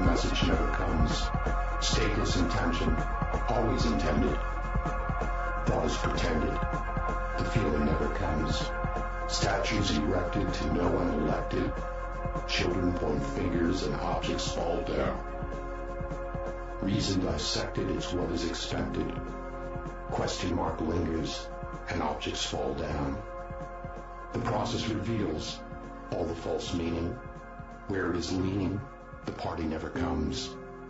[SPEAKER 10] The message never comes. Stateless intention, always intended. Thought is pretended. The feeling never comes. Statues erected to no one elected. Children point fingers and objects fall down. Reason dissected is what is expected. Question mark lingers and objects fall down. The process reveals all the false meaning. Where it is leaning, the party never comes.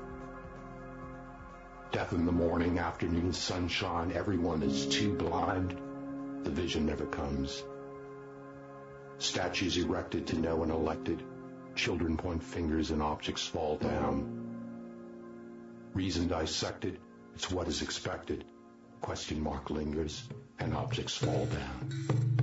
[SPEAKER 10] Death in the morning, afternoon sunshine, everyone is too blind. The vision never comes. Statues erected to no one elected. Children point fingers and objects fall down. Reason dissected, it's what is expected. Question mark lingers and objects fall down.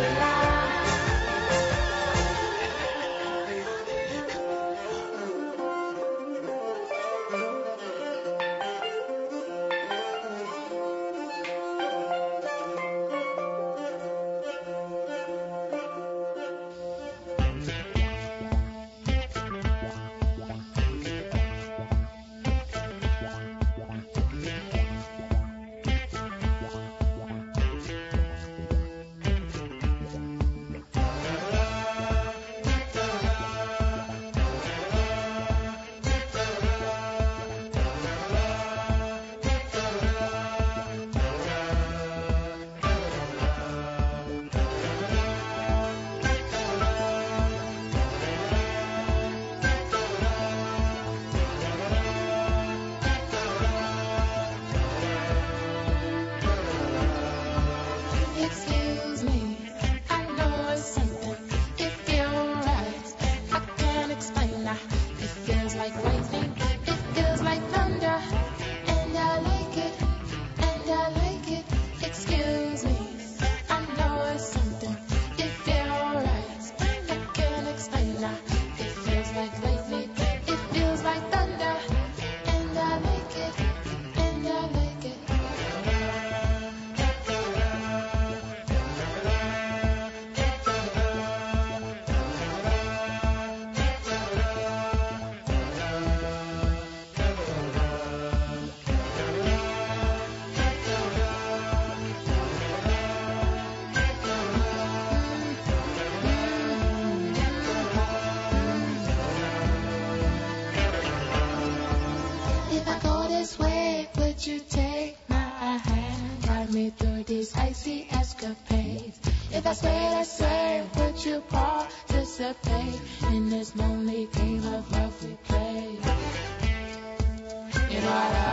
[SPEAKER 11] If I swear, I swear, would you participate in this lonely game of love we play? You know I